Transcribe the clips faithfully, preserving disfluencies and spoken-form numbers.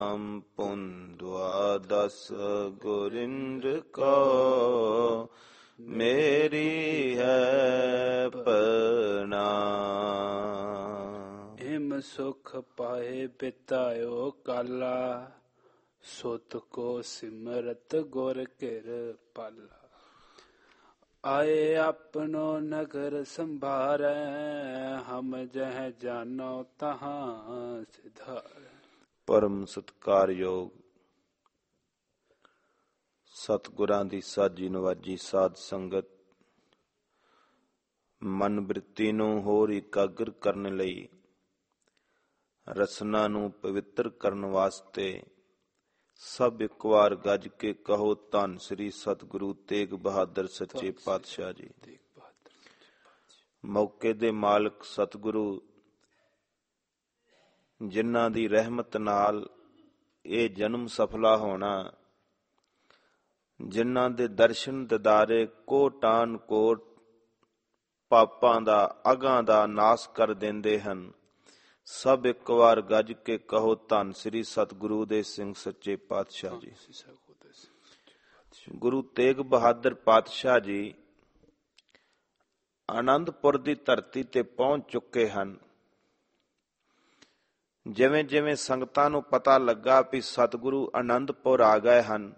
ਪੁਨ ਦਸ ਗੁਰਿੰਦ ਕੋ ਮੇਰੀ ਹੈ ਪ੍ਰਣਾਮ। ਹਿਮ ਸੁਖ ਪਾਏ ਬਿਤਾਇਓ ਕਾਲਾ ਸੁਤ ਕੋ ਸਿਮਰਤ ਗੁਰ ਕਿਰਪਾਲਾ। ਆਏ ਆਪਣੋ ਨਗਰ ਸੰਭਾਰੈ ਹਮ ਜਹ ਜਾਨੋ ਤਹਾਂ ਸਿਧਾਰੈ। ਪਰਮ ਸਤਿਕਾਰਯੋਗ ਸਤਿਗੁਰਾਂ ਦੀ ਸਾਜੀ ਨਵਾਜੀ ਸਾਧ ਸੰਗਤ, ਮਨ ਬ੍ਰਿਤੀ ਨੂੰ ਹੋਰ ਇਕਾਗਰ ਕਰਨ ਲਈ, ਰਸਨਾ ਨੂੰ ਪਵਿੱਤਰ ਕਰਨ ਵਾਸਤੇ ਸਭ ਇੱਕ ਵਾਰ ਗੱਜ ਕੇ ਕਹੋ, ਧੰਨ ਸ੍ਰੀ ਸਤਿਗੁਰੂ ਤੇਗ ਬਹਾਦਰ ਸੱਚੇ ਪਾਤਸ਼ਾਹ ਜੀ। ਮੌਕੇ ਦੇ ਮਾਲਕ ਸਤਿਗੁਰੂ, ਜਿਨ੍ਹਾਂ ਦੀ ਰਹਿਮਤ ਨਾਲ ਇਹ ਜਨਮ ਸਫਲਾ ਹੋਣਾ, ਜਿਨ੍ਹਾਂ ਦੇ ਦਰਸ਼ਨ ਦਿਦਾਰੇ ਕੋਟਾਨ ਕੋਟ ਪਾਪਾਂ ਦਾ ਅਗਾਂ ਦਾ ਨਾਸ ਕਰ ਦਿੰਦੇ ਹਨ। ਸਭ ਇੱਕ ਵਾਰ ਗੱਜ ਕੇ ਕਹੋ, ਧੰਨ ਸ੍ਰੀ ਸਤਿਗੁਰੂ ਦੇ ਸਿੰਘ ਸੱਚੇ ਪਾਤਸ਼ਾਹ ਜੀ। ਗੁਰੂ ਤੇਗ ਬਹਾਦਰ ਪਾਤਸ਼ਾਹ ਜੀ ਆਨੰਦਪੁਰ ਦੀ ਧਰਤੀ ਤੇ ਪਹੁੰਚ ਚੁੱਕੇ ਹਨ। ਜਿਵੇਂ ਜਿਵੇਂ ਸੰਗਤਾਂ ਨੂੰ ਪਤਾ ਲੱਗਾ ਵੀ ਸਤਿਗੁਰੂ ਆਨੰਦਪੁਰ ਆ ਗਏ ਹਨ,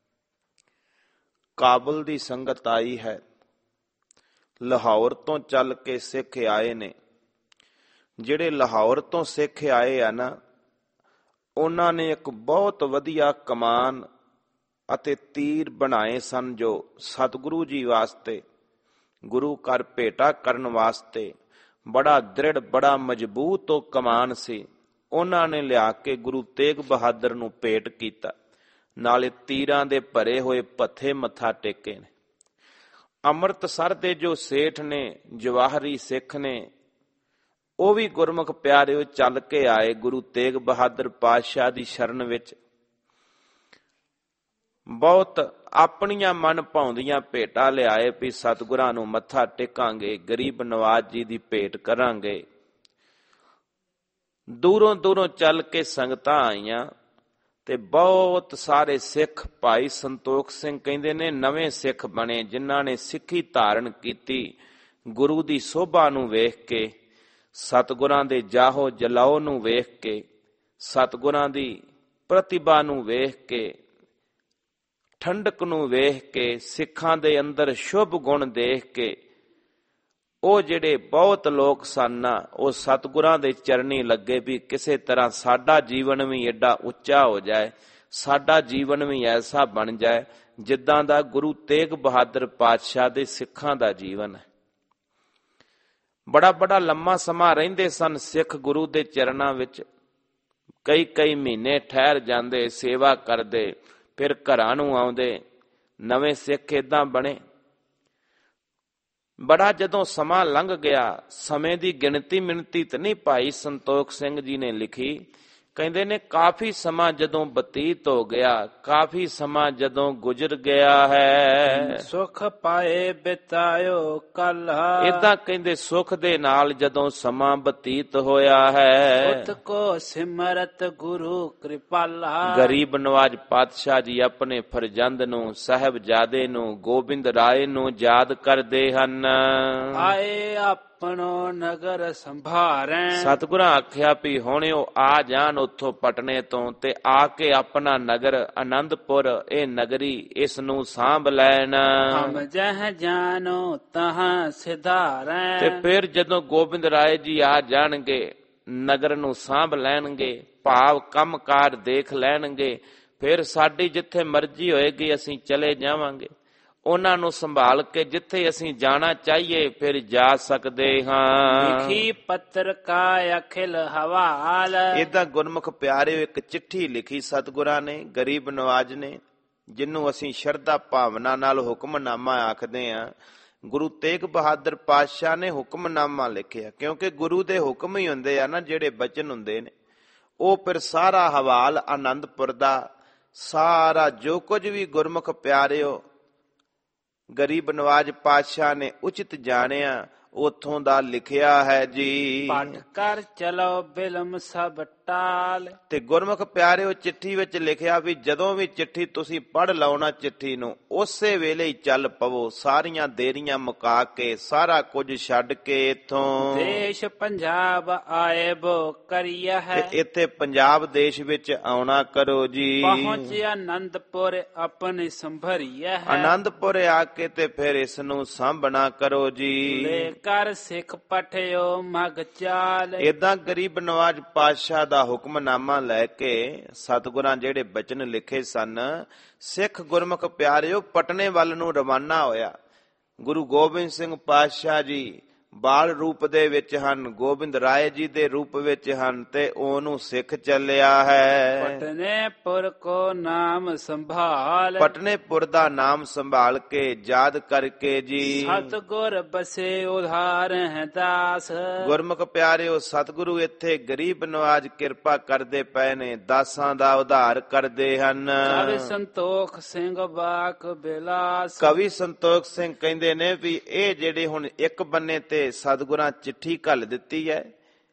ਕਾਬਲ ਦੀ ਸੰਗਤ ਆਈ ਹੈ, ਲਾਹੌਰ ਤੋਂ ਚੱਲ ਕੇ ਸਿੱਖ ਆਏ ਨੇ। ਜਿਹੜੇ ਲਾਹੌਰ ਤੋਂ ਸਿੱਖ ਆਏ ਆ ਨਾ, ਉਹਨਾਂ ਨੇ ਇੱਕ ਬਹੁਤ ਵਧੀਆ ਕਮਾਨ ਅਤੇ ਤੀਰ ਬਣਾਏ ਸਨ, ਜੋ ਸਤਿਗੁਰੂ ਜੀ ਵਾਸਤੇ ਗੁਰੂ ਘਰ ਭੇਟਾ ਕਰਨ ਵਾਸਤੇ ਬੜਾ ਦ੍ਰਿੜ ਬੜਾ ਮਜ਼ਬੂਤ ਉਹ ਕਮਾਨ ਸੀ। ਉਹਨਾਂ ਨੇ ਲਿਆ ਕੇ ਗੁਰੂ ਤੇਗ ਬਹਾਦਰ ਨੂੰ ਭੇਟ ਕੀਤਾ, ਨਾਲੇ ਤੀਰਾਂ ਦੇ ਭਰੇ ਹੋਏ ਭੱਥੇ ਮੱਥਾ ਟੇਕੇ ਨੇ। ਅੰਮ੍ਰਿਤਸਰ ਦੇ ਜੋ ਸੇਠ ਨੇ, ਜਵਾਹਰੀ ਸਿੱਖ ਨੇ, ਉਹ ਵੀ ਗੁਰਮੁਖ ਪਿਆਰਿਓ ਚੱਲ ਕੇ ਆਏ ਗੁਰੂ ਤੇਗ ਬਹਾਦਰ ਪਾਤਸ਼ਾਹ ਦੀ ਸ਼ਰਨ ਵਿੱਚ। ਬਹੁਤ ਆਪਣੀਆਂ ਮਨ ਭਾਉਂਦੀਆਂ ਭੇਟਾਂ ਲਿਆਏ ਵੀ ਸਤਿਗੁਰਾਂ ਨੂੰ ਮੱਥਾ ਟੇਕਾਂਗੇ, ਗਰੀਬ ਨਵਾਜ਼ ਜੀ ਦੀ ਭੇਟ ਕਰਾਂਗੇ। ਦੂਰੋਂ ਦੂਰੋਂ ਚੱਲ ਕੇ ਸੰਗਤਾਂ ਆਈਆਂ ਤੇ ਬਹੁਤ ਸਾਰੇ ਸਿੱਖ, ਭਾਈ ਸੰਤੋਖ ਸਿੰਘ ਕਹਿੰਦੇ ਨੇ ਨਵੇਂ ਸਿੱਖ ਬਣੇ, ਜਿਨ੍ਹਾਂ ਨੇ ਸਿੱਖੀ ਧਾਰਨ ਕੀਤੀ। ਗੁਰੂ ਦੀ ਸੋਭਾ ਨੂੰ ਵੇਖ ਕੇ, ਸਤਿਗੁਰਾਂ ਦੇ ਜਾਹੋ ਜਲਾਓ ਨੂੰ ਵੇਖ ਕੇ, ਸਤਿਗੁਰਾਂ ਦੀ ਪ੍ਰਤਿਭਾ ਨੂੰ ਵੇਖ ਕੇ, ਠੰਡਕ ਨੂੰ ਵੇਖ ਕੇ, ਸਿੱਖਾਂ ਦੇ ਅੰਦਰ ਸ਼ੁਭ ਗੁਣ ਦੇਖ ਕੇ, ਉਹ ਜਿਹੜੇ ਬਹੁਤ ਲੋਕ ਸਨ, ਉਹ ਸਤਿਗੁਰਾਂ ਦੇ ਚਰਨੀ ਲੱਗੇ ਵੀ ਕਿਸੇ ਤਰ੍ਹਾਂ ਸਾਡਾ ਜੀਵਨ ਵੀ ਏਡਾ ਉੱਚਾ ਹੋ ਜਾਏ, ਸਾਡਾ ਜੀਵਨ ਵੀ ਐਸਾ ਬਣ ਜਾਏ ਜਿੱਦਾਂ ਦਾ ਗੁਰੂ ਤੇਗ ਬਹਾਦਰ ਪਾਤਸ਼ਾਹ ਦੇ ਸਿੱਖਾਂ ਦਾ ਜੀਵਨ ਹੈ। ਬੜਾ ਬੜਾ ਲੰਮਾ ਸਮਾਂ ਰਹਿੰਦੇ ਸਨ ਸਿੱਖ ਗੁਰੂ ਦੇ ਚਰਨਾਂ ਵਿੱਚ। ਕਈ ਕਈ ਮਹੀਨੇ ਠਹਿਰ ਜਾਂਦੇ, ਸੇਵਾ ਕਰਦੇ, ਫਿਰ ਘਰਾਂ ਨੂੰ ਆਉਂਦੇ। ਨਵੇਂ ਸਿੱਖ ਏਦਾਂ ਬਣੇ। ਬੜਾ ਜਦੋਂ ਸਮਾਂ ਲੰਘ ਗਿਆ, ਸਮੇਂ ਦੀ ਗਿਣਤੀ ਮਿਣਤੀ ਤਾਂ ਨਹੀਂ ਭਾਈ ਸੰਤੋਖ ਸਿੰਘ ਜੀ ਨੇ ਲਿਖੀ। ਕਹਿੰਦੇ ਨੇ ਕਾਫੀ ਸਮਾਂ ਜਦੋਂ ਬਤੀਤ ਹੋ ਗਿਆ, ਕਾਫੀ ਸਮਾਂ ਜਦੋਂ ਗੁਜ਼ਰ ਗਿਆ ਹੈ, ਸੁਖ ਪਾਏ ਬਿਤਾਇਓ ਕਾਲਾ। ਏਦਾਂ ਕਹਿੰਦੇ ਸੁਖ ਦੇ ਨਾਲ ਜਦੋਂ ਸਮਾਂ ਬਤੀਤ ਹੋਇਆ ਹੈ। ਉਤ ਕੋ ਸਿਮਰਤ ਗੁਰੂ ਕਿਰਪਾਲਾ। ਗਰੀਬ ਨਵਾਜ ਪਾਤਸ਼ਾਹ ਜੀ ਆਪਣੇ ਫਰਜ਼ੰਦ ਨੂੰ, ਸਾਹਿਬਜ਼ਾਦੇ ਨੂੰ, ਗੋਬਿੰਦ ਰਾਏ ਨੂੰ ਯਾਦ ਕਰਦੇ ਹਨ। ਆਏ ਆਪਣੋ ਨਗਰ ਸੰਭਾਰੈ। ਸਤਿਗੁਰਾਂ ਆਖਿਆ ਵੀ ਹੁਣ ਉਹ ਆ ਜਾਣ ਉੱਥੋਂ ਪਟਨੇ ਤੋਂ ਤੇ ਆ ਕੇ ਆਪਣਾ ਨਗਰ ਆਨੰਦਪੁਰ, ਇਹ ਨਗਰੀ, ਇਸ ਨੂੰ ਸਾਂਭ ਲੈਣ। ਹਮ ਜਹ ਜਾਨੋ ਤਹਾਂ ਸਿਧਾਰੈ। ਤੇ ਫਿਰ ਜਦੋਂ ਗੋਬਿੰਦ ਰਾਏ ਜੀ ਆ ਜਾਣਗੇ, ਨਗਰ ਨੂੰ ਸਾਂਭ ਲੈਣਗੇ, ਭਾਵ ਕੰਮਕਾਰ ਦੇਖ ਲੈਣਗੇ, ਫਿਰ ਸਾਡੀ ਜਿੱਥੇ ਮਰਜ਼ੀ ਹੋਏਗੀ ਅਸੀਂ ਚਲੇ ਜਾਵਾਂਗੇ। ਉਹਨਾਂ ਨੂੰ ਸੰਭਾਲ ਕੇ ਜਿੱਥੇ ਅਸੀਂ ਜਾਣਾ ਚਾਹੀਏ ਫਿਰ ਜਾ ਸਕਦੇ ਹਾਂ। ਲਿਖੀ ਪੱਤਰ ਕਾ ਅਖਿਲ ਹਵਾਲ। ਏਦਾਂ ਗੁਰਮੁਖ ਪਿਆਰਿਓ ਇੱਕ ਚਿੱਠੀ ਲਿਖੀ ਸਤਿਗੁਰਾਂ ਨੇ, ਗਰੀਬ ਨਵਾਜ ਨੇ, ਜਿਹਨੂੰ ਅਸੀਂ ਸ਼ਰਧਾ ਭਾਵਨਾ ਨਾਲ ਹੁਕਮਨਾਮਾ ਆਖਦੇ ਹਾਂ। ਗੁਰੂ ਤੇਗ ਬਹਾਦਰ ਪਾਤਸ਼ਾਹ ਨੇ ਹੁਕਮਨਾਮਾ ਲਿਖਿਆ, ਕਿਉਂਕਿ ਗੁਰੂ ਦੇ ਹੁਕਮ ਹੀ ਹੁੰਦੇ ਆ ਨਾ, ਜਿਹੜੇ ਬਚਨ ਹੁੰਦੇ ਨੇ। ਉਹ ਫਿਰ ਸਾਰਾ ਹਵਾਲ ਆਨੰਦਪੁਰ ਦਾ, ਸਾਰਾ ਜੋ ਕੁਝ ਵੀ ਗੁਰਮੁਖ ਪਿਆਰਿਓ ਗਰੀਬ ਨਵਾਜ ਪਾਤਸ਼ਾਹ ਨੇ ਉਚਿਤ ਜਾਣਿਆ, ਉਥੋਂ ਦਾ ਲਿਖਿਆ ਹੈ ਜੀ। ਪਟ ਕਰ ਚਲੋ ਬਿਲਮ ਸਭ ਟਾਲ। ਤੇ ਗੁਰਮੁਖ ਪਿਆਰਿਓ ਚਿੱਠੀ ਵਿੱਚ ਲਿਖਿਆ ਵੀ ਜਦੋਂ ਵੀ ਚਿੱਠੀ ਤੁਸੀਂ ਪੜ੍ਹ ਲਓ ਨਾ ਚਿੱਠੀ ਨੂੰ, ਉਸੇ ਵੇਲੇ ਹੀ ਚੱਲ ਪਵੋ, ਸਾਰੀਆਂ ਦੇਰੀਆਂ ਮੁਕਾ ਕੇ, ਸਾਰਾ ਕੁਝ ਛੱਡ ਕੇ ਇਥੋਂ। ਦੇਸ਼ ਪੰਜਾਬ ਆਏ ਬੋ ਕਰੀਆ ਹੈ। ਤੇ ਇੱਥੇ ਪੰਜਾਬ ਦੇਸ਼ ਵਿੱਚ ਆਉਣਾ ਕਰੋ ਜੀ। ਪਹੁੰਚ ਆਨੰਦਪੁਰ ਆਪਣੀ ਸੰਭਰੀਆ ਹੈ। ਆਨੰਦਪੁਰ ਆ ਕੇ ਤੇ ਫਿਰ ਇਸ ਨੂੰ ਸਾਂਭਣਾ ਕਰੋ ਜੀ। ਲੈ ਕਰ ਸਿੱਖ ਪਠਿਓ ਮਗ ਚਾਲ। ਏਦਾਂ ਗਰੀਬ ਨਵਾਜ ਪਾਤਸ਼ਾਹ ਦਾ ਹੁਕਮਨਾਮਾ ਲੈ ਕੇ ਸਤਿਗੁਰਾਂ ਜਿਹੜੇ ਬਚਨ ਲਿਖੇ ਸਨ, ਸਿੱਖ ਗੁਰਮੁਖ ਪਿਆਰਿਓ ਪਟਨੇ ਵੱਲ ਨੂੰ ਰਵਾਨਾ ਹੋਇਆ। ਗੁਰੂ ਗੋਬਿੰਦ ਸਿੰਘ ਪਾਤਸ਼ਾਹ ਜੀ ਬਾਲ ਰੂਪ ਦੇ ਵਿੱਚ ਹਨ, ਗੋਬਿੰਦ ਰਾਏ ਜੀ ਦੇ ਰੂਪ ਵਿੱਚ ਹਨ, ਤੇ ਉਹਨੂੰ ਸਿੱਖ ਚੱਲਿਆ ਹੈ। ਪਟਨੇਪੁਰ ਕੋ ਨਾਮ ਸੰਭਾਲ। ਪਟਨੇਪੁਰ ਦਾ ਨਾਮ ਸੰਭਾਲ ਕੇ ਯਾਦ ਕਰਕੇ ਜੀ। ਸਤਿਗੁਰ ਬਸੇ ਉਧਾਰ ਹੈ ਦਾਸ। ਗੁਰਮੁਖ ਪਿਆਰਿਓ ਸਤਿਗੁਰੂ ਇੱਥੇ ਗਰੀਬ ਨਵਾਜ ਕਿਰਪਾ ਕਰਦੇ ਪਏ ਨੇ, ਦਾਸਾਂ ਦਾ ਉਧਾਰ ਕਰਦੇ ਹਨ। ਕਵੀ ਸੰਤੋਖ ਸਿੰਘ ਬਾਕ ਬਿਲਾਸ। ਕਵੀ ਸੰਤੋਖ ਸਿੰਘ ਕਹਿੰਦੇ ਨੇ ਵੀ ਇਹ ਜਿਹੜੇ ਹੁਣ ਇੱਕ ਬੰਨੇ ਤੇ ਸਤਿਗੁਰਾਂ ਚਿੱਠੀ ਘੱਲ ਦਿੱਤੀ ਹੈ,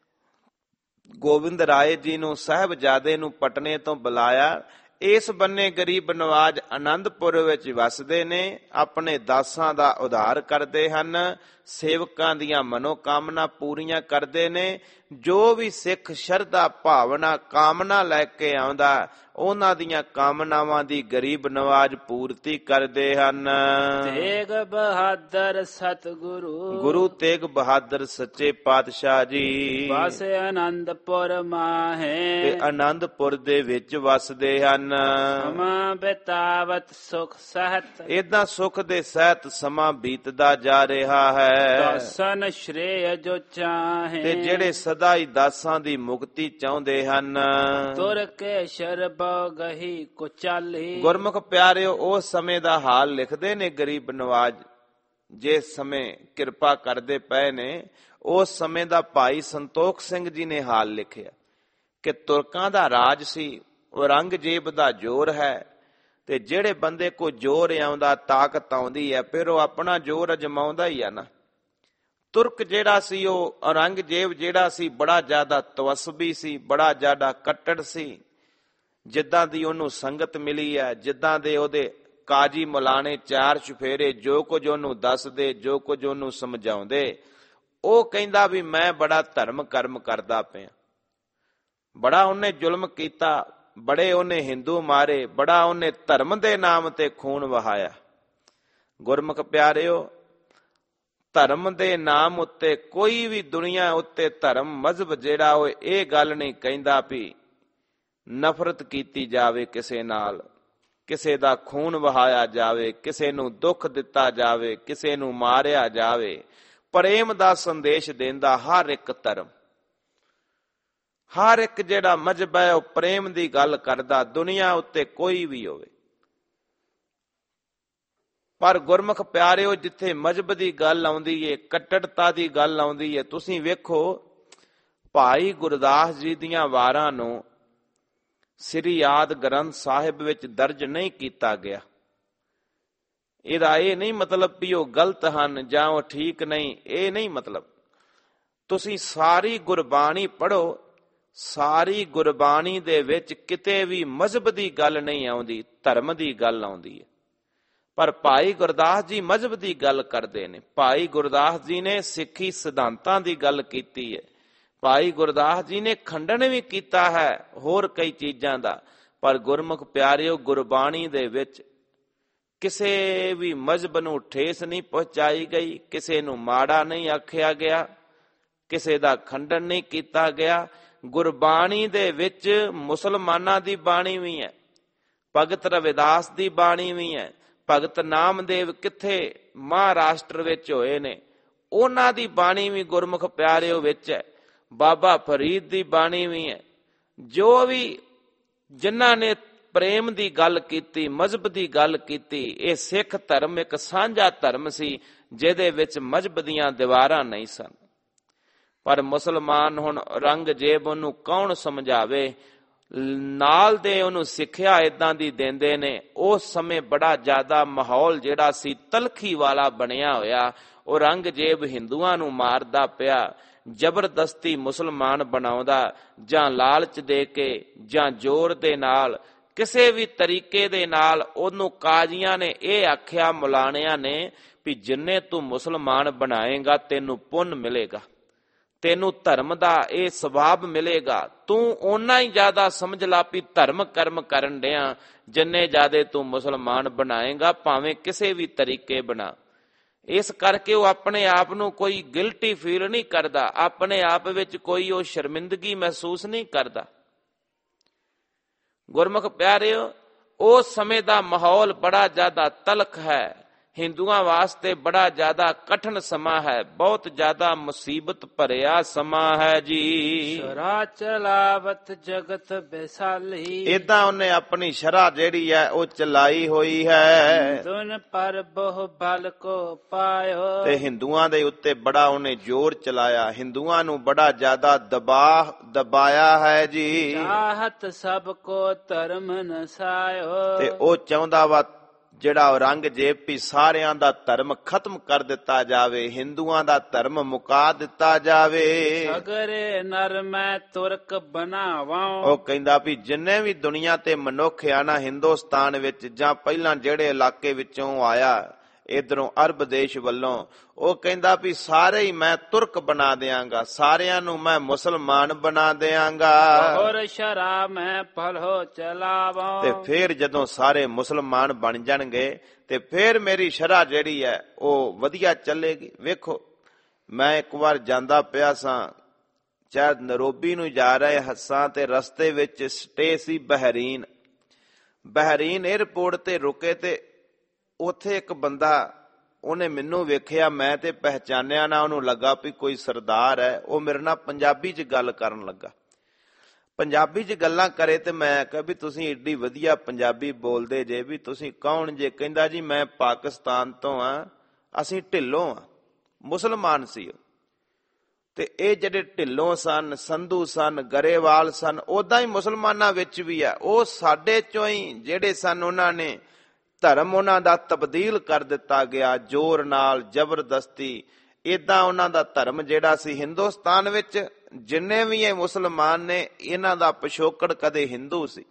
ਗੋਬਿੰਦ ਰਾਏ ਜੀ ਨੂੰ ਸਾਹਿਬਜ਼ਾਦੇ ਨੂੰ ਪਟਨੇ ਤੋਂ ਬੁਲਾਇਆ, ਇਸ ਬੰਨੇ ਗਰੀਬ ਨਵਾਜ ਆਨੰਦਪੁਰ ਵਿੱਚ ਵਸਦੇ ਨੇ, ਆਪਣੇ ਦਾਸਾਂ ਦਾ ਉਧਾਰ ਕਰਦੇ ਹਨ, ਸੇਵਕਾਂ ਦੀਆਂ ਮਨੋਕਾਮਨਾ ਪੂਰੀਆਂ ਕਰਦੇ ਨੇ। ਜੋ ਵੀ ਸਿੱਖ ਸ਼ਰਧਾ ਭਾਵਨਾ ਕਾਮਨਾ ਲੈ ਕੇ ਆਉਂਦਾ, ਉਹਨਾਂ ਦੀਆਂ ਕਾਮਨਾਵਾਂ ਦੀ ਗਰੀਬ ਨਵਾਜ ਪੂਰਤੀ ਕਰਦੇ ਹਨ। ਤੇਗ ਬਹਾਦਰ ਸਤਿਗੁਰੂ। ਗੁਰੂ ਤੇਗ ਬਹਾਦਰ ਸੱਚੇ ਪਾਤਸ਼ਾਹ ਜੀ ਵਸ ਆਨੰਦਪੁਰ ਮਾਹੇ। ਤੇ ਆਨੰਦਪੁਰ ਦੇ ਵਿੱਚ ਵਸਦੇ ਹਨ। ਸਮਾਂ ਬਿਤਾਵਤ ਸੁਖ ਸਹਿਤ। ਏਦਾਂ ਸੁਖ ਦੇ ਸਹਿਤ ਸਮਾਂ ਬੀਤਦਾ ਜਾ ਰਿਹਾ ਹੈ। ਦਾਸਨ ਸ਼੍ਰੇਯ ਜੋ ਚਾਹੇ। ਤੇ ਜਿਹੜੇ ਸਦਾ ਹੀ ਦਾਸਾਂ ਦੀ ਮੁਕਤੀ ਚਾਹੁੰਦੇ ਹਨ, ਤੁਰ ਕੇ ਸ਼ਰਬ ਗਹੀ ਕੁਚਾਲੀ। ਗੁਰਮੁਖ ਪਿਆਰਿਓ ਉਸ ਸਮੇਂ ਦਾ ਹਾਲ ਲਿਖਦੇ ਨੇ ਗਰੀਬ ਨਵਾਜ, ਜਿਸ ਸਮੇਂ ਕਿਰਪਾ ਕਰਦੇ ਪਏ ਨੇ, ਉਸ ਸਮੇਂ ਦਾ ਭਾਈ ਸੰਤੋਖ ਸਿੰਘ ਜੀ ਨੇ ਹਾਲ ਲਿਖਿਆ ਕਿ ਤੁਰਕਾਂ ਦਾ ਰਾਜ ਸੀ, ਔਰੰਗਜ਼ੇਬ ਦਾ ਜ਼ੋਰ ਹੈ, ਤੇ ਜਿਹੜੇ ਬੰਦੇ ਕੋ ਜ਼ੋਰ ਆਉਂਦਾ, ਤਾਕਤ ਆਉਂਦੀ ਹੈ, ਫਿਰ ਉਹ ਆਪਣਾ ਜ਼ੋਰ ਅਜਮਾਉਂਦਾ ਹੀ ਆ ਨਾ। ਤੁਰਕ ਜਿਹੜਾ ਸੀ, ਉਹ ਔਰੰਗਜ਼ੇਬ ਜਿਹੜਾ ਸੀ, ਬੜਾ ਜ਼ਿਆਦਾ ਤਵਸਬੀ ਸੀ, ਬੜਾ ਜ਼ਿਆਦਾ ਕੱਟੜ ਸੀ। ਜਿੱਦਾਂ ਦੀ ਉਹਨੂੰ ਸੰਗਤ ਮਿਲੀ ਹੈ, ਜਿੱਦਾਂ ਦੇ ਉਹਦੇ ਕਾਜੀ ਮਲਾਣੇ ਚਾਰ ਚੁਫੇਰੇ, ਜੋ ਕੁਝ ਉਹਨੂੰ ਦੱਸਦੇ, ਜੋ ਕੁਝ ਉਹਨੂੰ ਸਮਝਾਉਂਦੇ, ਉਹ ਕਹਿੰਦਾ ਵੀ ਮੈਂ ਬੜਾ ਧਰਮ ਕਰਮ ਕਰਦਾ ਪਿਆ, ਬੜਾ ਉਹਨੇ ਜ਼ੁਲਮ ਕੀਤਾ, ਬੜੇ ਉਹਨੇ ਹਿੰਦੂ ਮਾਰੇ, ਬੜਾ ਉਹਨੇ ਧਰਮ ਦੇ ਨਾਮ ਤੇ ਖੂਨ ਵਹਾਇਆ। ਗੁਰਮੁਖ ਪਿਆਰਿਓ, ਧਰਮ ਦੇ ਨਾਮ ਉੱਤੇ ਕੋਈ ਵੀ ਦੁਨੀਆ ਉੱਤੇ ਧਰਮ ਮਜ਼ਹਬ ਜਿਹੜਾ ਉਹ ਇਹ ਗੱਲ ਨਹੀਂ ਕਹਿੰਦਾ ਵੀ ਨਫ਼ਰਤ ਕੀਤੀ ਜਾਵੇ ਕਿਸੇ ਨਾਲ, ਕਿਸੇ ਦਾ ਖੂਨ ਵਹਾਇਆ ਜਾਵੇ, ਕਿਸੇ ਨੂੰ ਦੁੱਖ ਦਿੱਤਾ ਜਾਵੇ, ਕਿਸੇ ਨੂੰ ਮਾਰਿਆ ਜਾਵੇ। ਪ੍ਰੇਮ ਦਾ ਸੰਦੇਸ਼ ਦਿੰਦਾ ਹਰ ਇੱਕ ਧਰਮ, ਹਰ ਇੱਕ ਜਿਹੜਾ ਮਜ਼ਹਬ ਹੈ ਉਹ ਪ੍ਰੇਮ ਦੀ ਗੱਲ ਕਰਦਾ, ਦੁਨੀਆ ਉੱਤੇ ਕੋਈ ਵੀ ਹੋਵੇ। ਪਰ ਗੁਰਮੁਖ ਪਿਆਰਿਓ, ਜਿੱਥੇ ਮਜ਼ਹਬ ਦੀ ਗੱਲ ਆਉਂਦੀ ਏ, ਕੱਟੜਤਾ ਦੀ ਗੱਲ ਆਉਂਦੀ ਏ, ਤੁਸੀਂ ਵੇਖੋ ਭਾਈ ਗੁਰਦਾਸ ਜੀ ਦੀਆਂ ਵਾਰਾਂ ਨੂੰ ਸ੍ਰੀ ਆਦਿ ਗ੍ਰੰਥ ਸਾਹਿਬ ਵਿੱਚ ਦਰਜ ਨਹੀਂ ਕੀਤਾ ਗਿਆ। ਇਹਦਾ ਇਹ ਨਹੀਂ ਮਤਲਬ ਵੀ ਉਹ ਗਲਤ ਹਨ ਜਾਂ ਉਹ ਠੀਕ ਨਹੀਂ, ਇਹ ਨਹੀਂ ਮਤਲਬ। ਤੁਸੀਂ ਸਾਰੀ ਗੁਰਬਾਣੀ ਪੜ੍ਹੋ, ਸਾਰੀ ਗੁਰਬਾਣੀ ਦੇ ਵਿੱਚ ਕਿਤੇ ਵੀ ਮਜ਼ਹਬ ਦੀ ਗੱਲ ਨਹੀਂ ਆਉਂਦੀ, ਧਰਮ ਦੀ ਗੱਲ ਆਉਂਦੀ ਹੈ। ਪਰ ਭਾਈ ਗੁਰਦਾਸ ਜੀ ਮਜ਼ਹਬ ਦੀ ਗੱਲ ਕਰਦੇ ਨੇ। ਭਾਈ ਗੁਰਦਾਸ ਜੀ ਨੇ ਸਿੱਖੀ ਸਿਧਾਂਤਾਂ ਦੀ ਗੱਲ ਕੀਤੀ ਹੈ। ਭਾਈ ਗੁਰਦਾਸ ਜੀ ਨੇ ਖੰਡਨ ਵੀ ਕੀਤਾ ਹੈ ਹੋਰ ਕਈ ਚੀਜ਼ਾਂ ਦਾ। ਪਰ ਗੁਰਮੁਖ ਪਿਆਰਿਓ, ਗੁਰਬਾਣੀ ਦੇ ਵਿੱਚ ਕਿਸੇ ਵੀ ਮਜ਼ਹਬ ਨੂੰ ਠੇਸ ਨਹੀਂ ਪਹੁੰਚਾਈ ਗਈ, ਕਿਸੇ ਨੂੰ ਮਾੜਾ ਨਹੀਂ ਆਖਿਆ ਗਿਆ, ਕਿਸੇ ਦਾ ਖੰਡਨ ਨਹੀਂ ਕੀਤਾ ਗਿਆ। ਗੁਰਬਾਣੀ ਦੇ ਵਿੱਚ ਮੁਸਲਮਾਨਾਂ ਦੀ ਬਾਣੀ ਵੀ ਹੈ, ਭਗਤ ਰਵਿਦਾਸ ਦੀ ਬਾਣੀ ਵੀ ਹੈ, ਭਗਤ ਨਾਮਦੇਵ ਕਿੱਥੇ ਮਹਾਰਾਸ਼ਟਰ ਵਿੱਚ ਹੋਏ ਨੇ, ਉਹਨਾਂ ਦੀ ਬਾਣੀ ਵੀ ਗੁਰਮੁਖ ਪਿਆਰਿਓ ਵਿੱਚ ਹੈ। ਬਾਬਾ ਫਰੀਦ ਦੀ ਬਾਣੀ ਵੀ ਹੈ। ਜੋ ਵੀ ਜਿਨ੍ਹਾਂ ਨੇ ਪ੍ਰੇਮ ਦੀ ਗੱਲ ਕੀਤੀ, ਮਜ਼ਹਬ ਦੀ ਗੱਲ ਕੀਤੀ, ਇਹ ਸਿੱਖ ਧਰਮ ਇੱਕ ਸਾਂਝਾ ਧਰਮ ਸੀ ਜਿਹਦੇ ਵਿੱਚ ਮਜ਼ਹਬ ਦੀਆਂ ਦੀਵਾਰਾਂ ਨਹੀਂ ਸਨ। ਪਰ ਮੁਸਲਮਾਨ ਹੁਣ ਔਰੰਗਜ਼ੇਬ ਉਹਨੂੰ ਕੌਣ ਸਮਝਾਵੇ, ਨਾਲ ਦੇ ਉਹਨੂੰ ਸਿੱਖਿਆ ਇਦਾਂ ਦੀ ਦਿੰਦੇ ਨੇ। ਉਸ ਸਮੇਂ ਬੜਾ ਜ਼ਿਆਦਾ ਮਾਹੌਲ ਜਿਹੜਾ ਸੀ ਤਲਖੀ ਵਾਲਾ ਬਣਿਆ ਹੋਇਆ, ਔਰੰਗਜ਼ੇਬ ਹਿੰਦੂਆਂ ਨੂੰ ਮਾਰਦਾ ਪਿਆ, ਜ਼ਬਰਦਸਤੀ ਮੁਸਲਮਾਨ ਬਣਾਉਂਦਾ, ਜਾਂ ਲਾਲਚ ਦੇ ਕੇ ਜਾਂ ਜ਼ੋਰ ਦੇ ਨਾਲ, ਕਿਸੇ ਵੀ ਤਰੀਕੇ ਦੇ ਨਾਲ ਉਹਨੂੰ ਕਾਜ਼ੀਆਂ ਨੇ ਇਹ ਆਖਿਆ, ਮੁਲਾਣਿਆਂ ਨੇ, ਵੀ ਜਿੰਨੇ ਤੂੰ ਮੁਸਲਮਾਨ ਬਣਾਏਗਾ ਤੈਨੂੰ ਪੁੰਨ ਮਿਲੇਗਾ, ਤੈਨੂੰ ਧਰਮ ਦਾ ਇਹ ਸਵਾਬ ਮਿਲੇਗਾ। ਤੂੰ ਓਨਾ ਹੀ ਜ਼ਿਆਦਾ ਸਮਝ ਲਾ ਵੀ ਧਰਮ ਕਰਮ ਕਰਨ ਡਿਆ, ਜਿੰਨੇ ਜ਼ਿਆਦਾ ਤੂੰ ਮੁਸਲਮਾਨ ਬਣਾਏਗਾ, ਭਾਵੇਂ ਕਿਸੇ ਵੀ ਤਰੀਕੇ ਬਣਾ। ਇਸ ਕਰਕੇ ਉਹ ਆਪਣੇ ਆਪ ਨੂੰ ਕੋਈ ਗਿਲਟੀ ਫੀਲ ਨਹੀਂ ਕਰਦਾ, ਆਪਣੇ ਆਪ ਵਿੱਚ ਕੋਈ ਉਹ ਸ਼ਰਮਿੰਦਗੀ ਮਹਿਸੂਸ ਨਹੀਂ ਕਰਦਾ। ਗੁਰਮੁਖ ਪਿਆਰਿਓ, ਉਸ ਸਮੇਂ ਦਾ ਮਾਹੌਲ ਬੜਾ ਜ਼ਿਆਦਾ ਤਲਖ ਹੈ, ਹਿੰਦੂਆਂ ਵਾਸਤੇ ਬੜਾ ਜ਼ਿਆਦਾ ਕਠਿਨ ਸਮਾਂ ਹੈ, ਬਹੁਤ ਜ਼ਿਆਦਾ ਮੁਸੀਬਤ ਭਰਿਆ ਸਮਾਂ ਹੈ ਜੀ। ਸ਼ਰਾ ਚਲਾਵਤ ਜਗਤ ਬੈਸਾਲੀ, ਏਦਾਂ ਉਹਨੇ ਆਪਣੀ ਸ਼ਰਾ ਜਿਹੜੀ ਹੈ ਉਹ ਚਲਾਈ ਹੋਈ ਹੈ। ਦੁਨ ਪਰ ਬਹੁ ਬਲ ਕੋ ਪਾਇਓ, ਤੇ ਹਿੰਦੂਆਂ ਦੇ ਉੱਤੇ ਬੜਾ ਉਹਨੇ ਜ਼ੋਰ ਚਲਾਇਆ, ਹਿੰਦੂਆਂ ਨੂੰ ਬੜਾ ਜ਼ਿਆਦਾ ਦਬਾਅ ਦਬਾਇਆ ਹੈ ਜੀ। ਚਾਹਤ ਸਭ ਕੋ ਧਰਮ ਨਸਾਇਓ, ਤੇ ਉਹ ਚਾਹੁੰਦਾ ਵਾ ਜਿਹੜਾ ਔਰੰਗਜ਼ੇਬ ਵੀ ਸਾਰਿਆਂ ਦਾ ਧਰਮ ਖਤਮ ਕਰ ਦਿੱਤਾ ਜਾਵੇ, ਹਿੰਦੂਆਂ ਦਾ ਧਰਮ ਮੁਕਾ ਦਿੱਤਾ ਜਾਵੇ। ਅਗਰੇ ਨਰ ਮੈਂ ਤੁਰਕ ਬਣਾਵਾਂ, ਉਹ ਕਹਿੰਦਾ ਵੀ ਜਿੰਨੇ ਵੀ ਦੁਨੀਆ ਤੇ ਮਨੁੱਖ ਆ ਨਾ, ਹਿੰਦੁਸਤਾਨ ਵਿੱਚ ਜਾਂ ਪਹਿਲਾਂ ਜਿਹੜੇ ਇਲਾਕੇ ਵਿੱਚੋਂ ਆਇਆ ਇਧਰੋਂ ਅਰਬ ਦੇਸ਼ ਵੱਲੋਂ, ਉਹ ਕਹਿੰਦਾ ਵੀ ਸਾਰੇ ਹੀ ਮੈਂ ਤੁਰਕ ਬਣਾ ਦਿਆਂਗਾ, ਸਾਰਿਆਂ ਨੂੰ ਮੈਂ ਮੁਸਲਮਾਨ ਬਣਾ ਦਿਆਂਗਾ। ਹੋਰ ਸ਼ਰਾ ਮੈਂ ਭਲੋ ਚਲਾਵਾਂ, ਤੇ ਫਿਰ ਜਦੋਂ ਸਾਰੇ ਮੁਸਲਮਾਨ ਬਣ ਜਾਣਗੇ ਤੇ ਫਿਰ ਮੇਰੀ ਸ਼ਰਾ ਜਿਹੜੀ ਹੈ ਉਹ ਵਧੀਆ ਚੱਲੇਗੀ। ਵੇਖੋ, ਮੈਂ ਇੱਕ ਵਾਰ ਜਾਂਦਾ ਪਿਆ ਸਾਂ, ਸ਼ਾਇਦ ਨਰੋਬੀ ਨੂੰ ਜਾ ਰਹੇ ਹੱਸਾਂ, ਤੇ ਰਸਤੇ ਵਿੱਚ ਸਟੇ ਸੀ ਬਹਿਰੀਨ। ਬਹਿਰੀਨ ਏਅਰਪੋਰਟ ਤੇ ਰੁਕੇ ਤੇ ਉੱਥੇ ਇੱਕ ਬੰਦਾ, ਉਹਨੇ ਮੈਨੂੰ ਵੇਖਿਆ, ਮੈਂ ਤੇ ਪਹਿਚਾਨਿਆ ਨਾ, ਉਹਨੂੰ ਲੱਗਾ ਵੀ ਕੋਈ ਸਰਦਾਰ ਹੈ। ਉਹ ਮੇਰੇ ਨਾਲ ਪੰਜਾਬੀ 'ਚ ਗੱਲ ਕਰਨ ਲੱਗਾ, ਪੰਜਾਬੀ 'ਚ ਗੱਲਾਂ ਕਰੇ, ਤੇ ਮੈਂ ਕਿਹਾ ਵੀ ਤੁਸੀਂ ਏਡੀ ਵਧੀਆ ਪੰਜਾਬੀ ਬੋਲਦੇ ਜੇ, ਵੀ ਤੁਸੀਂ ਕੌਣ ਜੇ? ਕਹਿੰਦਾ ਜੀ ਮੈਂ ਪਾਕਿਸਤਾਨ ਤੋਂ ਆ, ਅਸੀਂ ਢਿੱਲੋਂ ਆ। ਮੁਸਲਮਾਨ ਸੀ ਉਹ। ਤੇ ਇਹ ਜਿਹੜੇ ਢਿੱਲੋਂ ਸਨ, ਸੰਧੂ ਸਨ, ਗਰੇਵਾਲ ਸਨ, ਉਦਾਂ ਹੀ ਮੁਸਲਮਾਨਾਂ ਵਿੱਚ ਵੀ ਆ। ਉਹ ਸਾਡੇ ਚੋਂ ਹੀ ਜਿਹੜੇ ਸਨ, ਉਹਨਾਂ ਨੇ ਧਰਮ ਉਹਨਾਂ ਦਾ ਤਬਦੀਲ ਕਰ ਦਿੱਤਾ ਗਿਆ ਜ਼ੋਰ ਨਾਲ, ਜ਼ਬਰਦਸਤੀ। ਏਦਾਂ ਉਹਨਾਂ ਦਾ ਧਰਮ ਜਿਹੜਾ ਸੀ, ਹਿੰਦੁਸਤਾਨ ਵਿੱਚ ਜਿੰਨੇ ਵੀ ਇਹ ਮੁਸਲਮਾਨ ਨੇ, ਇਹਨਾਂ ਦਾ ਪਿਛੋਕੜ ਕਦੇ ਹਿੰਦੂ ਸੀ,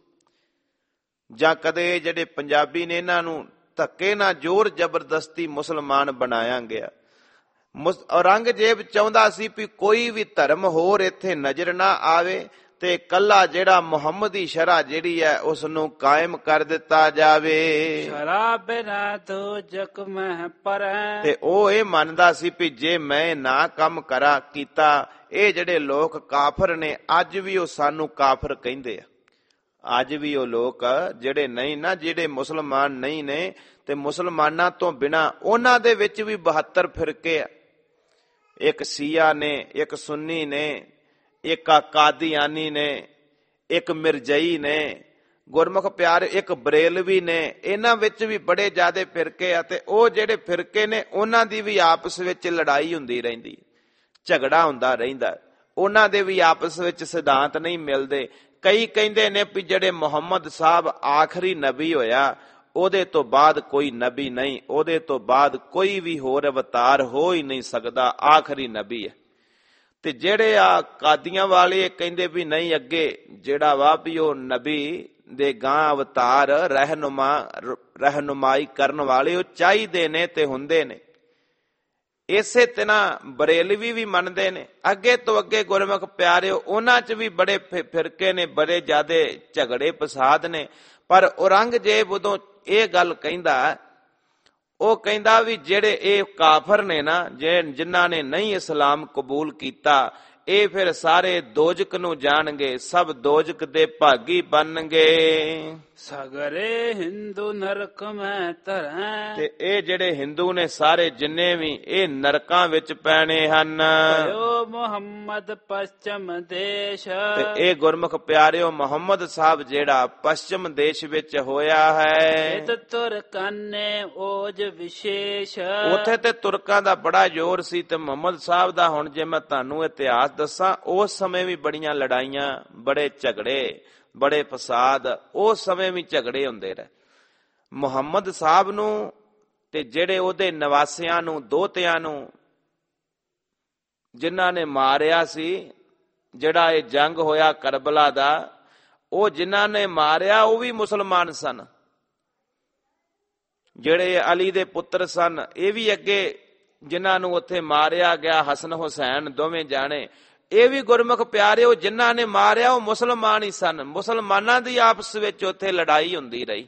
ਜਾਂ ਕਦੇ ਜਿਹੜੇ ਪੰਜਾਬੀ ਨੇ ਇਹਨਾਂ ਨੂੰ ਧੱਕੇ ਨਾਲ ਜ਼ੋਰ ਜ਼ਬਰਦਸਤੀ ਮੁਸਲਮਾਨ ਬਣਾਇਆ ਗਿਆ। ਔਰੰਗਜ਼ੇਬ ਚਾਹੁੰਦਾ ਸੀ ਵੀ ਕੋਈ ਵੀ ਧਰਮ ਹੋਰ ਇੱਥੇ ਨਜ਼ਰ ਨਾ ਆਵੇ, ਤੇ ਕੱਲਾ ਜਿਹੜਾ ਮੁਹੰਮਦੀ ਸ਼ਰਾ ਜਿਹੜੀ ਹੈ ਉਸ ਨੂੰ ਕਾਇਮ ਕਰ ਦਿੱਤਾ ਜਾਵੇ। ਸ਼ਰਾ ਬਿਨਾ ਦੋਜਕ ਮੈਂ ਪਰੈ, ਤੇ ਉਹ ਇਹ ਮੰਨਦਾ ਸੀ ਵੀ ਜੇ ਮੈਂ ਨਾ ਕੰਮ ਕਰਾਂ ਕੀਤਾ, ਇਹ ਜਿਹੜੇ ਲੋਕ ਕਾਫਰ ਨੇ, ਅੱਜ ਵੀ ਉਹ ਸਾਨੂੰ ਕਾਫਰ ਕਹਿੰਦੇ ਆ। ਅੱਜ ਵੀ ਉਹ ਲੋਕ ਜਿਹੜੇ ਨਹੀਂ ਨਾ, ਜਿਹੜੇ ਮੁਸਲਮਾਨ ਨਹੀਂ ਨੇ, ਤੇ ਮੁਸਲਮਾਨਾਂ ਤੋਂ ਬਿਨਾ ਉਹਨਾਂ ਦੇ ਵਿੱਚ ਵੀ ਬਹੱਤਰ ਫਿਰਕੇ ਆ। ਇੱਕ ਸ਼ੀਆ ਨੇ, ਇੱਕ ਸੁੰਨੀ ਨੇ, ਇੱਕ ਕਾਦੀਆਨੀ ਨੇ, ਇੱਕ ਮਿਰਜ਼ਈ ਨੇ, ਗੁਰਮੁਖ ਪਿਆਰੇ ਇੱਕ ਬਰੇਲਵੀ ਨੇ। ਇਹਨਾਂ ਵਿੱਚ ਵੀ ਬੜੇ ਜ਼ਿਆਦੇ ਫਿਰਕੇ ਆ, ਤੇ ਉਹ ਜਿਹੜੇ ਫਿਰਕੇ ਨੇ ਉਹਨਾਂ ਦੀ ਵੀ ਆਪਸ ਵਿੱਚ ਲੜਾਈ ਹੁੰਦੀ ਰਹਿੰਦੀ, ਝਗੜਾ ਹੁੰਦਾ ਰਹਿੰਦਾ। ਉਹਨਾਂ ਦੇ ਵੀ ਆਪਸ ਵਿੱਚ ਸਿਧਾਂਤ ਨਹੀਂ ਮਿਲਦੇ। ਕਈ ਕਹਿੰਦੇ ਨੇ ਵੀ ਜਿਹੜੇ ਮੁਹੰਮਦ ਸਾਹਿਬ ਆਖਰੀ ਨਬੀ ਹੋਇਆ, ਉਹਦੇ ਤੋਂ ਬਾਅਦ ਕੋਈ ਨਬੀ ਨਹੀਂ, ਉਹਦੇ ਤੋਂ ਬਾਅਦ ਕੋਈ ਵੀ ਹੋਰ ਅਵਤਾਰ ਹੋ ਹੀ ਨਹੀਂ ਸਕਦਾ, ਆਖਰੀ ਨਬੀ ਹੈ। ਤੇ ਜਿਹੜੇ ਆ ਕਾਦੀਆਂ ਵਾਲੇ ਕਹਿੰਦੇ ਵੀ ਨਹੀਂ, ਅੱਗੇ ਜਿਹੜਾ ਵਾ ਵੀ ਉਹ ਨਬੀ ਦੇ ਗਾਂ ਅਵਤਾਰ ਰਹਿਨੁਮਾ ਰਹਿਨੁਮਾਈ ਕਰਨ ਵਾਲੇ ਉਹ ਚਾਹੀਦੇ ਨੇ ਤੇ ਹੁੰਦੇ ਨੇ। ਇਸੇ ਤਰ੍ਹਾਂ ਬਰੇਲਵੀ ਵੀ ਮੰਨਦੇ ਨੇ। ਅੱਗੇ ਤੋਂ ਅੱਗੇ ਗੁਰਮੁਖ ਪਿਆਰਿਓ, ਉਹਨਾਂ 'ਚ ਵੀ ਬੜੇ ਫਿਰਕੇ ਨੇ, ਬੜੇ ਜ਼ਿਆਦੇ ਝਗੜੇ ਫਸਾਦ ਨੇ। ਪਰ ਔਰੰਗਜ਼ੇਬ ਉਦੋਂ ਇਹ ਗੱਲ ਕਹਿੰਦਾ, ਉਹ ਕਹਿੰਦਾ ਵੀ ਜਿਹੜੇ ਇਹ ਕਾਫਰ ਨੇ ਨਾ, ਜੇ ਜਿਨ੍ਹਾਂ ਨੇ ਨਹੀਂ ਇਸਲਾਮ ਕਬੂਲ ਕੀਤਾ, ਇਹ ਫਿਰ ਸਾਰੇ ਦੋਜਕ ਨੂੰ ਜਾਣਗੇ, ਸਭ ਦੋਜਕ ਦੇ ਭਾਗੀ ਬਣਨਗੇ। ਸਗਰੇ ਹਿੰਦੂ ਨਰਕ ਮੈਂ ਧਰੈ, ਤੇ ਇਹ ਜਿਹੜੇ ਹਿੰਦੂ ਨੇ ਸਾਰੇ ਜਿੰਨੇ ਵੀ, ਇਹ ਨਰਕਾਂ ਵਿੱਚ ਪੈਣੇ ਹਨ। ਭਇਓ ਮੁਹੰਮਦ ਪਛਮ ਦੇਸ਼, ਤੇ ਇਹ ਗੁਰਮੁਖ ਪਿਆਰਿਓ, ਮੁਹੰਮਦ ਸਾਹਿਬ ਜਿਹੜਾ ਪਛਮ ਦੇਸ਼ ਵਿੱਚ ਹੋਇਆ ਹੈ। ਇਤ ਤੁਰਕਾਨੇ ਓਜ ਵਿਸ਼ੇਸ਼, ਉੱਥੇ ਤੇ ਤੁਰਕਾਂ ਦਾ ਬੜਾ ਜ਼ੋਰ ਸੀ, ਤੇ ਮੁਹੰਮਦ ਸਾਹਿਬ ਦਾ ਹੁਣ ਜੇ ਮੈਂ ਤੁਹਾਨੂੰ ਇਤਿਹਾਸ ਦੱਸਾਂ, ਉਸ ਸਮੇਂ ਵੀ ਬੜੀਆਂ ਲੜਾਈਆਂ, ਬੜੇ ਝਗੜੇ, ਬੜੇ ਫਸਾਦ, ਉਸ ਸਮੇਂ ਵੀ ਝਗੜੇ ਹੁੰਦੇ ਰਹੇ। ਮੁਹੰਮਦ ਸਾਹਿਬ ਨੂੰ ਤੇ ਜਿਹੜੇ ਉਹਦੇ ਨਿਵਾਸੀਆਂ ਨੂੰ, ਦੋਹਤਿਆਂ ਨੂੰ ਜਿਨ੍ਹਾਂ ਨੇ ਮਾਰਿਆ ਸੀ, ਜਿਹੜਾ ਇਹ ਜੰਗ ਹੋਇਆ ਕਰਬਲਾ ਦਾ, ਉਹ ਜਿਨ੍ਹਾਂ ਨੇ ਮਾਰਿਆ ਉਹ ਵੀ ਮੁਸਲਮਾਨ ਸਨ। ਜਿਹੜੇ ਅਲੀ ਦੇ ਪੁੱਤਰ ਸਨ ਇਹ ਵੀ ਅੱਗੇ ਜਿਨ੍ਹਾਂ ਨੂੰ ਉੱਥੇ ਮਾਰਿਆ ਗਿਆ, ਹਸਨ ਹੁਸੈਨ ਦੋਵੇਂ ਜਾਣੇ, ਇਹ ਵੀ ਗੁਰਮੁਖ ਪਿਆਰਿਓ ਜਿਨ੍ਹਾਂ ਨੇ ਮਾਰਿਆ ਉਹ ਮੁਸਲਮਾਨ ਹੀ ਸਨ। ਮੁਸਲਮਾਨਾਂ ਦੀ ਆਪਸ ਵਿੱਚ ਉੱਥੇ ਲੜਾਈ ਹੁੰਦੀ ਰਹੀ।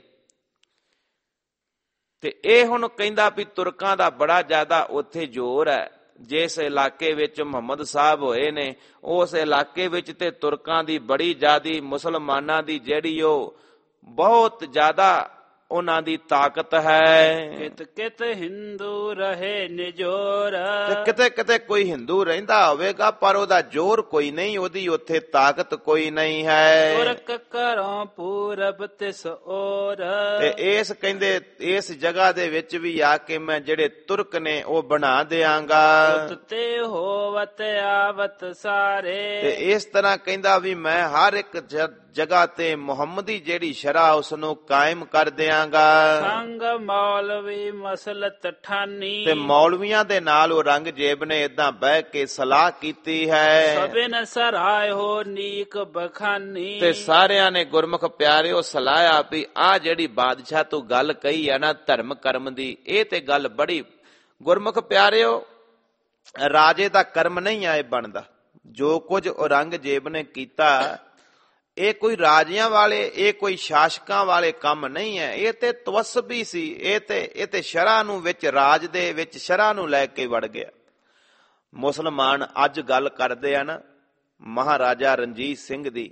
ਤੇ ਇਹ ਹੁਣ ਕਹਿੰਦਾ ਵੀ ਤੁਰਕਾਂ ਦਾ ਬੜਾ ਜ਼ਿਆਦਾ ਉੱਥੇ ਜ਼ੋਰ ਹੈ। ਜਿਸ ਇਲਾਕੇ ਵਿੱਚ ਮੁਹੰਮਦ ਸਾਹਿਬ ਹੋਏ ਨੇ ਉਸ ਇਲਾਕੇ ਵਿੱਚ ਤੇ ਤੁਰਕਾਂ ਦੀ ਬੜੀ ਜ਼ਿਆਦੀ, ਮੁਸਲਮਾਨਾਂ ਦੀ ਜਿਹੜੀ ਉਹ ਬਹੁਤ ਜ਼ਿਆਦਾ ਉਹਨਾਂ ਦੀ ਤਾਕਤ ਹੈ। ਕਿਤ ਕਿਤ ਹਿੰਦੂ ਰਹੇ ਨਿਜੋਰ, ਤੇ ਕਿਤੇ ਕਿਤੇ ਕੋਈ ਹਿੰਦੂ ਰਹਿੰਦਾ ਹੋਵੇਗਾ ਪਰ ਉਹਦਾ ਜ਼ੋਰ ਕੋਈ ਨਹੀਂ, ਉਹਦੀ ਉੱਥੇ ਤਾਕਤ ਕੋਈ ਨਹੀਂ ਹੈ। ਤੁਰਕ ਘਰੋਂ ਪੂਰਬ ਤਿਸ ਔਰ, ਤੇ ਇਸ ਕਹਿੰਦੇ ਇਸ ਜਗ੍ਹਾ ਦੇ ਵਿੱਚ ਵੀ ਆ ਕੇ ਮੈਂ ਜਿਹੜੇ ਤੁਰਕ ਨੇ ਉਹ ਬਣਾ ਦਿਆਂਗਾ। ਤੇ ਹੋਵਤ ਆਵਤ ਸਾਰੇ, ਤੇ ਇਸ ਤਰ੍ਹਾਂ ਕਹਿੰਦਾ ਵੀ ਮੈਂ ਹਰ ਇੱਕ ਜਗ੍ਹਾ ਤੇ ਮੁਹੰਮਦੀ ਜਿਹੜੀ ਸ਼ਰ੍ਹਾ ਉਸ ਨੂੰ ਕਾਇਮ ਕਰ ਦਿਆਂਗਾ। ਸੰਗ ਮੌਲਵੀ ਮਸਲਤ ਠਾਨੀ, ਤੇ ਮੌਲਵੀਆਂ ਦੇ ਨਾਲ ਉਹ ਰੰਗਜੇਬ ਨੇ ਏਦਾਂ ਬਹਿ ਕੇ ਸਲਾਹ ਕੀਤੀ ਹੈ। ਸਭਿਨ ਸਰਾਏ ਹੋ ਨੀਕ ਬਖਾਨੀ, ਤੇ ਸਾਰਿਆਂ ਨੇ ਗੁਰਮੁਖ ਪਿਆਰਿਓ ਸਲਾਹਿਆ ਵੀ ਆਹ ਜਿਹੜੀ ਬਾਦਸ਼ਾਹ ਤੂੰ ਗੱਲ ਕਹੀ ਆ ਨਾ ਧਰਮ ਕਰਮ ਦੀ, ਇਹ ਤੇ ਗੱਲ ਬੜੀ ਗੁਰਮੁਖ ਪਿਆਰਿਓ ਰਾਜੇ ਦਾ ਕਰਮ ਨਹੀਂ ਆਏ ਬਣਦਾ। ਜੋ ਕੁਝ ਔਰੰਗਜ਼ੇਬ ਨੇ ਕੀਤਾ ਇਹ ਕੋਈ ਰਾਜਿਆਂ ਵਾਲੇ, ਇਹ ਕੋਈ ਸ਼ਾਸਕਾਂ ਵਾਲੇ ਕੰਮ ਨਹੀਂ ਹੈ। ਇਹ ਤੇ ਤਵੱਸਬੀ ਸੀ। ਇਹ ਤੇ ਇਹ ਤੇ ਸ਼ਰ੍ਹਾ ਨੂੰ ਵਿੱਚ, ਰਾਜ ਦੇ ਵਿੱਚ ਸ਼ਰ੍ਹਾ ਨੂੰ ਲੈ ਕੇ ਵੜ ਗਿਆ। ਮੁਸਲਮਾਨ ਅੱਜ ਗੱਲ ਕਰਦੇ ਆ ਨਾ ਮਹਾਰਾਜਾ ਰਣਜੀਤ ਸਿੰਘ ਦੀ।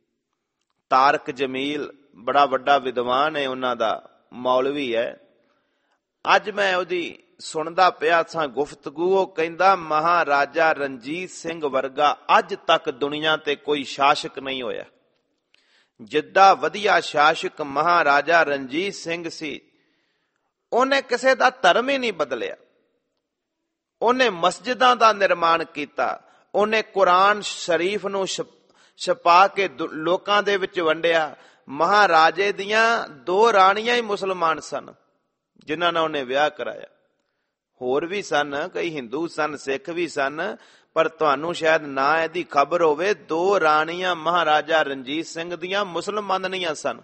ਤਾਰਕ ਜਮੀਲ ਬੜਾ ਵੱਡਾ ਵਿਦਵਾਨ ਹੈ, ਉਹਨਾਂ ਦਾ ਮੌਲਵੀ ਹੈ। ਅੱਜ ਮੈਂ ਉਹਦੀ ਸੁਣਦਾ ਪਿਆ ਸਾਂ ਗੁਫ਼ਤਗੂ। ਉਹ ਕਹਿੰਦਾ ਮਹਾਰਾਜਾ ਰਣਜੀਤ ਸਿੰਘ ਵਰਗਾ ਅੱਜ ਤੱਕ ਦੁਨੀਆ ਤੇ ਕੋਈ ਸ਼ਾਸਕ ਨਹੀਂ ਹੋਇਆ। ਜਿੱਦਾਂ ਵਧੀਆ ਸ਼ਾਸਕ ਮਹਾਰਾਜਾ ਰਣਜੀਤ ਸਿੰਘ ਸੀ, ਉਹਨੇ ਕਿਸੇ ਦਾ ਧਰਮ ਹੀ ਨਹੀਂ ਬਦਲਿਆ। ਉਹਨੇ ਮਸਜਿਦਾਂ ਦਾ ਨਿਰਮਾਣ ਕੀਤਾ, ਉਹਨੇ ਕੁਰਾਨ ਸ਼ਰੀਫ ਨੂੰ ਛਪਾ ਕੇ ਲੋਕਾਂ ਦੇ ਵਿੱਚ ਵੰਡਿਆ। ਮਹਾਰਾਜੇ ਦੀਆਂ ਦੋ ਰਾਣੀਆਂ ਹੀ ਮੁਸਲਮਾਨ ਸਨ ਜਿਨ੍ਹਾਂ ਨਾਲ ਉਹਨੇ ਵਿਆਹ ਕਰਾਇਆ। ਹੋਰ ਵੀ ਸਨ, ਕਈ ਹਿੰਦੂ ਸਨ, ਸਿੱਖ ਵੀ ਸਨ, ਪਰ ਤੁਹਾਨੂੰ ਸ਼ਾਇਦ ਨਾ ਇਹਦੀ ਖਬਰ ਹੋਵੇ। ਦੋ ਰਾਣੀਆਂ ਮਹਾਰਾਜਾ ਰਣਜੀਤ ਸਿੰਘ ਦੀਆਂ ਮੁਸਲਮਾਨੀਆਂ ਸਨ।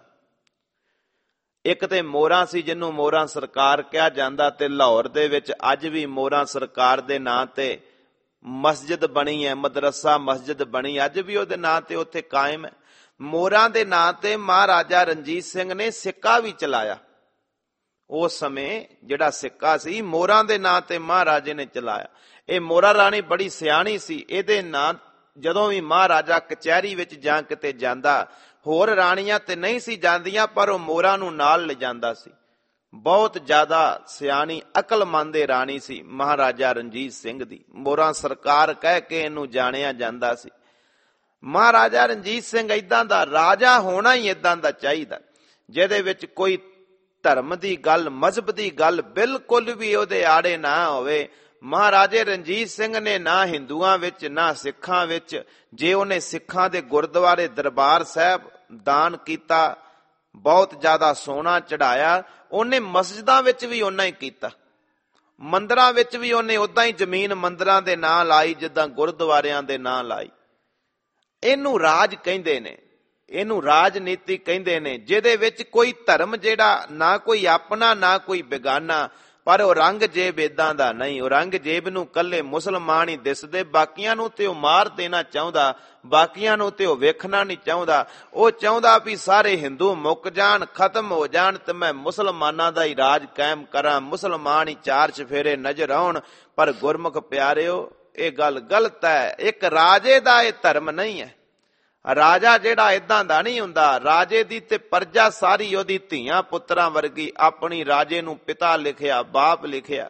ਇੱਕ ਤੇ ਮੋਹਰਾਂ ਸੀ ਜਿਹਨੂੰ ਮੋਹਰਾਂ ਸਰਕਾਰ ਕਿਹਾ ਜਾਂਦਾ, ਤੇ ਲਾਹੌਰ ਦੇ ਵਿੱਚ ਅੱਜ ਵੀ ਮੋਹਰਾਂ ਸਰਕਾਰ ਦੇ ਨਾਂ ਤੇ ਮਸਜਿਦ ਬਣੀ ਹੈ, ਮਦਰਸਾ ਮਸਜਿਦ ਬਣੀ ਅੱਜ ਵੀ ਉਹਦੇ ਨਾਂ ਤੇ ਉੱਥੇ ਕਾਇਮ ਹੈ। ਮੋਹਰਾਂ ਦੇ ਨਾਂ ਤੇ ਮਹਾਰਾਜਾ ਰਣਜੀਤ ਸਿੰਘ ਨੇ ਸਿੱਕਾ ਵੀ ਚਲਾਇਆ। ਉਸ ਸਮੇਂ ਜਿਹੜਾ ਸਿੱਕਾ ਸੀ ਮੋਹਰਾਂ ਦੇ ਨਾਂ ਤੇ ਮਹਾਰਾਜੇ ਨੇ ਚਲਾਇਆ। ਇਹ ਮੋਹਰਾ ਰਾਣੀ ਬੜੀ ਸਿਆਣੀ ਸੀ। ਇਹਦੇ ਨਾਂ ਜਦੋਂ ਵੀ ਮਹਾਰਾਜਾ ਕਚਹਿਰੀ ਵਿੱਚ ਜਾਂ ਕਿਤੇ ਜਾਂਦਾ, ਹੋਰ ਰਾਣੀਆਂ ਤੇ ਨਹੀਂ ਸੀ ਜਾਂਦੀਆਂ ਪਰ ਉਹ ਮੋਹਰਾਂ ਨੂੰ ਨਾਲ ਲਿਜਾਂਦਾ ਸੀ। ਬਹੁਤ ਜ਼ਿਆਦਾ ਸਿਆਣੀ ਅਕਲਮੰਦ ਰਾਣੀ ਸੀ ਮਹਾਰਾਜਾ ਰਣਜੀਤ ਸਿੰਘ ਦੀ। ਮੋਹਰਾਂ ਸਰਕਾਰ ਕਹਿ ਕੇ ਇਹਨੂੰ ਜਾਣਿਆ ਜਾਂਦਾ ਸੀ। ਮਹਾਰਾਜਾ ਰਣਜੀਤ ਸਿੰਘ ਏਦਾਂ ਦਾ ਰਾਜਾ ਹੋਣਾ ਹੀ ਏਦਾਂ ਦਾ ਚਾਹੀਦਾ, ਜਿਹਦੇ ਵਿੱਚ ਕੋਈ ਧਰਮ ਦੀ ਗੱਲ, ਮਜ਼ਹਬ ਦੀ ਗੱਲ ਬਿਲਕੁਲ ਵੀ ਉਹਦੇ ਆੜੇ ਨਾ ਹੋਵੇ। ਮਹਾਰਾਜੇ ਰਣਜੀਤ ਸਿੰਘ ਨੇ ਨਾ ਹਿੰਦੂਆਂ ਵਿੱਚ ਨਾ ਸਿੱਖਾਂ ਵਿੱਚ, ਜੇ ਉਹਨੇ ਸਿੱਖਾਂ ਦੇ ਗੁਰਦੁਆਰੇ ਦਰਬਾਰ ਸਾਹਿਬ ਦਾਨ ਕੀਤਾ, ਬਹੁਤ ਜ਼ਿਆਦਾ ਸੋਨਾ ਚੜਾਇਆ, ਉਹਨੇ ਮਸਜਿਦਾਂ ਵਿੱਚ ਵੀ ਓਨਾ ਹੀ ਕੀਤਾ। ਮੰਦਰਾਂ ਵਿੱਚ ਵੀ ਉਹਨੇ ਉਦਾਂ ਹੀ ਜ਼ਮੀਨ ਮੰਦਰਾਂ ਦੇ ਨਾਂ ਲਾਈ ਜਿੱਦਾਂ ਗੁਰਦੁਆਰਿਆਂ ਦੇ ਨਾਂ ਲਾਈ। ਇਹਨੂੰ ਰਾਜ ਕਹਿੰਦੇ ਨੇ, ਇਹਨੂੰ ਰਾਜਨੀਤੀ ਕਹਿੰਦੇ ਨੇ, ਜਿਹਦੇ ਵਿੱਚ ਕੋਈ ਧਰਮ ਜਿਹੜਾ ਨਾ ਕੋਈ ਆਪਣਾ ਨਾ ਕੋਈ ਬੇਗਾਨਾ। ਪਰ ਔਰੰਗਜ਼ੇਬ ਏਦਾਂ ਦਾ ਨਹੀਂ। ਔਰੰਗਜ਼ੇਬ ਨੂੰ ਕੱਲੇ ਮੁਸਲਮਾਨ ਹੀ ਦਿਸਦੇ, ਬਾਕੀਆਂ ਨੂੰ ਤੇ ਉਹ ਮਾਰ ਦੇਣਾ ਚਾਹੁੰਦਾ, ਬਾਕੀਆਂ ਨੂੰ ਤੇ ਉਹ ਵੇਖਣਾ ਨਹੀਂ ਚਾਹੁੰਦਾ। ਉਹ ਚਾਹੁੰਦਾ ਵੀ ਸਾਰੇ ਹਿੰਦੂ ਮੁੱਕ ਜਾਣ, ਖਤਮ ਹੋ ਜਾਣ ਤੇ ਮੈਂ ਮੁਸਲਮਾਨਾਂ ਦਾ ਹੀ ਰਾਜ ਕਾਇਮ ਕਰਾਂ, ਮੁਸਲਮਾਨ ਹੀ ਚਾਰ ਚਫੇਰੇ ਨਜ਼ਰ ਆਉਣ। ਪਰ ਗੁਰਮੁਖ ਪਿਆਰਿਓ ਇਹ ਗੱਲ ਗਲਤ ਹੈ। ਇੱਕ ਰਾਜੇ ਦਾ ਇਹ ਧਰਮ ਨਹੀਂ ਹੈ। ਰਾਜਾ ਜਿਹੜਾ ਏਦਾਂ ਦਾ ਨਹੀਂ ਹੁੰਦਾ। ਰਾਜੇ ਦੀ ਤੇ ਪਰਜਾ ਸਾਰੀ ਉਹਦੀ ਧੀਆਂ ਪੁੱਤਰਾਂ ਵਰਗੀ। ਆਪਣੀ ਰਾਜੇ ਨੂੰ ਪਿਤਾ ਲਿਖਿਆ, ਬਾਪ ਲਿਖਿਆ।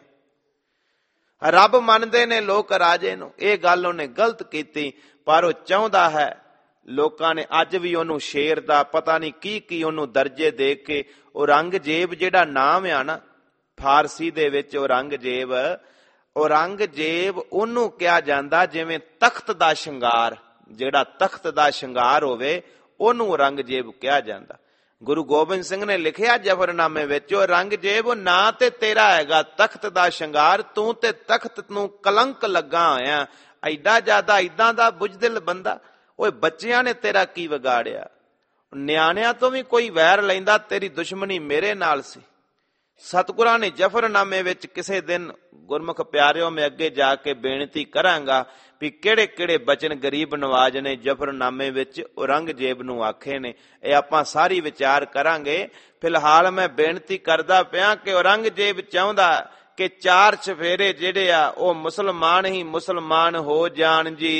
ਰੱਬ ਮੰਨਦੇ ਨੇ ਲੋਕ ਰਾਜੇ ਨੂੰ, ਇਹ ਗੱਲ ਉਹਨੇ ਗਲਤ ਕੀਤੀ। ਪਰ ਉਹ ਚਾਹੁੰਦਾ ਹੈ, ਲੋਕਾਂ ਨੇ ਅੱਜ ਵੀ ਉਹਨੂੰ ਸ਼ੇਰ ਦਾ ਪਤਾ ਨਹੀਂ ਕੀ ਕੀ ਉਹਨੂੰ ਦਰਜੇ ਦੇ ਕੇ। ਔਰੰਗਜ਼ੇਬ ਜਿਹੜਾ ਨਾਮ ਆ ਨਾ ਫਾਰਸੀ ਦੇ ਵਿੱਚ, ਔਰੰਗਜ਼ੇਬ, ਔਰੰਗਜ਼ੇਬ ਉਹਨੂੰ ਕਿਹਾ ਜਾਂਦਾ ਜਿਵੇਂ ਤਖਤ ਦਾ ਸ਼ਿੰਗਾਰ, ਜਿਹੜਾ ਤਖਤ ਦਾ ਸ਼ਿੰਗਾਰ ਹੋਵੇ ਉਹਨੂੰ ਔਰੰਗਜ਼ੇਬ ਕਿਹਾ ਜਾਂਦਾ। ਗੁਰੂ ਗੋਬਿੰਦ ਸਿੰਘ ਨੇ ਲਿਖਿਆ ਜ਼ਫਰਨਾਮੇ ਵਿੱਚ, ਉਹ ਔਰੰਗਜ਼ੇਬ ਨਾ ਤੇ ਤੇਰਾ ਹੈਗਾ ਤਖਤ ਦਾ ਸ਼ਿੰਗਾਰ, ਤੂੰ ਤੇ ਤਖਤ ਨੂੰ ਕਲੰਕ ਲੱਗਾ ਹੋਇਆ, ਐਡਾ ਜ਼ਿਆਦਾ ਏਦਾਂ ਦਾ ਬੁਝਦਿਲ ਬੰਦਾ। ਓਏ ਬੱਚਿਆਂ ਨੇ ਤੇਰਾ ਕੀ ਵਿਗਾੜਿਆ? ਨਿਆਣਿਆਂ ਤੋਂ ਵੀ ਕੋਈ ਵੈਰ ਲੈਂਦਾ, ਤੇਰੀ ਦੁਸ਼ਮਣੀ ਮੇਰੇ ਨਾਲ ਸੀ। ਸਤਿਗੁਰਾਂ ਨੇ ਜ਼ਫਰਨਾਮੇ ਵਿੱਚ ਕਿਸੇ ਦਿਨ, ਗੁਰਮੁਖ ਪਿਆਰਿਓ ਮੈਂ ਅੱਗੇ ਜਾ ਕੇ ਬੇਨਤੀ ਕਰਾਂਗਾ ਵੀ ਕਿਹੜੇ ਕਿਹੜੇ ਬਚਨ ਗਰੀਬ ਨਵਾਜ ਨੇ ਜ਼ਫਰਨਾਮੇ ਵਿੱਚ ਔਰੰਗਜ਼ੇਬ ਨੂੰ ਆਖੇ ਨੇ, ਇਹ ਆਪਾਂ ਸਾਰੀ ਵਿਚਾਰ ਕਰਾਂਗੇ। ਫਿਲਹਾਲ ਮੈਂ ਬੇਨਤੀ ਕਰਦਾ ਪਿਆ ਕਿ ਔਰੰਗਜ਼ੇਬ ਚਾਹੁੰਦਾ ਕਿ ਚਾਰ ਚਫੇਰੇ ਜਿਹੜੇ ਆ ਉਹ ਮੁਸਲਮਾਨ ਹੀ ਮੁਸਲਮਾਨ ਹੋ ਜਾਣ ਜੀ।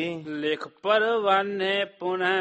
ਲਿਖ ਪਰਵਾਨੇ ਪੁਨः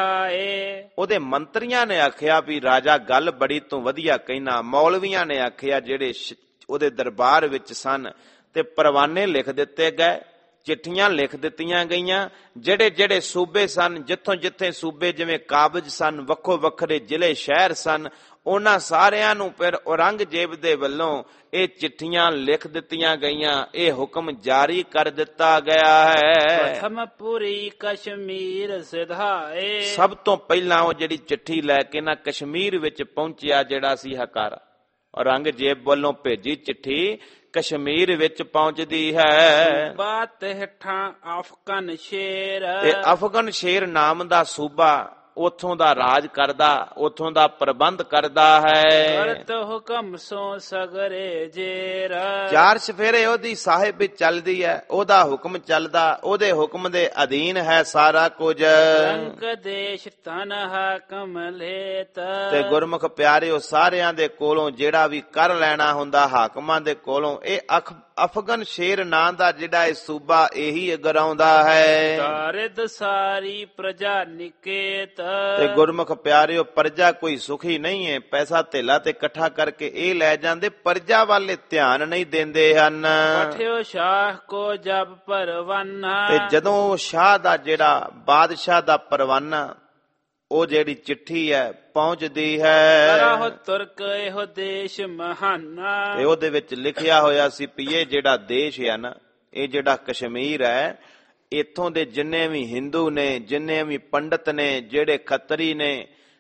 ਪਠਾਏ, ਉਹਦੇ ਮੰਤਰੀਆਂ ਨੇ ਆਖਿਆ ਵੀ ਰਾਜਾ ਗੱਲ ਬੜੀ ਤੂੰ ਵਧੀਆ ਕਹਿਣਾ। ਮੌਲਵੀਆਂ ਨੇ ਆਖਿਆ ਜਿਹੜੇ ਉਹਦੇ ਦਰਬਾਰ ਵਿੱਚ ਸਨ, ਤੇ ਪਰਵਾਨੇ ਲਿਖ ਦਿੱਤੇ ਗਏ, ਚਿੱਠੀਆਂ ਲਿਖ ਦਿੱਤੀਆਂ ਗਈਆਂ। ਜਿਹੜੇ ਜਿਹੜੇ ਸੂਬੇ ਸਨ, ਜਿੱਥੋਂ ਜਿੱਥੇ ਸੂਬੇ ਜਿਵੇਂ ਕਾਬਜ ਸਨ, ਵੱਖੋ ਵੱਖਰੇ ਜ਼ਿਲ੍ਹੇ ਸ਼ਹਿਰ ਸਨ, ਉਹਨਾਂ ਸਾਰਿਆਂ ਨੂੰ ਫਿਰ ਔਰੰਗਜ਼ੇਬ ਦੇ ਵੱਲੋਂ ਇਹ ਚਿੱਠੀਆਂ ਲਿਖ ਦਿੱਤੀਆਂ ਗਈਆਂ। ਇਹ ਹੁਕਮ ਜਾਰੀ ਕਰ ਦਿੱਤਾ ਗਿਆ ਹੈ। ਪ੍ਰਥਮਪੁਰੀ ਕਸ਼ਮੀਰ ਸਿਧਾਏ, ਸਭ ਤੋਂ ਪਹਿਲਾਂ ਉਹ ਜਿਹੜੀ ਚਿੱਠੀ ਲੈ ਕੇ ਨਾ ਕਸ਼ਮੀਰ ਵਿੱਚ ਪਹੁੰਚਿਆ ਜਿਹੜਾ ਸੀ ਹਕਾਰਾ, ਔਰੰਗਜ਼ੇਬ ਵੱਲੋਂ ਭੇਜੀ ਚਿੱਠੀ ਕਸ਼ਮੀਰ ਵਿੱਚ ਪਹੁੰਚਦੀ ਹੈ। ਬਾਤ ਹੇਠਾਂ ਅਫਗਨ ਸ਼ੇਰ, ਤੇ ਅਫਗਨ ਸ਼ੇਰ ਨਾਮ ਦਾ ਸੂਬਾ ਉਥੋਂ ਦਾ ਰਾਜ ਕਰਦਾ, ਉਥੋਂ ਦਾ ਪ੍ਰਬੰਧ ਕਰਦਾ ਹੈ। ਕਰਤ ਹੁਕਮ ਸੋ ਸਗਰੇ ਜੇਰ, ਚਾਰ ਚਫੇਰੇ ਉਹਦੀ ਸਾਹਿਬ ਵਿੱਚ ਚੱਲਦੀ ਹੈ, ਉਹਦਾ ਹੁਕਮ ਚੱਲਦਾ, ਉਹਦੇ ਹੁਕਮ ਦੇ ਅਧੀਨ ਹੈ ਸਾਰਾ ਕੁਝ। ਰੰਗ ਦੇਸ਼ ਤਨ ਹਾਕਮ ਲੇਤ, ਤੇ ਗੁਰਮੁਖ ਪਿਆਰਿਓ ਸਾਰਿਆਂ ਦੇ ਕੋਲੋਂ ਜਿਹੜਾ ਵੀ ਕਰ ਲੈਣਾ ਹੁੰਦਾ ਹਾਕਮਾਂ ਦੇ ਕੋਲੋਂ, ਇਹ ਅਖ ਅਫਗਨ ਸ਼ੇਰ ਨਾਂ ਦਾ ਜਿਹੜਾ ਇਹ ਸੂਬਾ ਇਹੀ ਅਗਰਾਉਂਦਾ ਹੈ। ਤਾਰਿਦ ਸਾਰੀ ਪ੍ਰਜਾ ਨਿਕੇਤ, ਤੇ ਗੁਰਮੁਖ ਪਿਆਰਿਓ ਪ੍ਰਜਾ ਕੋਈ ਸੁਖੀ ਨਹੀਂ ਹੈ, ਪੈਸਾ ਧੇਲਾ ਤੇ ਇਕੱਠਾ ਕਰਕੇ ਇਹ ਲੈ ਜਾਂਦੇ, ਪ੍ਰਜਾ ਵਾਲੇ ਧਿਆਨ ਨਹੀਂ ਦਿੰਦੇ ਹਨ। ਪਠਿਓ ਸ਼ਾਹ ਕੋ ਜਬ ਪਰਵਾਨਾ, ਤੇ ਜਦੋਂ ਸ਼ਾਹ ਦਾ ਜਿਹੜਾ ਬਾਦਸ਼ਾਹ ਦਾ ਪਰਵਾਨਾ, ਉਹ ਜਿਹੜੀ ਚਿੱਠੀ ਹੈ ਪਹੁੰਚਦੀ ਹੈ, ਕਰਹੁ ਤੁਰਕ ਇਹੋ ਦੇਸ਼ ਮਹਾਨਾ, ਤੇ ਉਹਦੇ ਵਿੱਚ ਲਿਖਿਆ ਹੋਇਆ ਸੀ ਵੀ ਇਹ ਜਿਹੜਾ ਦੇਸ਼ ਹੈ ਨਾ, ਇਹ ਜਿਹੜਾ ਕਸ਼ਮੀਰ ਹੈ, ਇੱਥੋਂ ਦੇ ਜਿੰਨੇ ਵੀ ਹਿੰਦੂ ਨੇ, ਜਿੰਨੇ ਵੀ ਪੰਡਤ ਨੇ, ਜਿਹੜੇ ਖੱਤਰੀ ਨੇ,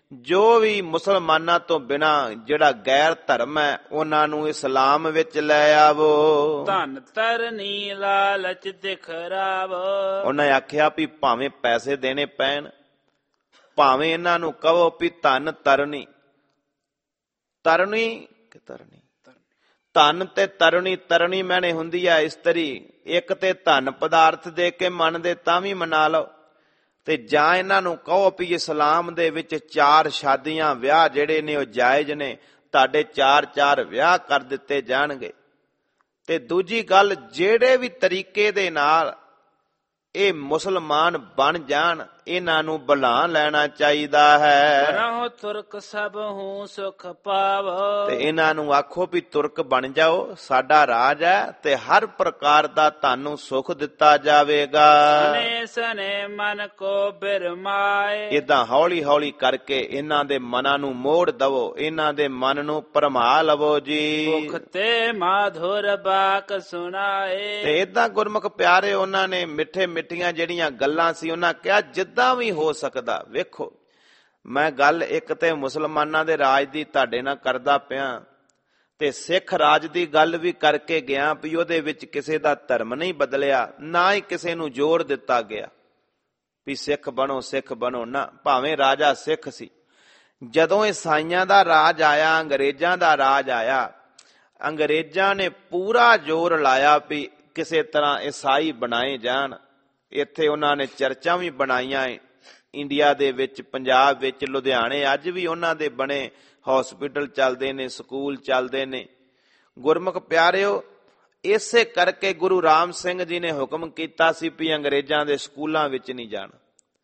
ਜੋ ਵੀ ਮੁਸਲਮਾਨਾਂ ਤੋਂ ਬਿਨਾ ਜਿਹੜਾ ਗੈਰ ਧਰਮ ਹੈ, ਉਹਨਾਂ ਨੂੰ ਇਸਲਾਮ ਵਿੱਚ ਲੈ ਆਵੋ। ਧਨ ਤਰਨੀ ਲਾਲਚ ਦਿਖਰਾਵੋ, ਉਹਨਾਂ ਆਖਿਆ ਵੀ ਭਾਵੇਂ ਪੈਸੇ ਦੇਣੇ ਪੈਣ, ਭਾਵੇਂ ਇਹਨਾਂ ਨੂੰ ਕਹੋ ਵੀ ਧਨ ਤਰਨੀ, ਤਰਨੀ ਕਿ ਤਰਨੀ, ਧਨ ਤੇ ਤਰਨੀ, ਤਰਨੀ ਮੈਨੇ ਹੁੰਦੀ ਆ ਇਸਤਰੀ। ਇੱਕ ਤੇ ਧਨ ਪਦਾਰਥ ਦੇ ਕੇ ਮੰਨਦੇ ਤਾਂ ਵੀ ਮਨਾ ਲਓ, ਤੇ ਜਾਂ ਇਹਨਾਂ ਨੂੰ ਕਹੋ ਵੀ ਇਸਲਾਮ ਦੇ ਵਿੱਚ ਚਾਰ ਸ਼ਾਦੀਆਂ ਵਿਆਹ ਜਿਹੜੇ ਨੇ ਉਹ ਜਾਇਜ਼ ਨੇ, ਤੁਹਾਡੇ ਚਾਰ ਚਾਰ ਵਿਆਹ ਕਰ ਦਿੱਤੇ ਜਾਣਗੇ। ਤੇ ਦੂਜੀ ਗੱਲ, ਜਿਹੜੇ ਵੀ ਤਰੀਕੇ ਦੇ ਨਾਲ ਇਹ ਮੁਸਲਮਾਨ ਬਣ ਜਾਣ, ਇਹਨਾਂ ਨੂੰ ਬੁਲਾ ਲੈਣਾ ਚਾਹੀਦਾ ਹੈ। ਕਰਹੁ ਤੁਰਕ ਸਭ ਹੂੰ ਸੁਖ ਪਾਵੋ, ਤੇ ਇਹਨਾਂ ਨੂੰ ਆਖੋ ਵੀ ਤੁਰਕ ਬਣ ਜਾਓ, ਸਾਡਾ ਰਾਜ ਹੈ ਤੇ ਹਰ ਪ੍ਰਕਾਰ ਦਾ ਤੁਹਾਨੂੰ ਸੁਖ ਦਿੱਤਾ ਜਾਵੇਗਾ। ਸਨੇ ਸਨੇ ਮਨ ਕੋ ਬਿਰਮਾਏ, ਇਦਾਂ ਹੌਲੀ ਹੌਲੀ ਕਰਕੇ ਇਹਨਾਂ ਦੇ ਮਨਾਂ ਨੂੰ ਮੋੜ ਦਵੋ, ਇਹਨਾਂ ਦੇ ਮਨ ਨੂੰ ਭਰਮਾ ਲਵੋ ਜੀ। ਮੁਖ ਤੇ ਮਾਧੁਰ ਬਾਕ ਸੁਣਾਏ, ਤੇ ਇਦਾਂ ਗੁਰਮੁਖ ਪਿਆਰੇ ਉਹਨਾਂ ਨੇ ਮਿੱਠੇ ਮਿੱਠੀਆਂ ਜਿਹੜੀਆਂ ਗੱਲਾਂ ਸੀ, ਉਹਨਾਂ ਕਿਹਾ ਜਿੱਦਾਂ ਵੀ ਹੋ ਸਕਦਾ। ਵੇਖੋ, ਮੈਂ ਗੱਲ ਇੱਕ ਤੇ ਮੁਸਲਮਾਨਾਂ ਦੇ ਰਾਜ ਦੀ ਤੁਹਾਡੇ ਨਾਲ ਕਰਦਾ ਪਿਆ, ਤੇ ਸਿੱਖ ਰਾਜ ਦੀ ਗੱਲ ਵੀ ਕਰਕੇ ਗਿਆ ਵੀ ਉਹਦੇ ਵਿੱਚ ਕਿਸੇ ਦਾ ਧਰਮ ਨਹੀਂ ਬਦਲਿਆ, ਨਾ ਹੀ ਕਿਸੇ ਨੂੰ ਜ਼ੋਰ ਦਿੱਤਾ ਗਿਆ ਵੀ ਸਿੱਖ ਬਣੋ ਸਿੱਖ ਬਣੋ, ਨਾ। ਭਾਵੇਂ ਰਾਜਾ ਸਿੱਖ ਸੀ। ਜਦੋਂ ਈਸਾਈਆਂ ਦਾ ਰਾਜ ਆਇਆ, ਅੰਗਰੇਜ਼ਾਂ ਦਾ ਰਾਜ ਆਇਆ, ਅੰਗਰੇਜ਼ਾਂ ਨੇ ਪੂਰਾ ਜ਼ੋਰ ਲਾਇਆ ਵੀ ਕਿਸੇ ਤਰ੍ਹਾਂ ਈਸਾਈ ਬਣਾਏ ਜਾਣ। ਇੱਥੇ ਉਹਨਾਂ ਨੇ ਚਰਚਾਂ ਵੀ ਬਣਾਈਆਂ, ਇੰਡੀਆ ਦੇ ਵਿੱਚ, ਪੰਜਾਬ ਵਿੱਚ, ਲੁਧਿਆਣੇ ਅੱਜ ਵੀ ਉਹਨਾਂ ਦੇ ਬਣੇ ਹਸਪੀਟਲ ਚੱਲਦੇ ਨੇ, ਸਕੂਲ ਚੱਲਦੇ ਨੇ। ਗੁਰਮੁਖ ਪਿਆਰਿਓ, ਇਸੇ ਕਰਕੇ ਗੁਰੂ ਰਾਮ ਸਿੰਘ ਜੀ ਨੇ ਹੁਕਮ ਕੀਤਾ ਸੀ ਵੀ ਅੰਗਰੇਜ਼ਾਂ ਦੇ ਸਕੂਲਾਂ ਵਿੱਚ ਨਹੀਂ ਜਾਣਾ।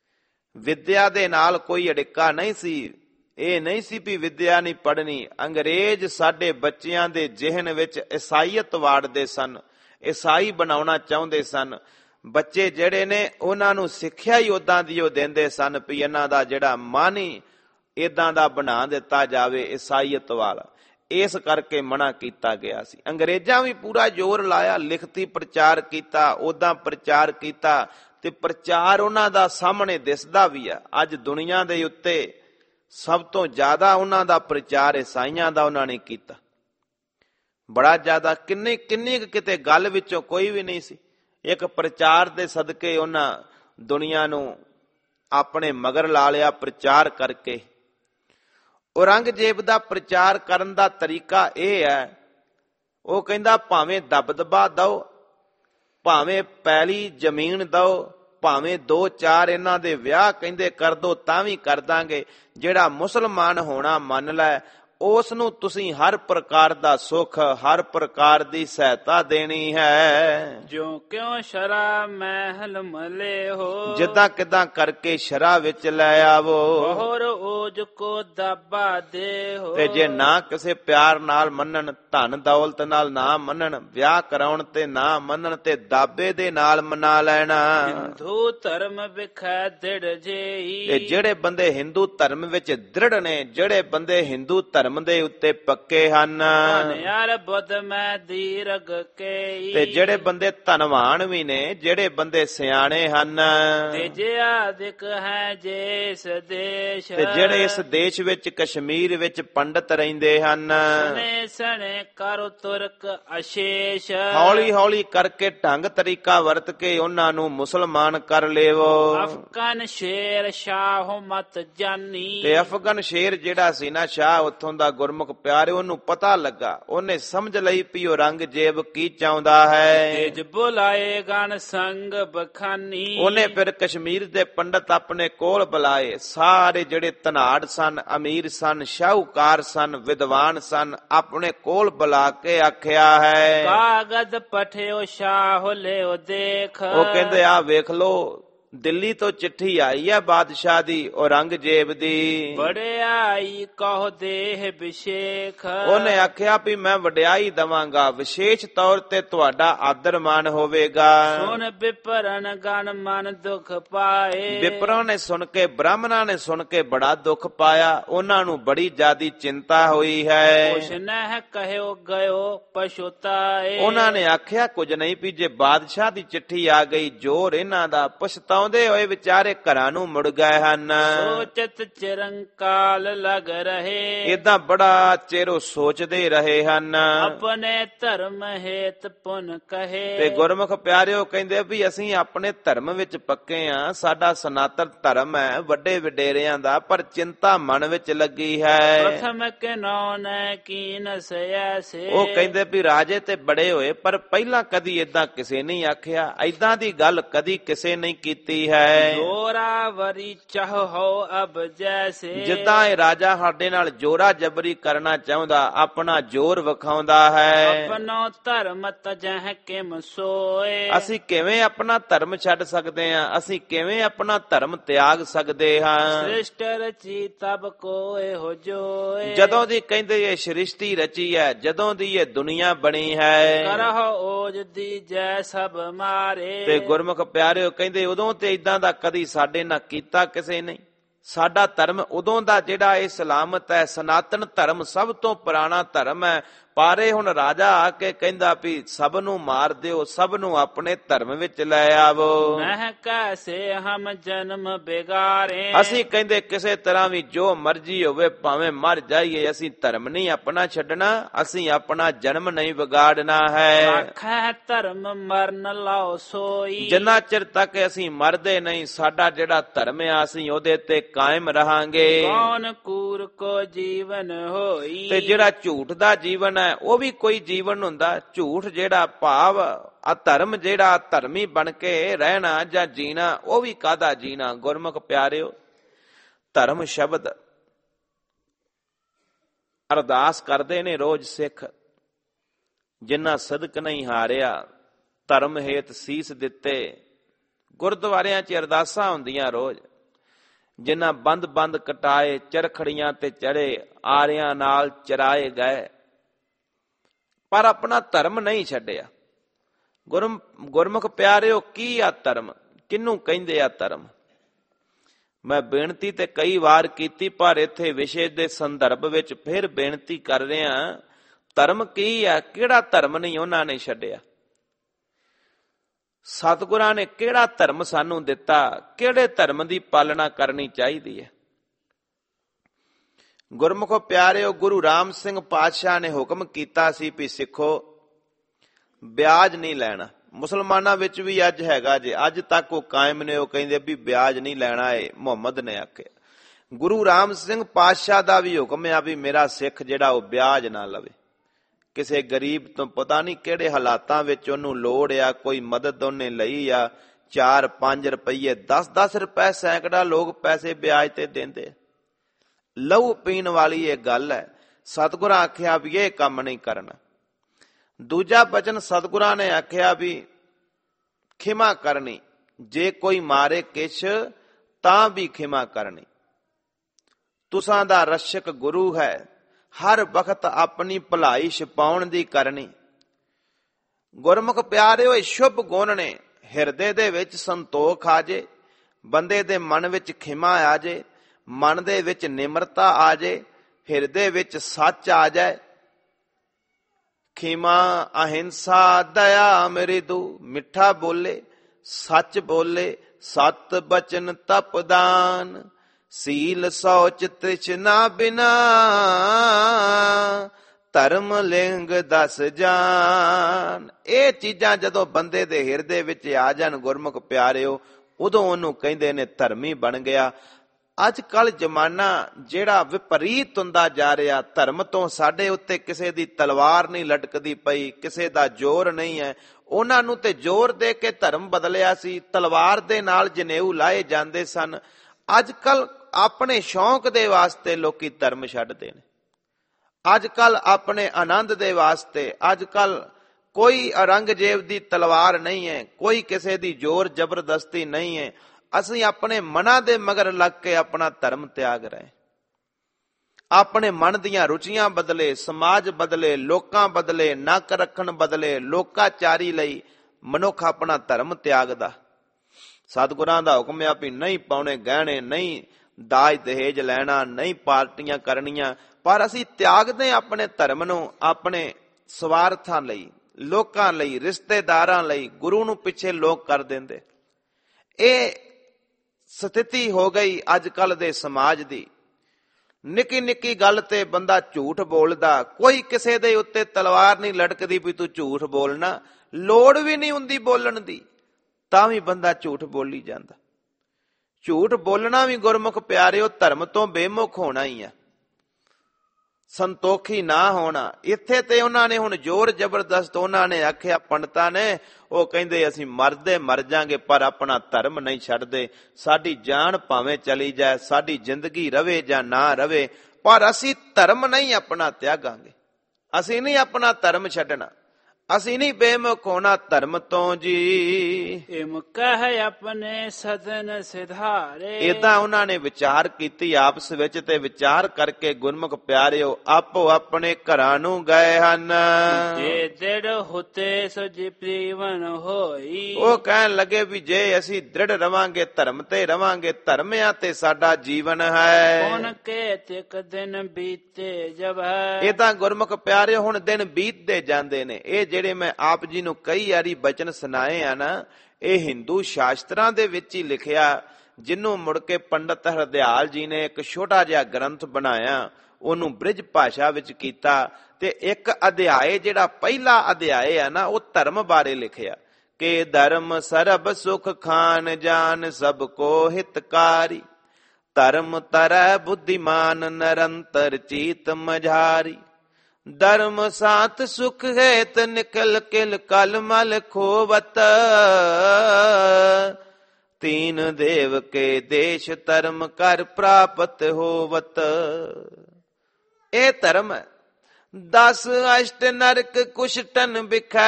ਵਿਦਿਆ ਦੇ ਨਾਲ ਕੋਈ ਅੜਿੱਕਾ ਨਹੀਂ ਸੀ, ਇਹ ਨਹੀਂ ਸੀ ਵੀ ਵਿਦਿਆ ਨਹੀਂ ਪੜ੍ਹਨੀ। ਅੰਗਰੇਜ਼ ਸਾਡੇ ਬੱਚਿਆਂ ਦੇ ਜ਼ਿਹਨ ਵਿੱਚ ਈਸਾਈਅਤ ਵਾੜਦੇ ਸਨ, ਈਸਾਈ ਬਣਾਉਣਾ ਚਾਹੁੰਦੇ ਸਨ। ਬੱਚੇ ਜਿਹੜੇ ਨੇ ਉਹਨਾਂ ਨੂੰ ਸਿੱਖਿਆ ਹੀ ਉਦਾਂ ਦੀ ਉਹ ਦਿੰਦੇ ਸਨ ਵੀ ਇਹਨਾਂ ਦਾ ਜਿਹੜਾ ਮਨ ਹੀ ਇਦਾਂ ਦਾ ਬਣਾ ਦਿੱਤਾ ਜਾਵੇ ਈਸਾਈਅਤ ਵਾਲਾ। ਇਸ ਕਰਕੇ ਮਨਾ ਕੀਤਾ ਗਿਆ ਸੀ। ਅੰਗਰੇਜ਼ਾਂ ਵੀ ਪੂਰਾ ਜ਼ੋਰ ਲਾਇਆ, ਲਿਖਤੀ ਪ੍ਰਚਾਰ ਕੀਤਾ, ਉਦਾਂ ਪ੍ਰਚਾਰ ਕੀਤਾ, ਤੇ ਪ੍ਰਚਾਰ ਉਹਨਾਂ ਦਾ ਸਾਹਮਣੇ ਦਿਸਦਾ ਵੀ ਆ। ਅੱਜ ਦੁਨੀਆ ਦੇ ਉੱਤੇ ਸਭ ਤੋਂ ਜ਼ਿਆਦਾ ਉਹਨਾਂ ਦਾ ਪ੍ਰਚਾਰ ਈਸਾਈਆਂ ਦਾ ਉਹਨਾਂ ਨੇ ਕੀਤਾ, ਬੜਾ ਜ਼ਿਆਦਾ। ਕਿੰਨੀ ਕਿੰਨੀ ਕਿਤੇ ਗੱਲ ਵਿੱਚੋਂ ਕੋਈ ਵੀ ਨਹੀਂ ਸੀ। ਇੱਕ ਪ੍ਰਚਾਰ ਦੇ ਸਦਕੇ ਉਹਨਾਂ ਦੁਨੀਆ ਨੂੰ ਆਪਣੇ ਮਗਰ ਲਾ ਲਿਆ ਪ੍ਰਚਾਰ ਕਰਕੇ। ਔਰੰਗਜ਼ੇਬ ਦਾ ਪ੍ਰਚਾਰ ਕਰਨ ਦਾ ਤਰੀਕਾ ਇਹ ਹੈ, ਉਹ ਕਹਿੰਦਾ ਭਾਵੇਂ ਦਬਦਬਾ ਦਓ, ਭਾਵੇਂ ਪੈਲੀ ਜ਼ਮੀਨ ਦਓ, ਭਾਵੇਂ ਦੋ ਚਾਰ ਇਹਨਾਂ ਦੇ ਵਿਆਹ ਕਹਿੰਦੇ ਕਰ ਦੋ ਤਾਂ ਵੀ ਕਰ ਦਾਂਗੇ, ਜਿਹੜਾ ਮੁਸਲਮਾਨ ਹੋਣਾ ਮੰਨ ਲੈ, ਉਸ ਨੂੰ ਤੁਸੀਂ ਹਰ ਪ੍ਰਕਾਰ ਦਾ ਸੁੱਖ, ਹਰ ਪ੍ਰਕਾਰ ਦੀ ਸਹਾਇਤਾ ਦੇਣੀ ਹੈ। ਜੋ ਕਿਉਂ ਸ਼ਰਾ ਮਹਿਲ ਮਲੇ ਹੋ, ਜਿੱਦਾਂ ਕਿਦਾਂ ਕਰਕੇ ਸ਼ਰਾ ਵਿੱਚ ਲੈ ਆਵੋ। ਬਹੁਰ ਓਜ ਕੋ ਦਾਬਾ ਦੇ ਹੋ, ਤੇ ਜੇ ਨਾ ਕਿਸੇ ਪਿਆਰ ਨਾਲ ਮੰਨਣ, ਧਨ ਦੌਲਤ ਨਾਲ ਨਾ ਮੰਨਣ, ਵਿਆਹ ਕਰਾਉਣ ਤੇ ਨਾ ਮੰਨਣ, ਤੇ ਦਾਬੇ ਦੇ ਨਾਲ ਮਨਾ ਲੈਣਾ। ਹਿੰਦੂ ਧਰਮ ਵਿਖੈ ਦ੍ਰਿੜ ਜੇਈ, ਤੇ ਜਿਹੜੇ ਬੰਦੇ ਹਿੰਦੂ ਧਰਮ ਵਿੱਚ ਦ੍ਰਿੜ ਨੇ, ਜਿਹੜੇ ਬੰਦੇ ਹਿੰਦੂ ਧਰਮ ਦੇ ਉੱਤੇ ਪੱਕੇ ਹਨ, ਯਾਰ ਬੁੱਧ ਮੈਂ ਦੀਰਘ ਕੇ, ਤੇ ਜਿਹੜੇ ਬੰਦੇ ਧਨਵਾਨ ਵੀ ਨੇ, ਜਿਹੜੇ ਬੰਦੇ ਸਿਆਣੇ ਹਨ, ਤੇ ਜੇ ਆਦਿਕ ਹੈ ਜਿਸ ਦੇਸ਼, ਤੇ ਜਿਹੜੇ ਇਸ ਦੇਸ਼ ਵਿੱਚ ਕਸ਼ਮੀਰ ਵਿੱਚ ਪੰਡਤ ਰਹਿੰਦੇ ਹਨ, ਸਣੇ ਸਣੇ ਕਰੋ ਤੁਰਕ ਅਸ਼ੇਸ਼, ਹੌਲੀ ਹੌਲੀ ਕਰਕੇ ਢੰਗ ਤਰੀਕਾ ਵਰਤ ਕੇ ਉਹਨਾਂ ਨੂੰ ਮੁਸਲਮਾਨ ਕਰ ਲੇਵੋ। ਅਫਗਨ ਸ਼ੇਰ ਸ਼ਾਹ ਮਤ ਜਾਨੀ, ਤੇ ਅਫਗਨ ਸ਼ੇਰ ਜਿਹੜਾ ਸੀ ਨਾ ਸ਼ਾਹ ਉੱਥੋਂ ਦਾ ਗੁਰਮੁਖ ਪਿਆਰੇ, ਉਹਨੂੰ ਪਤਾ ਲੱਗਾ, ਉਹਨੇ ਸਮਝ ਲਈ ਵੀ ਔਰੰਗਜ਼ੇਬ ਕੀ ਚਾਹੁੰਦਾ ਹੈ। ਤੇਜ ਬੁਲਾਏ ਗਨ ਸੰਗ ਬਖਾਨੀ, ਉਹਨੇ ਫਿਰ ਕਸ਼ਮੀਰ ਦੇ ਪੰਡਤ ਆਪਣੇ ਕੋਲ ਬੁਲਾਏ, ਸਾਰੇ ਜਿਹੜੇ ਧਨਾੜ ਸਨ, ਅਮੀਰ ਸਨ, ਸ਼ਾਹੂਕਾਰ ਸਨ, ਵਿਦਵਾਨ ਸਨ, ਆਪਣੇ ਕੋਲ ਬੁਲਾ ਕੇ ਆਖਿਆ ਹੈ, ਕਾਗਜ਼ ਪਠਿਓ ਸ਼ਾਹ ਲਿਓ ਦੇਖ। ਉਹ ਕਹਿੰਦੇ ਆ ਵੇਖ ਲੋ, ਦਿੱਲੀ ਤੋਂ ਚਿੱਠੀ ਆਈ ਹੈ ਬਾਦਸ਼ਾਹ ਦੀ, ਔਰੰਗਜ਼ੇਬ ਦੀ। ਵਡਿਆਈ ਕਹੋ ਦੇਹ ਵਿਸ਼ੇਖ, ਉਹਨੇ ਆਖਿਆ ਵੀ ਮੈਂ ਵਡਿਆਈ ਦਵਾਂਗਾ, ਵਿਸ਼ੇਸ਼ ਤੌਰ ਤੇ ਤੁਹਾਡਾ ਆਦਰ ਮਾਨ ਹੋਵੇਗਾ। ਸੁਣ ਵਿਪਰਨ ਗਨ ਮਨ ਦੁਖ ਪਾਏ, ਵਿਪਰਾਂ ਨੇ ਸੁਣ ਕੇ, ਬ੍ਰਾਹਮਣਾਂ ਨੇ ਸੁਣ ਕੇ ਬੜਾ ਦੁੱਖ ਪਾਇਆ, ਉਹਨਾਂ ਨੂੰ ਬੜੀ ਜ਼ਿਆਦੀ ਚਿੰਤਾ ਹੋਈ ਹੈ। ਕੁਛ ਨਹਿ ਕਹਿਓ ਗਇਓ ਪਛੁਤਾਏ, ਉਹਨਾਂ ਨੇ ਆਖਿਆ ਕੁਝ ਨਹੀਂ, ਵੀ ਜੇ ਬਾਦਸ਼ਾਹ ਦੀ ਚਿੱਠੀ ਆ ਗਈ, ਜੋਰ ਇਹਨਾਂ ਦਾ, ਪਛਤਾਉਂਦੇ ਹੋਏ ਵਿਚਾਰੇ ਘਰਾਂ ਨੂੰ ਮੁੜ ਗਏ ਹਨ। ਸੋਚਤ ਚਿਰੰਕਾਲ ਲਗ ਰਹੇ, ਏਦਾਂ ਬੜਾ ਚਿਰ ਉਹ ਸੋਚਦੇ ਰਹੇ ਹਨ। ਆਪਣੇ ਧਰਮ ਹੇਤ ਪੁਨ ਕਹੇ, ਤੇ ਗੁਰਮੁਖ ਪਿਆਰਿਓ ਕਹਿੰਦੇ ਵੀ ਅਸੀਂ ਆਪਣੇ ਧਰਮ ਵਿੱਚ ਪੱਕੇ ਆ, ਸਾਡਾ ਸਨਾਤਨ ਧਰਮ ਹੈ ਵੱਡੇ ਵਡੇਰਿਆਂ ਦਾ, ਪਰ ਚਿੰਤਾ ਮਨ ਵਿੱਚ ਲੱਗੀ ਹੈ। ਪ੍ਰਥਮ ਕਿਨੋ ਨੇ ਕੀਨ ਸਯਸੇ, ਉਹ ਕਹਿੰਦੇ ਵੀ ਰਾਜੇ ਤੇ ਬੜੇ ਹੋਏ, ਪਰ ਪਹਿਲਾਂ ਕਦੀ ਏਦਾਂ ਕਿਸੇ ਨਹੀਂ ਆਖਿਆ, ਏਦਾਂ ਦੀ ਗੱਲ ਕਦੀ ਕਿਸੇ ਨਹੀਂ ਕੀਤੀ ਹੈ। ਜੋਰਾਵਰੀ ਚਾਹੋ ਅਬ ਜੈਸੇ, ਜਿੱਦਾਂ ਇਹ ਰਾਜਾ ਸਾਡੇ ਨਾਲ ਜੋਰਾ ਜਬਰੀ ਕਰਨਾ ਚਾਹੁੰਦਾ, ਆਪਣਾ ਜ਼ੋਰ ਵਿਖਾਉਂਦਾ ਹੈ। ਆਪਣਾ ਧਰਮ ਤਜਹ ਕਿਮ ਸੋਏ, ਅਸੀਂ ਕਿਵੇਂ ਆਪਣਾ ਧਰਮ ਛੱਡ ਸਕਦੇ ਹਾਂ, ਅਸੀਂ ਕਿਵੇਂ ਆਪਣਾ ਧਰਮ ਤਿਆਗ ਸਕਦੇ ਹਾਂ। ਸ੍ਰਿਸ਼ਟ ਰਚੀ ਤਬ ਕੋਏ ਹੋ ਜੋਏ, ਜਦੋਂ ਦੀ ਕਹਿੰਦੇ ਇਹ ਸ੍ਰਿਸ਼ਟੀ ਰਚੀ ਹੈ, ਜਦੋਂ ਦੀ ਇਹ ਦੁਨੀਆ ਬਣੀ ਹੈ, ਕਰਹੁ ਓਜ ਦੀ ਜੈ ਸਭ ਮਾਰੇ। ਤੇ ਗੁਰਮੁਖ ਪਿਆਰਿਓ ਕਹਿੰਦੇ ਉਦੋਂ ਤੇ ਇਦਾਂ ਦਾ ਕਦੀ ਸਾਡੇ ਨਾਲ ਕੀਤਾ ਕਿਸੇ ਨੇ। ਸਾਡਾ ਧਰਮ ਉਦੋਂ ਦਾ ਜਿਹੜਾ ਇਹ ਸਲਾਮਤ ਹੈ, ਸਨਾਤਨ ਧਰਮ ਸਭ ਤੋਂ ਪੁਰਾਣਾ ਧਰਮ ਹੈ, ਪਾਰੇ ਹੁਣ ਰਾਜਾ ਆ ਕੇ ਕਹਿੰਦਾ ਵੀ ਸਭ ਨੂੰ ਮਾਰ ਦਿਓ, ਸਭ ਨੂੰ ਆਪਣੇ ਧਰਮ ਵਿੱਚ ਲੈ ਆਵੋ। ਮਹਿ ਕੈਸੇ ਹਮ ਜਨਮ ਬਿਗਾਰੇ, ਅਸੀਂ ਕਹਿੰਦੇ ਕਿਸੇ ਤਰ੍ਹਾਂ ਵੀ ਜੋ ਮਰਜ਼ੀ ਹੋਵੇ ਭਾਵੇਂ ਮਰ ਜਾਈਏ, ਅਸੀਂ ਧਰਮ ਨਹੀਂ ਆਪਣਾ ਛੱਡਣਾ, ਅਸੀਂ ਆਪਣਾ ਜਨਮ ਨਹੀਂ ਵਿਗਾੜਨਾ ਹੈ। ਆਖੈ ਧਰਮ ਮਰਨ ਲਾਓ ਸੋਈ, ਜਿੰਨਾ ਚਿਰ ਤੱਕ ਅਸੀਂ ਮਰਦੇ ਨਹੀਂ, ਸਾਡਾ ਜਿਹੜਾ ਧਰਮ ਆ ਅਸੀਂ ਉਹਦੇ ਤੇ ਕਾਇਮ ਰਹਾਂਗੇ। ਕੌਣ ਕੂਰ ਕੋ ਜੀਵਨ ਹੋਈ, ਤੇ ਜਿਹੜਾ ਝੂਠ ਦਾ ਜੀਵਨ ਹੈ ਉਹ ਵੀ ਕੋਈ ਜੀਵਨ ਹੁੰਦਾ। ਝੂਠ ਜਿਹੜਾ ਭਾਵ ਆ ਧਰਮ, ਜਿਹੜਾ ਧਰਮੀ ਬਣ ਕੇ ਰਹਿਣਾ ਜਾਂ ਜੀਣਾ, ਉਹ ਵੀ ਕਾਹਦਾ ਜੀਣਾ। ਗੁਰਮੁਖ ਪਿਆਰਿਓ, ਧਰਮ ਸ਼ਬਦ ਅਰਦਾਸ ਕਰਦੇ ਨੇ ਰੋਜ਼ ਸਿੱਖ, ਜਿਨ੍ਹਾਂ ਸਦਕ ਨਹੀਂ ਹਾਰਿਆ, ਧਰਮ ਹੇਤ ਸੀਸ ਦਿੱਤੇ। ਗੁਰਦੁਆਰਿਆਂ 'ਚ ਅਰਦਾਸਾਂ ਹੁੰਦੀਆਂ ਰੋਜ਼, ਜਿਨ੍ਹਾਂ ਬੰਦ ਬੰਦ ਕਟਾਏ, ਚਰਖੜੀਆਂ ਤੇ ਚੜੇ, ਆਰਿਆਂ ਨਾਲ ਚਰਾਏ ਗਏ, ਪਰ ਆਪਣਾ ਧਰਮ ਨਹੀਂ ਛੱਡਿਆ। ਗੁਰਮ ਗੁਰਮੁਖ ਪਿਆਰਿਓ, ਕੀ ਆ ਧਰਮ, ਕਿਹਨੂੰ ਕਹਿੰਦੇ ਆ ਧਰਮ? ਮੈਂ ਬੇਨਤੀ ਤੇ ਕਈ ਵਾਰ ਕੀਤੀ, ਪਰ ਇੱਥੇ ਵਿਸ਼ੇ ਦੇ ਸੰਦਰਭ ਵਿੱਚ ਫਿਰ ਬੇਨਤੀ ਕਰ ਰਿਹਾ, ਧਰਮ ਕੀ ਆ? ਕਿਹੜਾ ਧਰਮ ਨਹੀਂ ਉਹਨਾਂ ਨੇ ਛੱਡਿਆ? ਸਤਿਗੁਰਾਂ ਨੇ ਕਿਹੜਾ ਧਰਮ ਸਾਨੂੰ ਦਿੱਤਾ? ਕਿਹੜੇ ਧਰਮ ਦੀ ਪਾਲਣਾ ਕਰਨੀ ਚਾਹੀਦੀ ਹੈ? ਗੁਰਮੁਖੋ ਪਿਆਰਿਓ, ਗੁਰੂ ਰਾਮ ਸਿੰਘ ਪਾਤਸ਼ਾਹ ਨੇ ਹੁਕਮ ਕੀਤਾ ਸੀ ਵੀ ਸਿੱਖੋ ਵਿਆਜ ਨਹੀਂ ਲੈਣਾ। ਮੁਸਲਮਾਨਾਂ ਵਿੱਚ ਵੀ ਅੱਜ ਹੈਗਾ ਜੇ, ਅੱਜ ਤੱਕ ਉਹ ਕਾਇਮ ਨੇ, ਉਹ ਕਹਿੰਦੇ ਵੀ ਵਿਆਜ ਨਹੀਂ ਲੈਣਾ, ਇਹ ਮੁਹੰਮਦ ਨੇ ਆਖਿਆ। ਗੁਰੂ ਰਾਮ ਸਿੰਘ ਪਾਤਸ਼ਾਹ ਦਾ ਵੀ ਹੁਕਮ ਆ ਵੀ ਮੇਰਾ ਸਿੱਖ ਜਿਹੜਾ ਉਹ ਵਿਆਜ ਨਾ ਲਵੇ। ਕਿਸੇ ਗਰੀਬ ਤੋਂ ਪਤਾ ਨਹੀਂ ਕਿਹੜੇ ਹਾਲਾਤਾਂ ਵਿੱਚ ਉਹਨੂੰ ਲੋੜ ਆ, ਕੋਈ ਮਦਦ ਉਹਨੇ ਲਈ ਆ, ਚਾਰ ਪੰਜ ਰੁਪਈਏ ਦਸ ਦਸ ਰੁਪਏ ਸੈਂਕੜਾ ਲੋਕ ਪੈਸੇ ਵਿਆਜ ਤੇ ਦਿੰਦੇ। ਲਹੂ ਪੀਣ ਵਾਲੀ ਇਹ ਗੱਲ ਹੈ। ਸਤਿਗੁਰਾਂ ਆਖਿਆ ਵੀ ਇਹ ਕੰਮ ਨਹੀਂ ਕਰਨਾ। ਦੂਜਾ ਬਚਨ ਸਤਿਗੁਰਾਂ ਨੇ ਆਖਿਆ ਵੀ ਖਿਮਾ ਕਰਨੀ, ਜੇ ਕੋਈ ਮਾਰੇ ਕਿਛ ਤਾਂ ਵੀ ਖਿਮਾ ਕਰਨੀ। ਤੁਸਾਂ ਦਾ ਰਸ਼ਕ ਗੁਰੂ ਹੈ, ਹਰ ਵਕਤ ਆਪਣੀ ਭਲਾਈ ਛਪਾਉਣ ਦੀ ਕਰਨੀ। ਗੁਰਮੁਖ ਪਿਆਰਿਓ, ਇਹ ਸ਼ੁਭ ਗੁਣ ਨੇ। ਹਿਰਦੇ ਦੇ ਵਿੱਚ ਸੰਤੋਖ ਆ ਜੇ, ਬੰਦੇ ਦੇ ਮਨ ਵਿੱਚ ਖਿਮਾ ਆ ਜੇ, ਮਨ ਦੇ ਵਿੱਚ ਨਿਮਰਤਾ ਆ ਜੇ, ਹਿਰਦੇ ਵਿੱਚ ਸੱਚ ਆ ਜਾਏ। ਖਿਮਾ, ਅਹਿੰਸਾ, ਦਇਆ, ਮ੍ਰਿਦੂ, ਮਿੱਠਾ ਬੋਲੇ, ਸੱਚ ਬੋਲੇ, ਸਤ ਬਚਨ ਤਪ ਦਾਨ, ਸੀਲ ਸੌਚ ਤ੍ਰਿਸ਼ਨਾ ਬਿਨਾ, ਧਰਮ ਲਿੰਗ ਦਸ ਜਾਨ। ਇਹ ਚੀਜ਼ਾਂ ਜਦੋਂ ਬੰਦੇ ਦੇ ਹਿਰਦੇ ਵਿੱਚ ਆ ਜਾਣ ਗੁਰਮੁਖ ਪਿਆਰਿਓ, ਉਦੋਂ ਉਹਨੂੰ ਕਹਿੰਦੇ ਨੇ ਧਰਮੀ ਬਣ ਗਿਆ। ਅੱਜ ਕੱਲ ਜ਼ਮਾਨਾ ਜਿਹੜਾ ਵਿਪਰੀਤ ਹੁੰਦਾ ਜਾ ਰਿਹਾ, ਧਰਮ ਤੋਂ ਸਾਡੇ ਉੱਤੇ ਕਿਸੇ ਦੀ ਤਲਵਾਰ ਨਹੀਂ ਲਟਕਦੀ ਪਈ, ਕਿਸੇ ਦਾ ਜ਼ੋਰ ਨਹੀਂ ਹੈ। ਉਹਨਾਂ ਨੂੰ ਤੇ ਜ਼ੋਰ ਦੇ ਕੇ ਧਰਮ ਬਦਲਿਆ ਸੀ, ਤਲਵਾਰ ਦੇ ਨਾਲ ਜਨੇਊ ਲਾਏ ਜਾਂਦੇ ਸਨ। ਅੱਜ ਕੱਲ ਆਪਣੇ ਸ਼ੌਂਕ ਦੇ ਵਾਸਤੇ ਲੋਕੀ ਧਰਮ ਛੱਡਦੇ ਨੇ। ਅੱਜ ਕੱਲ ਆਪਣੇ ਆਨੰਦ ਦੇ ਵਾਸਤੇ, ਅੱਜ ਕੱਲ ਕੋਈ ਔਰੰਗਜ਼ੇਬ ਦੀ ਤਲਵਾਰ ਨਹੀਂ ਹੈ, ਕੋਈ ਕਿਸੇ ਦੀ ਜ਼ੋਰ ਜ਼ਬਰਦਸਤੀ ਨਹੀਂ ਹੈ। ਅਸੀਂ ਆਪਣੇ ਮਨਾਂ ਦੇ ਮਗਰ ਲੱਗ ਕੇ ਆਪਣਾ ਧਰਮ ਤਿਆਗ ਰਹੇ। ਆਪਣੇ ਮਨ ਦੀਆਂ ਰੁਚੀਆਂ ਬਦਲੇ, ਸਮਾਜ ਬਦਲੇ, ਲੋਕਾਂ ਬਦਲੇ, ਨੱਕ ਰੱਖਣ ਬਦਲੇ, ਲੋਕਾਚਾਰੀ ਲਈ ਮਨੁੱਖ ਆਪਣਾ ਧਰਮ ਤਿਆਗਦਾ। ਸਤਿਗੁਰਾਂ ਦਾ ਹੁਕਮ ਆ ਵੀ ਨਹੀਂ ਪਾਉਣੇ ਗਹਿਣੇ, ਨਹੀਂ ਦਾਜ ਦਹੇਜ ਲੈਣਾ, ਨਹੀਂ ਪਾਰਟੀਆਂ ਕਰਨੀਆਂ, ਪਰ ਅਸੀਂ ਤਿਆਗਦੇ ਆਪਣੇ ਧਰਮ ਨੂੰ ਆਪਣੇ ਸਵਾਰਥਾਂ ਲਈ, ਲੋਕਾਂ ਲਈ, ਰਿਸ਼ਤੇਦਾਰਾਂ ਲਈ। ਗੁਰੂ ਨੂੰ ਪਿੱਛੇ ਲੋਕ ਕਰ ਦਿੰਦੇ। ਇਹ ਸਥਿਤੀ ਹੋ ਗਈ ਅੱਜ ਕੱਲ ਦੇ ਸਮਾਜ ਦੀ। ਨਿੱਕੀ ਨਿੱਕੀ ਗੱਲ ਤੇ ਬੰਦਾ ਝੂਠ ਬੋਲਦਾ। ਕੋਈ ਕਿਸੇ ਦੇ ਉੱਤੇ ਤਲਵਾਰ ਨਹੀਂ ਲਟਕਦੀ ਵੀ ਤੂੰ ਝੂਠ ਬੋਲਣਾ, ਲੋੜ ਵੀ ਨਹੀਂ ਹੁੰਦੀ ਬੋਲਣ ਦੀ, ਤਾਂ ਵੀ ਬੰਦਾ ਝੂਠ ਬੋਲੀ ਜਾਂਦਾ। ਝੂਠ ਬੋਲਣਾ ਵੀ ਗੁਰਮੁਖ ਪਿਆਰਿਓ ਧਰਮ ਤੋਂ ਬੇਮੁਖ ਹੋਣਾ ਹੀ ਆ, ਸੰਤੋਖੀ ਨਾ ਹੋਣਾ। ਇੱਥੇ ਤੇ ਉਹਨਾਂ ਨੇ ਹੁਣ ਜ਼ੋਰ ਜ਼ਬਰਦਸਤ, ਉਹਨਾਂ ਨੇ ਆਖਿਆ ਪੰਡਤਾਂ ਨੇ, ਉਹ ਕਹਿੰਦੇ ਅਸੀਂ ਮਰਦੇ ਮਰ ਜਾਾਂਗੇ ਪਰ ਆਪਣਾ ਧਰਮ ਨਹੀਂ ਛੱਡਦੇ। ਸਾਡੀ ਜਾਨ ਭਾਵੇਂ ਚਲੀ ਜਾਏ, ਸਾਡੀ ਜ਼ਿੰਦਗੀ ਰਵੇ ਜਾਂ ਨਾ ਰਵੇ, ਪਰ ਅਸੀਂ ਧਰਮ ਨਹੀਂ ਆਪਣਾ ਤਿਆਗਾਂਗੇ। ਅਸੀਂ ਨਹੀਂ ਆਪਣਾ ਧਰਮ ਛੱਡਣਾ, ਅਸੀਂ ਨਹੀਂ ਬੇਮੁਖ ਹੋਣਾ ਧਰਮ ਤੋਂ ਜੀ। ਇਮ ਕਹਿ ਆਪਣੇ ਸਦਨ ਸਿਧਾਰੇ। ਏਦਾਂ ਉਹਨਾਂ ਨੇ ਵਿਚਾਰ ਕੀਤੀ ਆਪਸ ਵਿੱਚ, ਤੇ ਵਿਚਾਰ ਕਰਕੇ ਗੁਰਮੁਖ ਪਿਆਰਿਓ ਆਪੋ ਆਪਣੇ ਘਰਾਂ ਨੂੰ ਗਏ ਹਨ। ਜੇ ਦ੍ਰਿੜ ਹੁਤੇ ਸੋ ਜੀ ਪ੍ਰੀਵਨ ਹੋਈ। ਉਹ ਕਹਿਣ ਲੱਗੇ ਵੀ ਜੇ ਅਸੀਂ ਦ੍ਰਿੜ ਰਵਾਂਗੇ, ਧਰਮ ਤੇ ਰਵਾਂਗੇ, ਧਰਮਿਆਂ ਤੇ ਸਾਡਾ ਜੀਵਨ ਹੈ। ਹੁਣ ਕੇ ਤਿਕ ਦਿਨ ਬੀਤੇ ਜਬ ਹੈ। ਏਦਾਂ ਗੁਰਮੁਖ ਪਿਆਰਿਓ ਹੁਣ ਦਿਨ ਬੀਤਦੇ ਜਾਂਦੇ ਨੇ। ਇਹ ਜਿਹੜੇ ਮੈਂ ਆਪ ਜੀ ਨੂੰ ਕਈ ਵਾਰੀ ਬਚਨ ਸੁਣਾਏ ਆ ਨਾ, ਇਹ ਹਿੰਦੂ ਸ਼ਾਸਤਰਾਂ ਦੇ ਵਿੱਚ ਹੀ ਲਿਖਿਆ, ਜਿਹਨੂੰ ਮੁੜ ਕੇ ਪੰਡਤ ਹਰਦਿਆਲ ਜੀ ਨੇ ਇੱਕ ਛੋਟਾ ਜਿਹਾ ਗ੍ਰੰਥ ਬਣਾਇਆ, ਉਹਨੂੰ ਬ੍ਰਿਜ ਭਾਸ਼ਾ ਵਿੱਚ ਕੀਤਾ। ਤੇ ਇੱਕ ਅਧਿਆਏ, ਜਿਹੜਾ ਪਹਿਲਾ ਅਧਿਆਏ ਆ ਨਾ, ਉਹ ਧਰਮ ਬਾਰੇ ਲਿਖਿਆ ਕਿ ਧਰਮ ਸਰਬ ਸੁਖ ਖਾਨ ਜਾਨ, ਸਭ ਕੋ ਹਿਤਕਾਰੀ, ਧਰਮ ਤਰੈ ਬੁੱਧੀਮਾਨ, ਨਿਰੰਤਰ ਚੀਤ ਮਝਾਰੀ, ਧਰਮ ਸਾਥ ਸੁਖ ਹੈਤ, ਨਿਕਲ ਕਿਲ ਕਲ ਮਲ ਖੋਵਤ, ਤੀਨ ਦੇਵ ਕੇ ਦੇਸ਼ ਧਰਮ ਕਰ ਪ੍ਰਾਪਤ ਹੋਵਤ। ਇਹ ਧਰਮ ਹੈ। ਦਸ ਅਸ਼ਟ ਨਰਕ ਕੁਸ਼ਟਨ ਬਿਖੈ,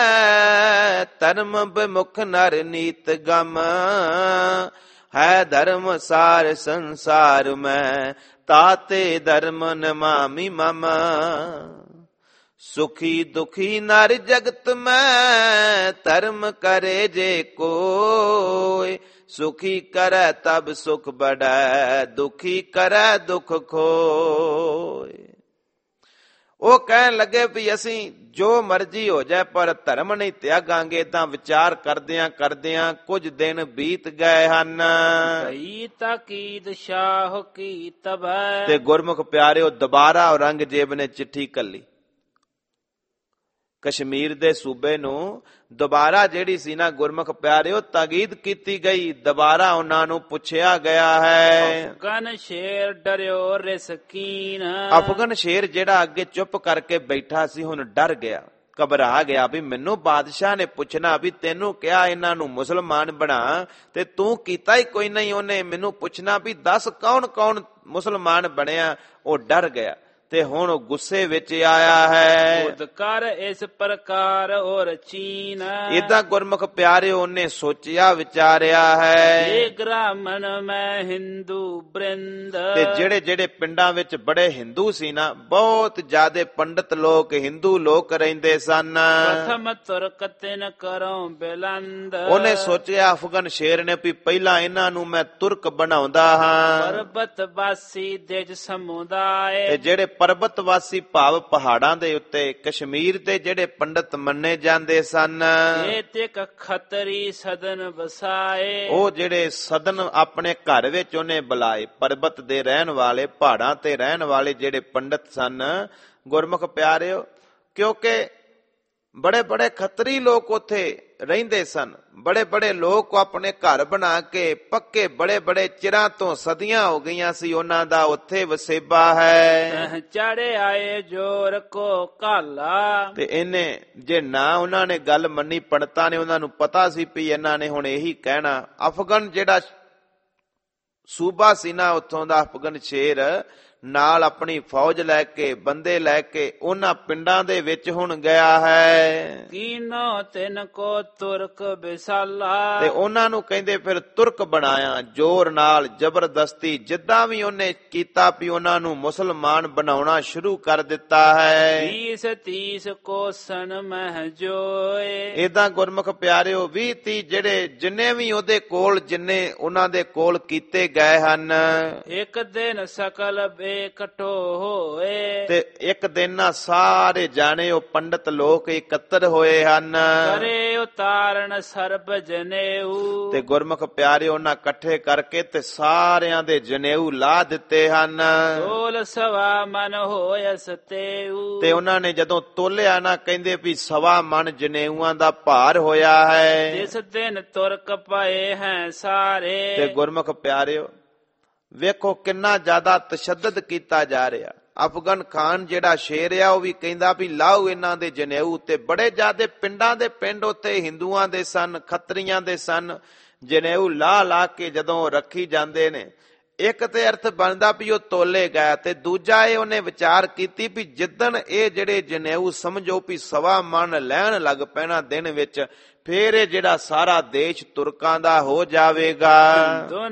ਧਰਮ ਬਿਮੁਖ ਨਰ ਨੀਤ ਗਮ, ਹੈ ਧਰਮ ਸਾਰ ਸੰਸਾਰ ਮੈਂ, ਤਾਤੇ ਧਰਮ ਨਮਾਮਿ ਮਮ, ਸੁਖੀ ਦੁਖੀ ਨਰ ਜਗਤ ਮੈਂ, ਧਰਮ ਕਰੇ ਜੇ ਕੋਇ, ਸੁਖੀ ਕਰੈ ਤਬ ਸੁਖ ਬੜੈ, ਦੁਖੀ ਕਰੈ ਦੁਖ ਖੋਇ। ਉਹ ਉਹ ਕਹਿਣ ਲੱਗੇ ਵੀ ਅਸੀਂ ਜੋ ਮਰਜ਼ੀ ਹੋ ਜਾਏ ਪਰ ਧਰਮ ਨਹੀਂ ਤਿਆਗਾਂਗੇ। ਤਾਂ ਵਿਚਾਰ ਕਰਦਿਆਂ ਕਰਦਿਆਂ ਕੁਝ ਦਿਨ ਬੀਤ ਗਏ ਹਨ। ਕਈ ਤਾਕੀਦ ਸ਼ਾਹ ਕੀ ਤਬੈ। ਤੇ ਗੁਰਮੁਖ ਪਿਆਰਿਓ ਦੁਬਾਰਾ ਔਰੰਗਜ਼ੇਬ ਨੇ ਚਿੱਠੀ ਘੱਲੀ ਕਸ਼ਮੀਰ ਦੇ ਸੂਬੇ ਨੂੰ। ਦੁਬਾਰਾ ਜਿਹੜੀ ਸੀ ਨਾ ਗੁਰਮੁਖ ਪਿਆਰਿਓ ਤਾਕੀਦ ਕੀਤੀ ਗਈ। ਦੁਬਾਰਾ ਉਹਨਾਂ ਨੂੰ ਪੁੱਛਿਆ ਗਿਆ ਹੈ। ਅਫਗਨ ਸ਼ੇਰ ਡਰਿਓ ਰਿਸਕੀਨ। ਅਫਗਨ ਸ਼ੇਰ ਜਿਹੜਾ ਅੱਗੇ ਚੁੱਪ ਕਰਕੇ ਬੈਠਾ ਸੀ ਹੁਣ ਡਰ ਗਿਆ, ਘਬਰਾ ਗਿਆ ਵੀ ਮੈਨੂੰ ਬਾਦਸ਼ਾਹ ਨੇ ਪੁੱਛਣਾ ਵੀ ਤੈਨੂੰ ਕਿਹਾ ਇਹਨਾਂ ਨੂੰ ਮੁਸਲਮਾਨ ਬਣਾ ਤੇ ਤੂੰ ਕੀਤਾ ਹੀ ਕੋਈ ਨਹੀਂ। ਉਹਨੇ ਮੈਨੂੰ ਪੁੱਛਣਾ ਵੀ ਦੱਸ ਕੌਣ ਕੌਣ ਮੁਸਲਮਾਨ ਬਣਿਆ। ਉਹ ਡਰ ਗਿਆ ਤੇ ਹੁਣ ਉਹ ਗੁੱਸੇ ਵਿੱਚ ਆਇਆ ਹੈ। ਖੁਦ ਕਰ ਇਸ ਪ੍ਰਕਾਰ ਔਰ ਚੀਨ। ਏਦਾਂ ਗੁਰਮੁਖ ਪਿਆਰਿਓ ਉਹਨੇ ਸੋਚਿਆ ਵਿਚਾਰਿਆ ਹੈ। ਇਹ ਗ੍ਰਾਮਨ ਮੈਂ ਹਿੰਦੂ ਬ੍ਰਿੰਦ। ਤੇ ਜਿਹੜੇ ਜਿਹੜੇ ਪਿੰਡਾਂ ਵਿੱਚ ਬੜੇ ਹਿੰਦੂ ਸੀ ਨਾ, ਬਹੁਤ ਜ਼ਿਆਦੇ ਪੰਡਤ ਲੋਕ ਹਿੰਦੂ ਲੋਕ ਰਹਿੰਦੇ ਸਨ। ਪ੍ਰਥਮ ਤੁਰਕ ਤਿਨ ਕਰੋ ਬਿਲੰਦ। ਉਹਨੇ ਸੋਚਿਆ ਅਫਗਨ ਸ਼ੇਰ ਨੇ ਵੀ ਪਹਿਲਾਂ ਇਹਨਾਂ ਨੂੰ ਮੈਂ ਤੁਰਕ ਬਣਾਉਂਦਾ ਹਾਂ। ਪਰਬਤ ਵਾਸੀ ਦੇਜ ਸਮੁਦਾਇ। ਤੇ ਜਿਹੜੇ ਪਰਬਤ ਵਾਸੀ ਭਾਵ ਪਹਾੜਾਂ ਦੇ ਉੱਤੇ ਕਸ਼ਮੀਰ ਦੇ ਜਿਹੜੇ ਪੰਡਤ ਮੰਨੇ ਜਾਂਦੇ ਸਨ, ਇਹ ਤੇ ਖੱਤਰੀ ਸਦਨ ਵਸਾਏ। ਉਹ ਜਿਹੜੇ ਸਦਨ ਆਪਣੇ ਘਰ ਵਿੱਚ ਉਹਨੇ ਬੁਲਾਏ। ਪਰਬਤ ਦੇ ਰਹਿਣ ਵਾਲੇ, ਪਹਾੜਾਂ ਤੇ ਰਹਿਣ ਵਾਲੇ ਜਿਹੜੇ ਪੰਡਤ ਸਨ ਗੁਰਮੁਖ ਪਿਆਰਿਓ, ਕਿਉਂਕਿ ਬੜੇ ਬੜੇ ਖੱਤਰੀ ਲੋਕ ਉੱਥੇ ਰਹਿੰਦੇ ਸਨ। ਬੜੇ ਬੜੇ ਲੋਕ ਆਪਣੇ ਘਰ ਬਣਾ ਕੇ ਪੱਕੇ ਬੜੇ ਬੜੇ ਚਿਰਾਂ ਤੋਂ ਸਦੀਆਂ ਹੋ ਗਈਆਂ ਸੀ ਉਹਨਾਂ ਦਾ ਉੱਥੇ ਵਸੇਬਾ ਹੈ। ਚੜੇ ਆਏ ਜੋਰ ਕੋ ਕਾਲਾ। ਤੇ ਇਹਨੇ ਜੇ ਨਾ ਉਹਨਾਂ ਨੇ ਗੱਲ ਮੰਨੀ, ਪੰਡਤਾਂ ਨੇ ਉਹਨਾਂ ਨੂੰ ਪਤਾ ਸੀ ਵੀ ਇਹਨਾਂ ਨੇ ਹੁਣ ਇਹੀ ਕਹਿਣਾ। ਅਫਗਨ ਜਿਹੜਾ ਸੂਬਾ ਸੀ ਨਾ ਉੱਥੋਂ ਦਾ ਅਫਗਨ ਸ਼ੇਰ ਨਾਲ ਆਪਣੀ ਫੌਜ ਲੈ ਕੇ, ਬੰਦੇ ਲੈ ਕੇ ਉਹਨਾਂ ਪਿੰਡਾਂ ਦੇ ਵਿੱਚ ਹੁਣ ਗਿਆ ਹੈ। ਕੀਨੋ ਤਿਨ ਕੋ ਤੁਰਕ ਬਿਸਾਲਾ। ਤੇ ਉਹਨਾਂ ਨੂੰ ਕਹਿੰਦੇ ਫਿਰ ਤੁਰਕ ਬਣਾਇਆ ਜ਼ੋਰ ਨਾਲ, ਜ਼ਬਰਦਸਤੀ, ਜਿੱਦਾਂ ਵੀ ਉਹਨੇ ਕੀਤਾ ਵੀ ਉਹਨਾਂ ਨੂੰ ਮੁਸਲਮਾਨ ਬਣਾਉਣਾ ਸ਼ੁਰੂ ਕਰ ਦਿੱਤਾ ਹੈ। ਤੀਸ ਤੀਸ ਕੋਸਨ ਮਹਿ ਜੋਏ। ਏਦਾਂ ਗੁਰਮੁਖ ਪਿਆਰਿਓ ਵੀਹ ਤੀਹ ਜਿਹੜੇ ਜਿੰਨੇ ਵੀ ਉਹਦੇ ਕੋਲ ਜਿੰਨੇ ਉਹਨਾਂ ਦੇ ਕੋਲ ਕੀਤੇ ਗਏ ਹਨ। ਇੱਕ ਦਿਨ ਸਕਲ ਇਕੱਠੋ ਹੋਏ। ਤੇ ਇੱਕ ਦਿਨ ਨਾ ਸਾਰੇ ਜਾਣੇ ਉਹ ਪੰਡਤ ਲੋਕ ਇਕੱਤਰ ਹੋਏ ਹਨ। ਕਰੇ ਉਤਾਰਨ ਸਰਬ ਜਨੇਊ। ਤੇ ਗੁਰਮੁਖ ਪਿਆਰੇ ਉਹਨਾਂ ਇਕੱਠੇ ਕਰਕੇ ਤੇ ਸਾਰਿਆਂ ਦੇ ਜਨੇਊ ਲਾ ਦਿੱਤੇ ਹਨ। ਤੋਲ ਸਵਾ ਮਨ ਹੋਇ ਸਤੇਊ। ਤੇ ਉਹਨਾਂ ਨੇ ਜਦੋਂ ਤੋਲਿਆ ਨਾ, ਕਹਿੰਦੇ ਵੀ ਸਵਾ ਮਨ ਜਨੇਊਆਂ ਦਾ ਭਾਰ ਹੋਇਆ ਹੈ। ਜਿਸ ਦਿਨ ਤੁਰਕ ਪਏ ਹੈ ਸਾਰੇ। ਤੇ ਗੁਰਮੁਖ ਪਿਆਰਿਓ ਵੇਖੋ ਕਿੰਨਾ ਜ਼ਿਆਦਾ ਤਸ਼ੱਦਦ ਕੀਤਾ ਜਾ ਰਿਹਾ। ਅਫਗਨ ਖਾਨ ਜਿਹੜਾ ਸ਼ੇਰ ਆ ਉਹ ਵੀ ਕਹਿੰਦਾ ਵੀ ਲਾਓ ਇਹਨਾਂ ਦੇ ਜਨੇਊ। ਤੇ ਬੜੇ ਜ਼ਿਆਦੇ ਪਿੰਡਾਂ ਦੇ ਪਿੰਡ ਉੱਤੇ ਹਿੰਦੂਆਂ ਦੇ ਸਨ, ਖੱਤਰੀਆਂ ਦੇ ਸਨ। ਜਨੇਊ ਲਾ ਲਾ ਕੇ ਜਦੋਂ ਰੱਖੀ ਜਾਂਦੇ ਨੇ, ਇੱਕ ਤੇ ਅਰਥ ਬਣਦਾ ਵੀ ਉਹ ਤੋਲੇ ਗਿਆ, ਤੇ ਦੂਜਾ ਇਹ ਉਹਨੇ ਵਿਚਾਰ ਕੀਤੀ ਵੀ ਜਿੱਦਣ ਇਹ ਜਿਹੜੇ ਜਨੇਊ ਸਮਝੋ ਵੀ ਸਵਾ ਮਨ ਲੈਣ ਲੱਗ ਪੈਣਾ ਦਿਨ ਵਿੱਚ, ਫੇਰ ਇਹ ਜਿਹੜਾ ਸਾਰਾ ਦੇਸ਼ ਤੁਰਕਾਂ ਦਾ ਹੋ ਜਾਵੇਗਾ। ਦੁਨ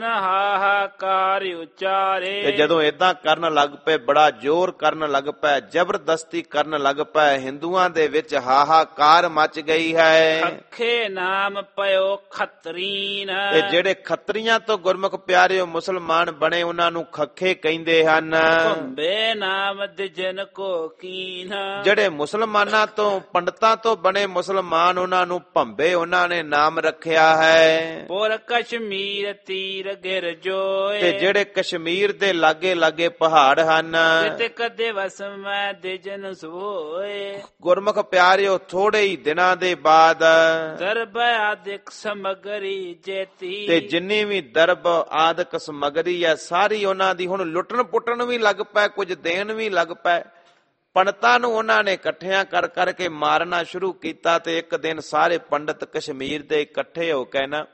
ਹਾਹਾਕਾਰ ਉਚਾਰੇ। ਤੇ ਜਦੋਂ ਏਦਾਂ ਕਰਨ ਲੱਗ ਪਏ, ਬੜਾ ਜ਼ੋਰ ਕਰਨ ਲੱਗ ਪਏ, ਜ਼ਬਰਦਸਤੀ ਕਰਨ ਲੱਗ ਪਏ, ਹਿੰਦੂਆਂ ਦੇ ਵਿੱਚ ਹਾਹਾਕਾਰ ਮਚ ਗਈ ਹੈ। ਖੱਖੇ ਨਾਮ ਪਇਓ ਖੱਤਰੀਨ। ਤੇ ਜਿਹੜੇ ਖੱਤਰੀਆਂ ਤੋਂ ਗੁਰਮੁਖ ਪਿਆਰਿਓ ਮੁਸਲਮਾਨ ਬਣੇ ਉਹਨਾਂ ਨੂੰ ਖੱਖੇ ਕਹਿੰਦੇ ਹਨ। ਭੰਬੇ ਨਾਮ ਦਿਜਨ ਕੋ ਕੀਨ। ਜਿਹੜੇ ਮੁਸਲਮਾਨਾਂ ਤੋਂ ਪੰਡਤਾਂ ਤੋਂ ਬਣੇ ਮੁਸਲਮਾਨ ਉਹਨਾਂ ਨੂੰ ਭੰਬੇ ਉਹਨਾਂ ਨੇ ਨਾਮ ਰੱਖਿਆ ਹੈ। ਪੁਰ ਕਸ਼ਮੀਰ ਤੀਰ ਗਿਰ ਜੋਏ। ਤੇ ਜਿਹੜੇ ਕਸ਼ਮੀਰ ਦੇ ਲਾਗੇ ਲਾਗੇ ਪਹਾੜ ਹਨ, ਤੇ ਕਦੇ ਵਸ ਮੈਂ ਦਿਜਨ ਸੋਏ। ਗੁਰਮੁਖ ਪਿਆਰਿਓ ਥੋੜੇ ਹੀ ਦਿਨਾਂ ਦੇ ਬਾਅਦ ਦਰਬ ਆਦਿਕ ਸਮਗਰੀ ਜੇਤੀ। ਤੇ ਜਿੰਨੀ ਵੀ ਦਰਬ ਆਦਿਕ ਸਮਗਰੀ ਹੈ ਸਾਰੀ ਉਹਨਾਂ ਦੀ ਹੁਣ ਲੁੱਟਣ ਪੁੱਟਣ ਵੀ ਲੱਗ ਪਏ, ਕੁਝ ਦੇਣ ਵੀ ਲੱਗ ਪਏ। ਪੰਡਤਾਂ ਨੂੰ ਉਹਨਾਂ ਨੇ ਇਕੱਠਿਆਂ ਕਰ ਕਰਕੇ ਮਾਰਨਾ ਸ਼ੁਰੂ ਕੀਤਾ। ਤੇ ਇੱਕ ਦਿਨ ਸਾਰੇ ਪੰਡਤ ਕਸ਼ਮੀਰ ਦੇ ਇਕੱਠੇ ਹੋ ਕੇ ਨਾ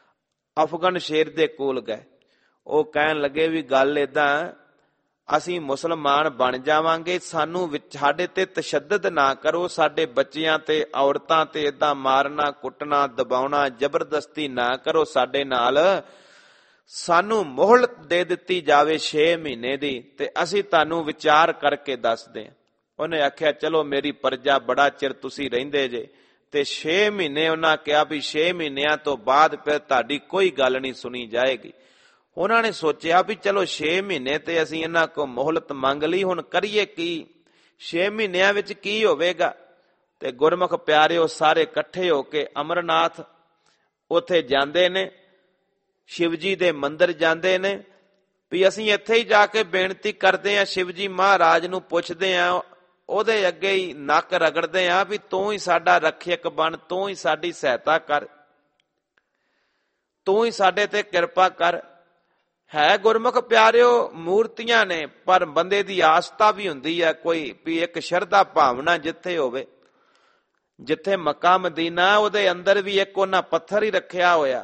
ਅਫਗਨ ਸ਼ੇਰ ਦੇ ਕੋਲ ਗਏ। ਉਹ ਕਹਿਣ ਲੱਗੇ ਵੀ ਗੱਲ ਏਦਾਂ, ਅਸੀਂ ਮੁਸਲਮਾਨ ਬਣ ਜਾਵਾਂਗੇ, ਸਾਨੂੰ ਵਿੱਚ ਸਾਡੇ ਤੇ ਤਸ਼ੱਦਦ ਨਾ ਕਰੋ, ਸਾਡੇ ਬੱਚਿਆਂ ਤੇ ਔਰਤਾਂ ਤੇ ਏਦਾਂ ਮਾਰਨਾ ਕੁੱਟਣਾ ਦਬਾਉਣਾ ਜ਼ਬਰਦਸਤੀ ਨਾ ਕਰੋ ਸਾਡੇ ਨਾਲ, ਸਾਨੂੰ ਮੋਹਲਤ ਦੇ ਦਿੱਤੀ ਜਾਵੇ ਛੇ ਮਹੀਨੇ ਦੀ, ਤੇ ਅਸੀਂ ਤੁਹਾਨੂੰ ਵਿਚਾਰ ਕਰਕੇ ਦੱਸਦੇ ਹਾਂ। ਉਹਨੇ ਆਖਿਆ ਚਲੋ ਮੇਰੀ ਪਰਜਾ, ਬੜਾ ਚਿਰ ਤੁਸੀਂ ਰਹਿੰਦੇ ਜੇ, ਤੇ ਛੇ ਮਹੀਨੇ ਉਹਨਾਂ ਕਿਹਾ ਵੀ ਛੇ ਮਹੀਨਿਆਂ ਤੋਂ ਬਾਅਦ ਫਿਰ ਤੁਹਾਡੀ ਕੋਈ ਗੱਲ ਨਹੀਂ ਸੁਣੀ ਜਾਏਗੀ। ਉਹਨਾਂ ਨੇ ਸੋਚਿਆ ਵੀ ਚਲੋ ਛੇ ਮਹੀਨੇ ਤੇ ਅਸੀਂ ਇਹਨਾਂ ਕੋਲ ਮੋਹਲਤ ਮੰਗ ਲਈ, ਹੁਣ ਕਰੀਏ ਕੀ। ਛੇ ਮਹੀਨਿਆਂ ਵਿੱਚ ਕੀ ਹੋਵੇਗਾ? ਤੇ ਗੁਰਮੁਖ ਪਿਆਰਿਓ ਸਾਰੇ ਇਕੱਠੇ ਹੋ ਕੇ ਅਮਰਨਾਥ ਉੱਥੇ ਜਾਂਦੇ ਨੇ, ਸ਼ਿਵ ਜੀ ਦੇ ਮੰਦਿਰ ਜਾਂਦੇ ਨੇ ਵੀ ਅਸੀਂ ਇੱਥੇ ਹੀ ਜਾ ਕੇ ਬੇਨਤੀ ਕਰਦੇ ਹਾਂ। ਸ਼ਿਵ ਜੀ ਮਹਾਰਾਜ ਨੂੰ ਪੁੱਛਦੇ ਹਾਂ, ਉਹਦੇ ਅੱਗੇ ਹੀ ਨੱਕ ਰਗੜਦੇ ਹਾਂ ਵੀ ਤੂੰ ਹੀ ਸਾਡਾ ਰੱਖਿਅਕ ਬਣ, ਤੂੰ ਹੀ ਸਾਡੀ ਸਹਾਇਤਾ ਕਰ, ਤੂੰ ਹੀ ਸਾਡੇ ਤੇ ਕਿਰਪਾ ਕਰ। ਹੈ ਗੁਰਮੁਖ ਪਿਆਰਿਓ ਮੂਰਤੀਆਂ ਨੇ, ਪਰ ਬੰਦੇ ਦੀ ਆਸਥਾ ਵੀ ਹੁੰਦੀ ਹੈ ਕੋਈ, ਵੀ ਇੱਕ ਸ਼ਰਧਾ ਭਾਵਨਾ ਜਿੱਥੇ ਹੋਵੇ। ਜਿੱਥੇ ਮੱਕਾ ਮਦੀਨਾ ਉਹਦੇ ਅੰਦਰ ਵੀ ਇੱਕ ਉਹਨਾਂ ਪੱਥਰ ਹੀ ਰੱਖਿਆ ਹੋਇਆ,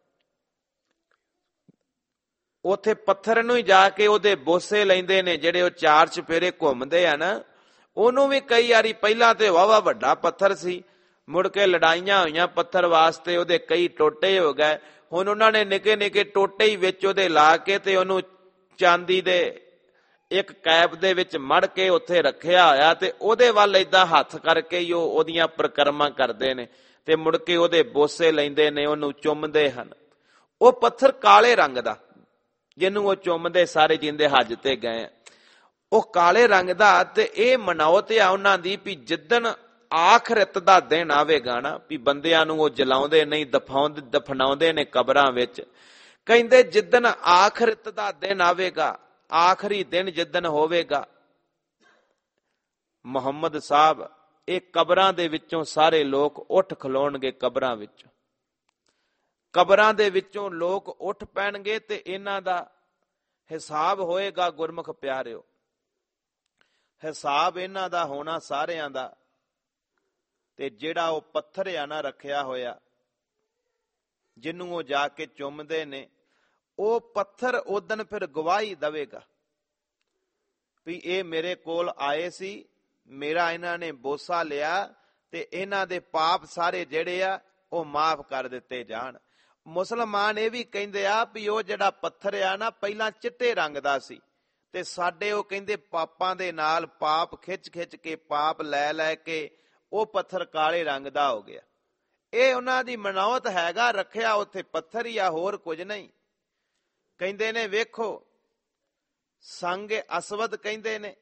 ਉੱਥੇ ਪੱਥਰ ਨੂੰ ਹੀ ਜਾ ਕੇ ਉਹਦੇ ਬੋਸੇ ਲੈਂਦੇ ਨੇ, ਜਿਹੜੇ ਉਹ ਚਾਰ ਚੁਫੇਰੇ ਘੁੰਮਦੇ ਆ ਨਾ। ਉਹਨੂੰ ਵੀ ਕਈ ਵਾਰੀ ਪਹਿਲਾਂ ਤੇ ਵਾਹਵਾ ਵੱਡਾ ਪੱਥਰ ਸੀ, ਮੁੜ ਕੇ ਲੜਾਈਆਂ ਹੋਈਆਂ ਪੱਥਰ ਵਾਸਤੇ, ਉਹਦੇ ਕਈ ਟੋਟੇ ਹੋ ਗਏ। ਹੁਣ ਉਹਨਾਂ ਨੇ ਨਿੱਕੇ ਨਿੱਕੇ ਟੋਟੇ ਹੀ ਵਿੱਚ ਉਹਦੇ ਲਾ ਕੇ ਤੇ ਉਹਨੂੰ ਚਾਂਦੀ ਦੇ ਇੱਕ ਕੈਪ ਦੇ ਵਿੱਚ ਮੜ ਕੇ ਉੱਥੇ ਰੱਖਿਆ ਹੋਇਆ, ਤੇ ਉਹਦੇ ਵੱਲ ਏਦਾਂ ਹੱਥ ਕਰਕੇ ਹੀ ਉਹ ਉਹਦੀਆਂ ਪ੍ਰਕਰਮਾਂ ਕਰਦੇ ਨੇ, ਤੇ ਮੁੜ ਕੇ ਉਹਦੇ ਬੋਸੇ ਲੈਂਦੇ ਨੇ, ਉਹਨੂੰ ਚੁੰਮਦੇ ਹਨ। ਉਹ ਪੱਥਰ ਕਾਲੇ ਰੰਗ ਦਾ ਜਿਹਨੂੰ ਉਹ ਚੁੰਮਦੇ ਸਾਰੇ ਜਿੰਦੇ ਹੱਜ ਤੇ ਗਏ, ਉਹ ਕਾਲੇ ਰੰਗ ਦਾ। ਤੇ ਇਹ ਮਨਾਉਤ ਆ ਉਹਨਾਂ ਦੀ ਵੀ ਜਿੱਦਣ ਆਖਰਤ ਦਾ ਦਿਨ ਆਵੇਗਾ ਨਾ, ਵੀ ਬੰਦਿਆਂ ਨੂੰ ਉਹ ਜਲਾਉਂਦੇ ਨਹੀਂ, ਦਫਾਉਂਦੇ ਦਫਨਾਉਂਦੇ ਨੇ ਕਬਰਾਂ ਵਿੱਚ। ਕਹਿੰਦੇ ਜਿੱਦਣ ਆਖਰਤ ਦਾ ਦਿਨ ਆਵੇਗਾ, ਆਖਰੀ ਦਿਨ ਜਿੱਦਣ ਹੋਵੇਗਾ, ਮੁਹੰਮਦ ਸਾਹਿਬ ਇਹ ਕਬਰਾਂ ਦੇ ਵਿੱਚੋਂ ਸਾਰੇ ਲੋਕ ਉੱਠ ਖਲੋਣਗੇ। ਕਬਰਾਂ ਵਿੱਚੋਂ ਕਬਰਾਂ ਦੇ ਵਿੱਚੋਂ ਲੋਕ ਉੱਠ ਪੈਣਗੇ ਤੇ ਇਹਨਾਂ ਦਾ ਹਿਸਾਬ ਹੋਏਗਾ। ਗੁਰਮੁਖ ਪਿਆਰਿਓ, ਹਿਸਾਬ ਇਹਨਾਂ ਦਾ ਹੋਣਾ ਸਾਰਿਆਂ ਦਾ। ਤੇ ਜਿਹੜਾ ਉਹ ਪੱਥਰ ਆ ਨਾ ਰੱਖਿਆ ਹੋਇਆ, ਜਿਹਨੂੰ ਉਹ ਜਾ ਕੇ ਚੁੰਮਦੇ ਨੇ, ਉਹ ਪੱਥਰ ਉਦਣ ਫਿਰ ਗਵਾਹੀ ਦੇਵੇਗਾ ਵੀ ਇਹ ਮੇਰੇ ਕੋਲ ਆਏ ਸੀ, ਮੇਰਾ ਇਹਨਾਂ ਨੇ ਬੋਸਾ ਲਿਆ, ਤੇ ਇਹਨਾਂ ਦੇ ਪਾਪ ਸਾਰੇ ਜਿਹੜੇ ਆ ਉਹ ਮਾਫ ਕਰ ਦਿੱਤੇ ਜਾਣ। ਮੁਸਲਮਾਨ ਇਹ ਵੀ ਕਹਿੰਦੇ ਆ ਵੀ ਉਹ ਜਿਹੜਾ ਪੱਥਰ ਆ ਨਾ ਪਹਿਲਾਂ ਚਿੱਟੇ ਰੰਗ ਦਾ ਸੀ, ਤੇ ਸਾਡੇ ਉਹ ਕਹਿੰਦੇ ਪਾਪਾਂ ਦੇ ਨਾਲ ਪਾਪ ਖਿੱਚ ਖਿੱਚ ਕੇ ਪਾਪ ਲੈ ਲੈ ਕੇ ਉਹ ਪੱਥਰ ਕਾਲੇ ਰੰਗ ਦਾ ਹੋ ਗਿਆ। ਇਹ ਉਹਨਾਂ ਦੀ ਮਨੌਤ ਹੈਗਾ, ਰੱਖਿਆ ਉੱਥੇ ਪੱਥਰ ਹੀ ਆ, ਹੋਰ ਕੁਝ ਨਹੀਂ। ਕਹਿੰਦੇ ਨੇ ਵੇਖੋ ਸੰਗ ਅਸਵਦ ਕਹਿੰਦੇ ਨੇ,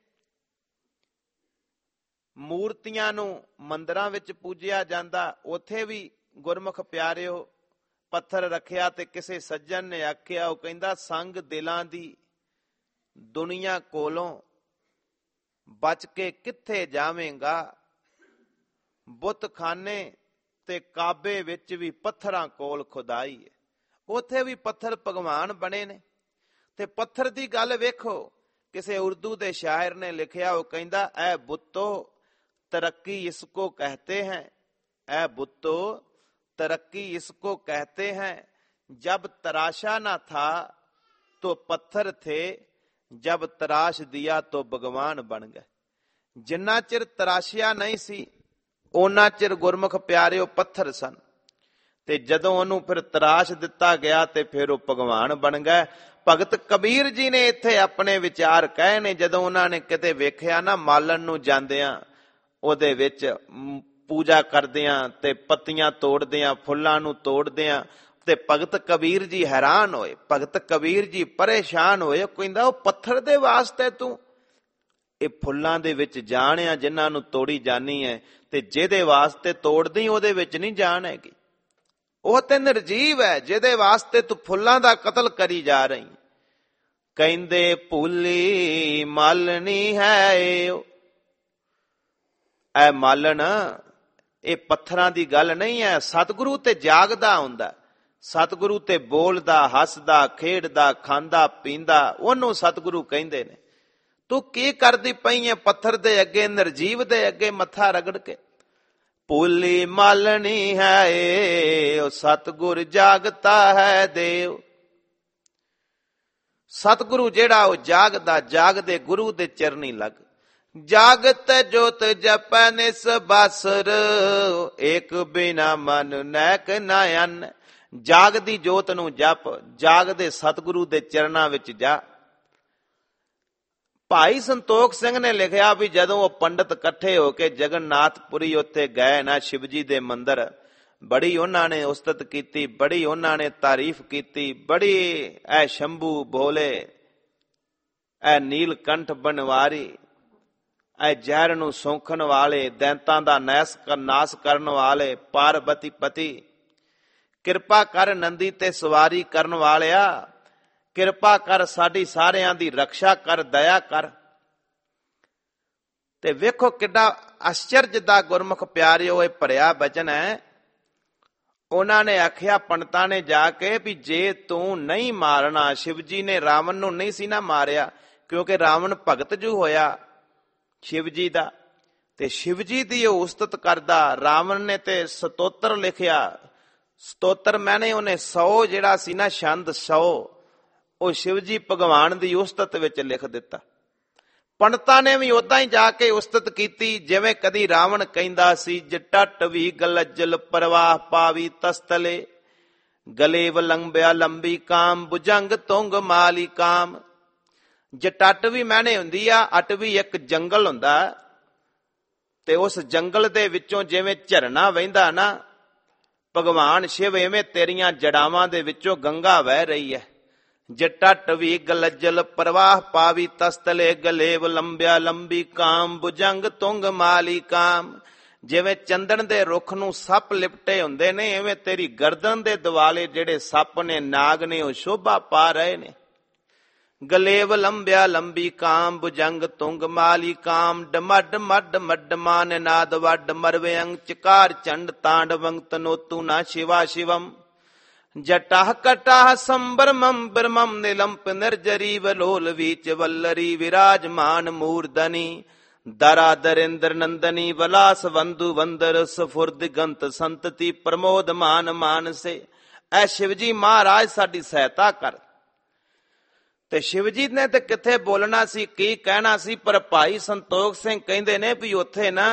ਮੂਰਤੀਆਂ ਨੂੰ ਮੰਦਰਾਂ ਵਿੱਚ ਪੂਜਿਆ ਜਾਂਦਾ, ਉੱਥੇ ਵੀ ਗੁਰਮੁਖ ਪਿਆਰਿਓ ਪੱਥਰ ਰੱਖਿਆ। ਤੇ ਕਿਸੇ ਸੱਜਣ ਨੇ ਆਖਿਆ, ਉਹ ਕਹਿੰਦਾ ਸੰਗ ਦਿਲਾਂ ਦੀ ਦੁਨੀਆ ਕੋਲੋਂ ਬਚ ਕੇ ਕਿੱਥੇ ਜਾਵੇਂਗਾ, ਬੁੱਤਖਾਨੇ ਤੇ ਕਾਬੇ ਵਿੱਚ ਵੀ ਪੱਥਰਾਂ ਕੋਲ ਖੁਦਾਈ ਹੈ। ਉੱਥੇ ਵੀ ਪੱਥਰ ਭਗਵਾਨ ਬਣੇ ਨੇ। ਤੇ ਪੱਥਰ ਦੀ ਗੱਲ ਵੇਖੋ, ਕਿਸੇ ਉਰਦੂ ਦੇ ਸ਼ਾਇਰ ਨੇ ਲਿਖਿਆ, ਉਹ ਕਹਿੰਦਾ ਐ ਬੁੱਤੋ ਤਰੱਕੀ ਇਸਕੋ ਕਹਤੇ ਹੈ, ਐ ਬੁੱਤੋ तरक्की इसको कहते हैं, जब तराशा ना था तो पत्थर थे, जब तराश दिया तो भगवान बन गए। जिन्ना चिर तराशिया नहीं सी ओना चिर गुरमुख प्यारे पत्थर सन, ते जदों ओनू फिर तराश दिता गया ते फिर वो भगवान बन गए। भगत कबीर जी ने इत्थे अपने विचार कहे ने, जदों उन्होंने किते वेखिया ना मालन नू जांदियां ओदे विच पूजा करदियां ते पत्तियां तोड़दियां, फुल्लां नू तोड़दियां, ते भगत कबीर जी हैरान होए, भगत कबीर जी परेशान होए। कहंदा ओ पत्थर दे वास्ते तू ये फुल्लां दे विच जान आ जिन्हां नू तोड़ी जानी है, ते जिहदे वास्ते तोड़दी ओदे विच नहीं जान हैगी। ਉਹ ਤੇ ਨਿਰਜੀਵ ਹੈ ਜਿਹਦੇ ਵਾਸਤੇ ਤੂੰ ਫੁੱਲਾਂ ਦਾ ਕਤਲ ਕਰੀ ਜਾ ਰਹੀ। ਕਹਿੰਦੇ ਭੁੱਲੀ ਮਾਲਣੀ ਹੈ ਇਹ ਮਾਲਣ, ਇਹ ਪੱਥਰਾਂ ਦੀ ਗੱਲ ਨਹੀਂ ਹੈ। ਸਤਿਗੁਰੂ ਤੇ ਜਾਗਦਾ ਹੁੰਦਾ, ਸਤਿਗੁਰੂ ਤੇ ਬੋਲਦਾ, ਹੱਸਦਾ, ਖੇਡਦਾ, ਖਾਂਦਾ ਪੀਂਦਾ, ਉਹਨੂੰ ਸਤਿਗੁਰੂ ਕਹਿੰਦੇ ਨੇ। ਤੂੰ ਕੀ ਕਰਦੀ ਪਈ ਹੈ ਪੱਥਰ ਦੇ ਅੱਗੇ, ਨਿਰਜੀਵ ਦੇ ਅੱਗੇ ਮੱਥਾ ਰਗੜ ਕੇ। ਭੁੱਲੀ ਮਾਲਣੀ ਹੈ ਓ ਸਤਿਗੁਰ ਜਾਗਤਾ ਹੈ ਦੇਵ। ਸਤਿਗੁਰੂ ਜਿਹੜਾ ਉਹ ਜਾਗਦਾ, ਜਾਗਦੇ ਗੁਰੂ ਦੇ ਚਰਨੀ ਲੱਗ। ਜਾਗਤ ਜੋਤ ਜਪੈ ਨਿਸ ਬਾਸਰ, ਏਕ ਬਿਨਾ ਮਨ ਨੈਕ ਨਾਇਨ। ਜਾਗਦੀ ਜੋਤ ਨੂੰ ਜਪ, ਜਾਗਦੇ ਸਤਿਗੁਰੂ ਦੇ ਚਰਨਾਂ ਵਿੱਚ ਜਾ। ਭਾਈ ਸੰਤੋਖ ਸਿੰਘ ਨੇ ਲਿਖਿਆ ਵੀ ਜਦੋਂ ਉਹ ਪੰਡਤ ਇਕੱਠੇ ਹੋ ਕੇ ਜਗਨਨਾਥਪੁਰੀ ਉੱਥੇ ਗਏ ਨਾ ਸ਼ਿਵ ਜੀ ਦੇ ਮੰਦਰ, ਬੜੀ ਉਹਨਾਂ ਨੇ ਉਸਤਤ ਕੀਤੀ, ਬੜੀ ਉਹਨਾਂ ਨੇ ਤਾਰੀਫ ਕੀਤੀ, ਬੜੀ ਐ ਸ਼ੰਭੂ ਭੋਲੇ, ਐ ਨੀਲਕੰਠ ਬਨਵਾਰੀ, ਐ ਜ਼ਹਿਰ ਨੂੰ ਸੌਂਖਣ ਵਾਲੇ, ਦੈਂਤਾਂ ਦਾ ਨੈਸ ਨਾਸ ਕਰਨ ਵਾਲੇ, ਪਾਰਬਤੀ ਪਤੀ, ਕਿਰਪਾ ਕਰ ਨੰਦੀ ਤੇ ਸਵਾਰੀ ਕਰਨ ਵਾਲਿਆ, ਕਿਰਪਾ ਕਰ ਸਾਡੀ ਸਾਰਿਆਂ ਦੀ ਰਕਸ਼ਾ ਕਰ, ਦਇਆ ਕਰ। ਤੇ ਵੇਖੋ ਕਿੱਡਾ ਆਸ਼ਚਰਜ ਦਾ ਗੁਰਮੁਖ ਪਿਆਰਿਓ ਇਹ ਭਰਿਆ ਬਚਨ ਹੈ। ਉਹਨਾਂ ਨੇ ਆਖਿਆ ਪੰਡਤਾਂ ਨੇ ਜਾ ਕੇ ਵੀ ਜੇ ਤੂੰ ਨਹੀਂ ਮਾਰਨਾ, ਸ਼ਿਵ ਜੀ ਨੇ ਰਾਵਣ ਨੂੰ ਨਹੀਂ ਸੀ ਨਾ ਮਾਰਿਆ, ਕਿਉਂਕਿ ਰਾਵਣ ਭਗਤ ਜੂ ਹੋਇਆ ਸ਼ਿਵ ਜੀ ਦਾ, ਤੇ ਸ਼ਿਵ ਜੀ ਦੀ ਉਹ ਉਸਤਤ ਕਰਦਾ। ਰਾਵਣ ਨੇ ਤੇ ਸਤੋਤਰ ਲਿਖਿਆ, ਸਤੋਤਰ ਮੈਨੇ ਉਹਨੇ ਸੌ ਜਿਹੜਾ ਸੀ ਨਾ ਛੰਦ ਸੌ, ਉਹ ਸ਼ਿਵ ਜੀ ਭਗਵਾਨ ਦੀ ਉਸਤਤ ਵਿੱਚ ਲਿਖ ਦਿੱਤਾ। ਪੰਡਤਾਂ ਨੇ ਵੀ ਉਦਾਂ ਹੀ ਜਾ ਕੇ ਉਸਤਤ ਕੀਤੀ ਜਿਵੇਂ ਕਦੀ ਰਾਵਣ ਕਹਿੰਦਾ ਸੀ, ਜਟਟ ਵੀ ਗਲਜਲ ਪਰਵਾਹ ਪਾਵੀ ਤਸਤਲੇ, ਗਲੇ ਵਲੰਬਿਆ ਲੰਬੀ ਕਾਮ, ਭੁਜੰਗ ਤੁੰਗ ਮਾਲੀ ਕਾਮ। ਜਟਟ ਵੀ ਮੈਨੇ ਹੁੰਦੀ ਆ, ਅਟ ਵੀ ਇੱਕ ਜੰਗਲ ਹੁੰਦਾ, ਤੇ ਉਸ ਜੰਗਲ ਦੇ ਵਿੱਚੋਂ ਜਿਵੇਂ ਝਰਨਾ ਵਹਿੰਦਾ ਨਾ, ਭਗਵਾਨ ਸ਼ਿਵ ਐਵੇਂ ਤੇਰੀਆਂ ਜੜਾਵਾਂ ਦੇ ਵਿੱਚੋਂ ਗੰਗਾ ਵਹਿ ਰਹੀ ਹੈ। ਜਟਟ ਵੀ ਗਲਜਲ ਪ੍ਰਵਾਹ ਪਾਵੀ ਤਸਤਲੇ, ਗਲੇਵ ਲੰਬਿਆ ਲੰਬੀ ਕਾਮ, ਭੁਜੰਗ ਤੁੰਗ ਮਾਲੀ ਕਾਮ। ਜਿਵੇਂ ਚੰਦਨ ਦੇ ਰੁੱਖ ਨੂੰ ਸੱਪ ਲਿਪਟੇ ਹੁੰਦੇ ਨੇ, ਐਵੇਂ ਤੇਰੀ ਗਰਦਨ ਦੇ ਦੁਆਲੇ ਜਿਹੜੇ ਸੱਪ ਨੇ, ਨਾਗ ਨੇ, ਉਹ ਸ਼ੋਭਾ ਪਾ ਰਹੇ ਨੇ। ਗਲੇਵ ਲੰਬਿਆ ਲੰਬੀ ਕਾਮ, ਭੁਜੰਗ ਤੁੰਗ ਮਾਲੀ ਕਾਮ। ਡਮੱਡ ਮੱਡ ਮੱਡ ਮਾਨ ਨਾਦ ਵੱਡ, ਮਰਵੇਅੰਗ ਚਕਾਰ ਚੰਡ ਤਾਂਡਵੰਗ, ਤਨੋਤੂ ਨਾ ਸ਼ਿਵਾ ਸ਼ਿਵਮ। ਜਟਾਹ ਕਟਾਹ ਸੰਬਰਮਮ ਬਰਮਮ, ਨਿਲੰਪ ਨਿਰਜਰੀ ਵਲੋਲ ਵੀਚ ਵੱਲਰੀ, ਵਿਰਾਜਮਾਨ ਮੂਰਧਨੀ। ਦਰਾ ਦਰਿੰਦਰ ਨੰਦਨੀ, ਵਲਾਸ ਵੰਦੂ ਵੰਦਰ, ਸਫੁਰਦ ਗੰਤ ਸੰਤਤੀ, ਪ੍ਰਮੋਦ ਮਾਨ ਮਾਨਸੇ। ਐ ਸ਼ਿਵ ਜੀ ਮਹਾਰਾਜ ਸਾਡੀ ਸਹਾਇਤਾ ਕਰ। ਤੇ ਸ਼ਿਵ ਜੀ ਨੇ ਤੇ ਕਿੱਥੇ ਬੋਲਣਾ ਸੀ, ਕੀ ਕਹਿਣਾ ਸੀ, ਪਰ ਭਾਈ ਸੰਤੋਖ ਸਿੰਘ ਕਹਿੰਦੇ ਨੇ ਵੀ ਉੱਥੇ ਨਾ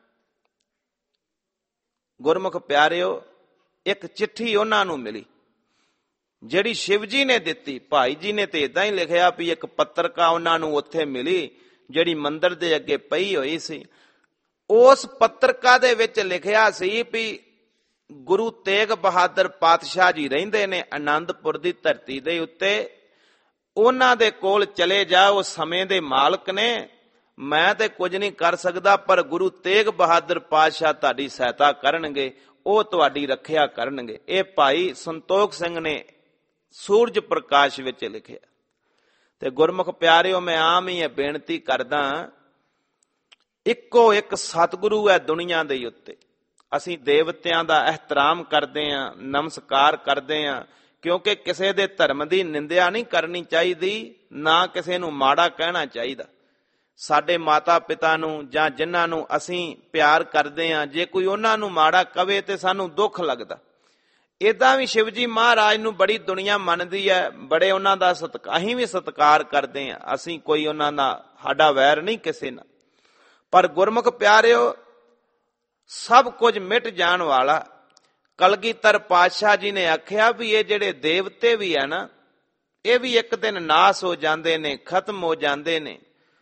ਗੁਰਮੁਖ ਪਿਆਰਿਓ ਇੱਕ ਚਿੱਠੀ ਉਹਨਾਂ ਨੂੰ ਮਿਲੀ ਜਿਹੜੀ ਸ਼ਿਵ ਜੀ ਨੇ ਦਿੱਤੀ। ਭਾਈ ਜੀ ਨੇ ਤੇ ਇਦਾਂ ਹੀ ਲਿਖਿਆ ਵੀ ਇੱਕ ਪੱਤਰਕਾ ਉਹਨਾਂ ਨੂੰ ਉੱਥੇ ਮਿਲੀ ਜਿਹੜੀ ਮੰਦਿਰ ਦੇ ਅੱਗੇ ਪਈ ਹੋਈ ਸੀ। ਉਸ ਪੱਤਰਕਾ ਦੇ ਵਿੱਚ ਲਿਖਿਆ ਸੀ ਵੀ ਗੁਰੂ ਤੇਗ ਬਹਾਦਰ ਪਾਤਸ਼ਾਹ ਜੀ ਰਹਿੰਦੇ ਨੇ ਆਨੰਦਪੁਰ ਦੀ ਧਰਤੀ ਦੇ ਉੱਤੇ, ਉਹਨਾਂ ਦੇ ਕੋਲ ਚਲੇ ਜਾ, ਉਹ ਸਮੇਂ ਦੇ ਮਾਲਕ ਨੇ, ਮੈਂ ਤੇ ਕੁਝ ਨਹੀਂ ਕਰ ਸਕਦਾ, ਪਰ ਗੁਰੂ ਤੇਗ ਬਹਾਦਰ ਪਾਤਸ਼ਾਹ ਤੁਹਾਡੀ ਸਹਾਇਤਾ ਕਰਨਗੇ, ਉਹ ਤੁਹਾਡੀ ਰੱਖਿਆ ਕਰਨਗੇ। ਇਹ ਭਾਈ ਸੰਤੋਖ ਸਿੰਘ ਨੇ ਸੂਰਜ ਪ੍ਰਕਾਸ਼ ਵਿੱਚ ਲਿਖਿਆ। ਤੇ ਗੁਰਮੁਖ ਪਿਆਰਿਓ, ਮੈਂ ਆਮ ਹੀ ਇਹ ਬੇਨਤੀ ਕਰਦਾ, ਇੱਕੋ ਇੱਕ ਸਤਿਗੁਰੂ ਹੈ ਦੁਨੀਆ ਦੇ ਉੱਤੇ। ਅਸੀਂ ਦੇਵਤਿਆਂ ਦਾ ਇਹਤਰਾਮ ਕਰਦੇ ਹਾਂ, ਨਮਸਕਾਰ ਕਰਦੇ ਹਾਂ, ਕਿਉਂਕਿ ਕਿਸੇ ਦੇ ਧਰਮ ਦੀ ਨਿੰਦਿਆ ਨਹੀਂ ਕਰਨੀ ਚਾਹੀਦੀ, ਨਾ ਕਿਸੇ ਨੂੰ ਮਾੜਾ ਕਹਿਣਾ ਚਾਹੀਦਾ। ਸਾਡੇ ਮਾਤਾ ਪਿਤਾ ਨੂੰ ਜਾਂ ਜਿਨ੍ਹਾਂ ਨੂੰ ਅਸੀਂ ਪਿਆਰ ਕਰਦੇ ਹਾਂ, ਜੇ ਕੋਈ ਉਹਨਾਂ ਨੂੰ ਮਾੜਾ ਕਵੇ ਤੇ ਸਾਨੂੰ ਦੁੱਖ ਲੱਗਦਾ। ਏਦਾਂ ਵੀ ਸ਼ਿਵ ਜੀ ਮਹਾਰਾਜ ਨੂੰ ਬੜੀ ਦੁਨੀਆ ਮੰਨਦੀ ਹੈ, ਬੜੇ ਉਹਨਾਂ ਦਾ ਸਤਿਕਾਰ, ਅਸੀਂ ਵੀ ਸਤਿਕਾਰ ਕਰਦੇ ਹਾਂ, ਅਸੀਂ ਕੋਈ ਉਹਨਾਂ ਦਾ ਸਾਡਾ ਵੈਰ ਨਹੀਂ ਕਿਸੇ ਨਾਲ। ਪਰ ਗੁਰਮੁਖ ਪਿਆਰਿਓ, ਸਭ ਕੁਝ ਮਿਟ ਜਾਣ ਵਾਲਾ ਕਲਗੀਧਰ ਪਾਤਸ਼ਾਹ ਜੀ ਨੇ ਆਖਿਆ ਵੀ ਇਹ ਜਿਹੜੇ ਦੇਵਤੇ ਵੀ ਹੈ ਨਾ, ਇਹ ਵੀ ਇੱਕ ਦਿਨ ਨਾਸ ਹੋ ਜਾਂਦੇ ਨੇ, ਖਤਮ ਹੋ ਜਾਂਦੇ ਨੇ।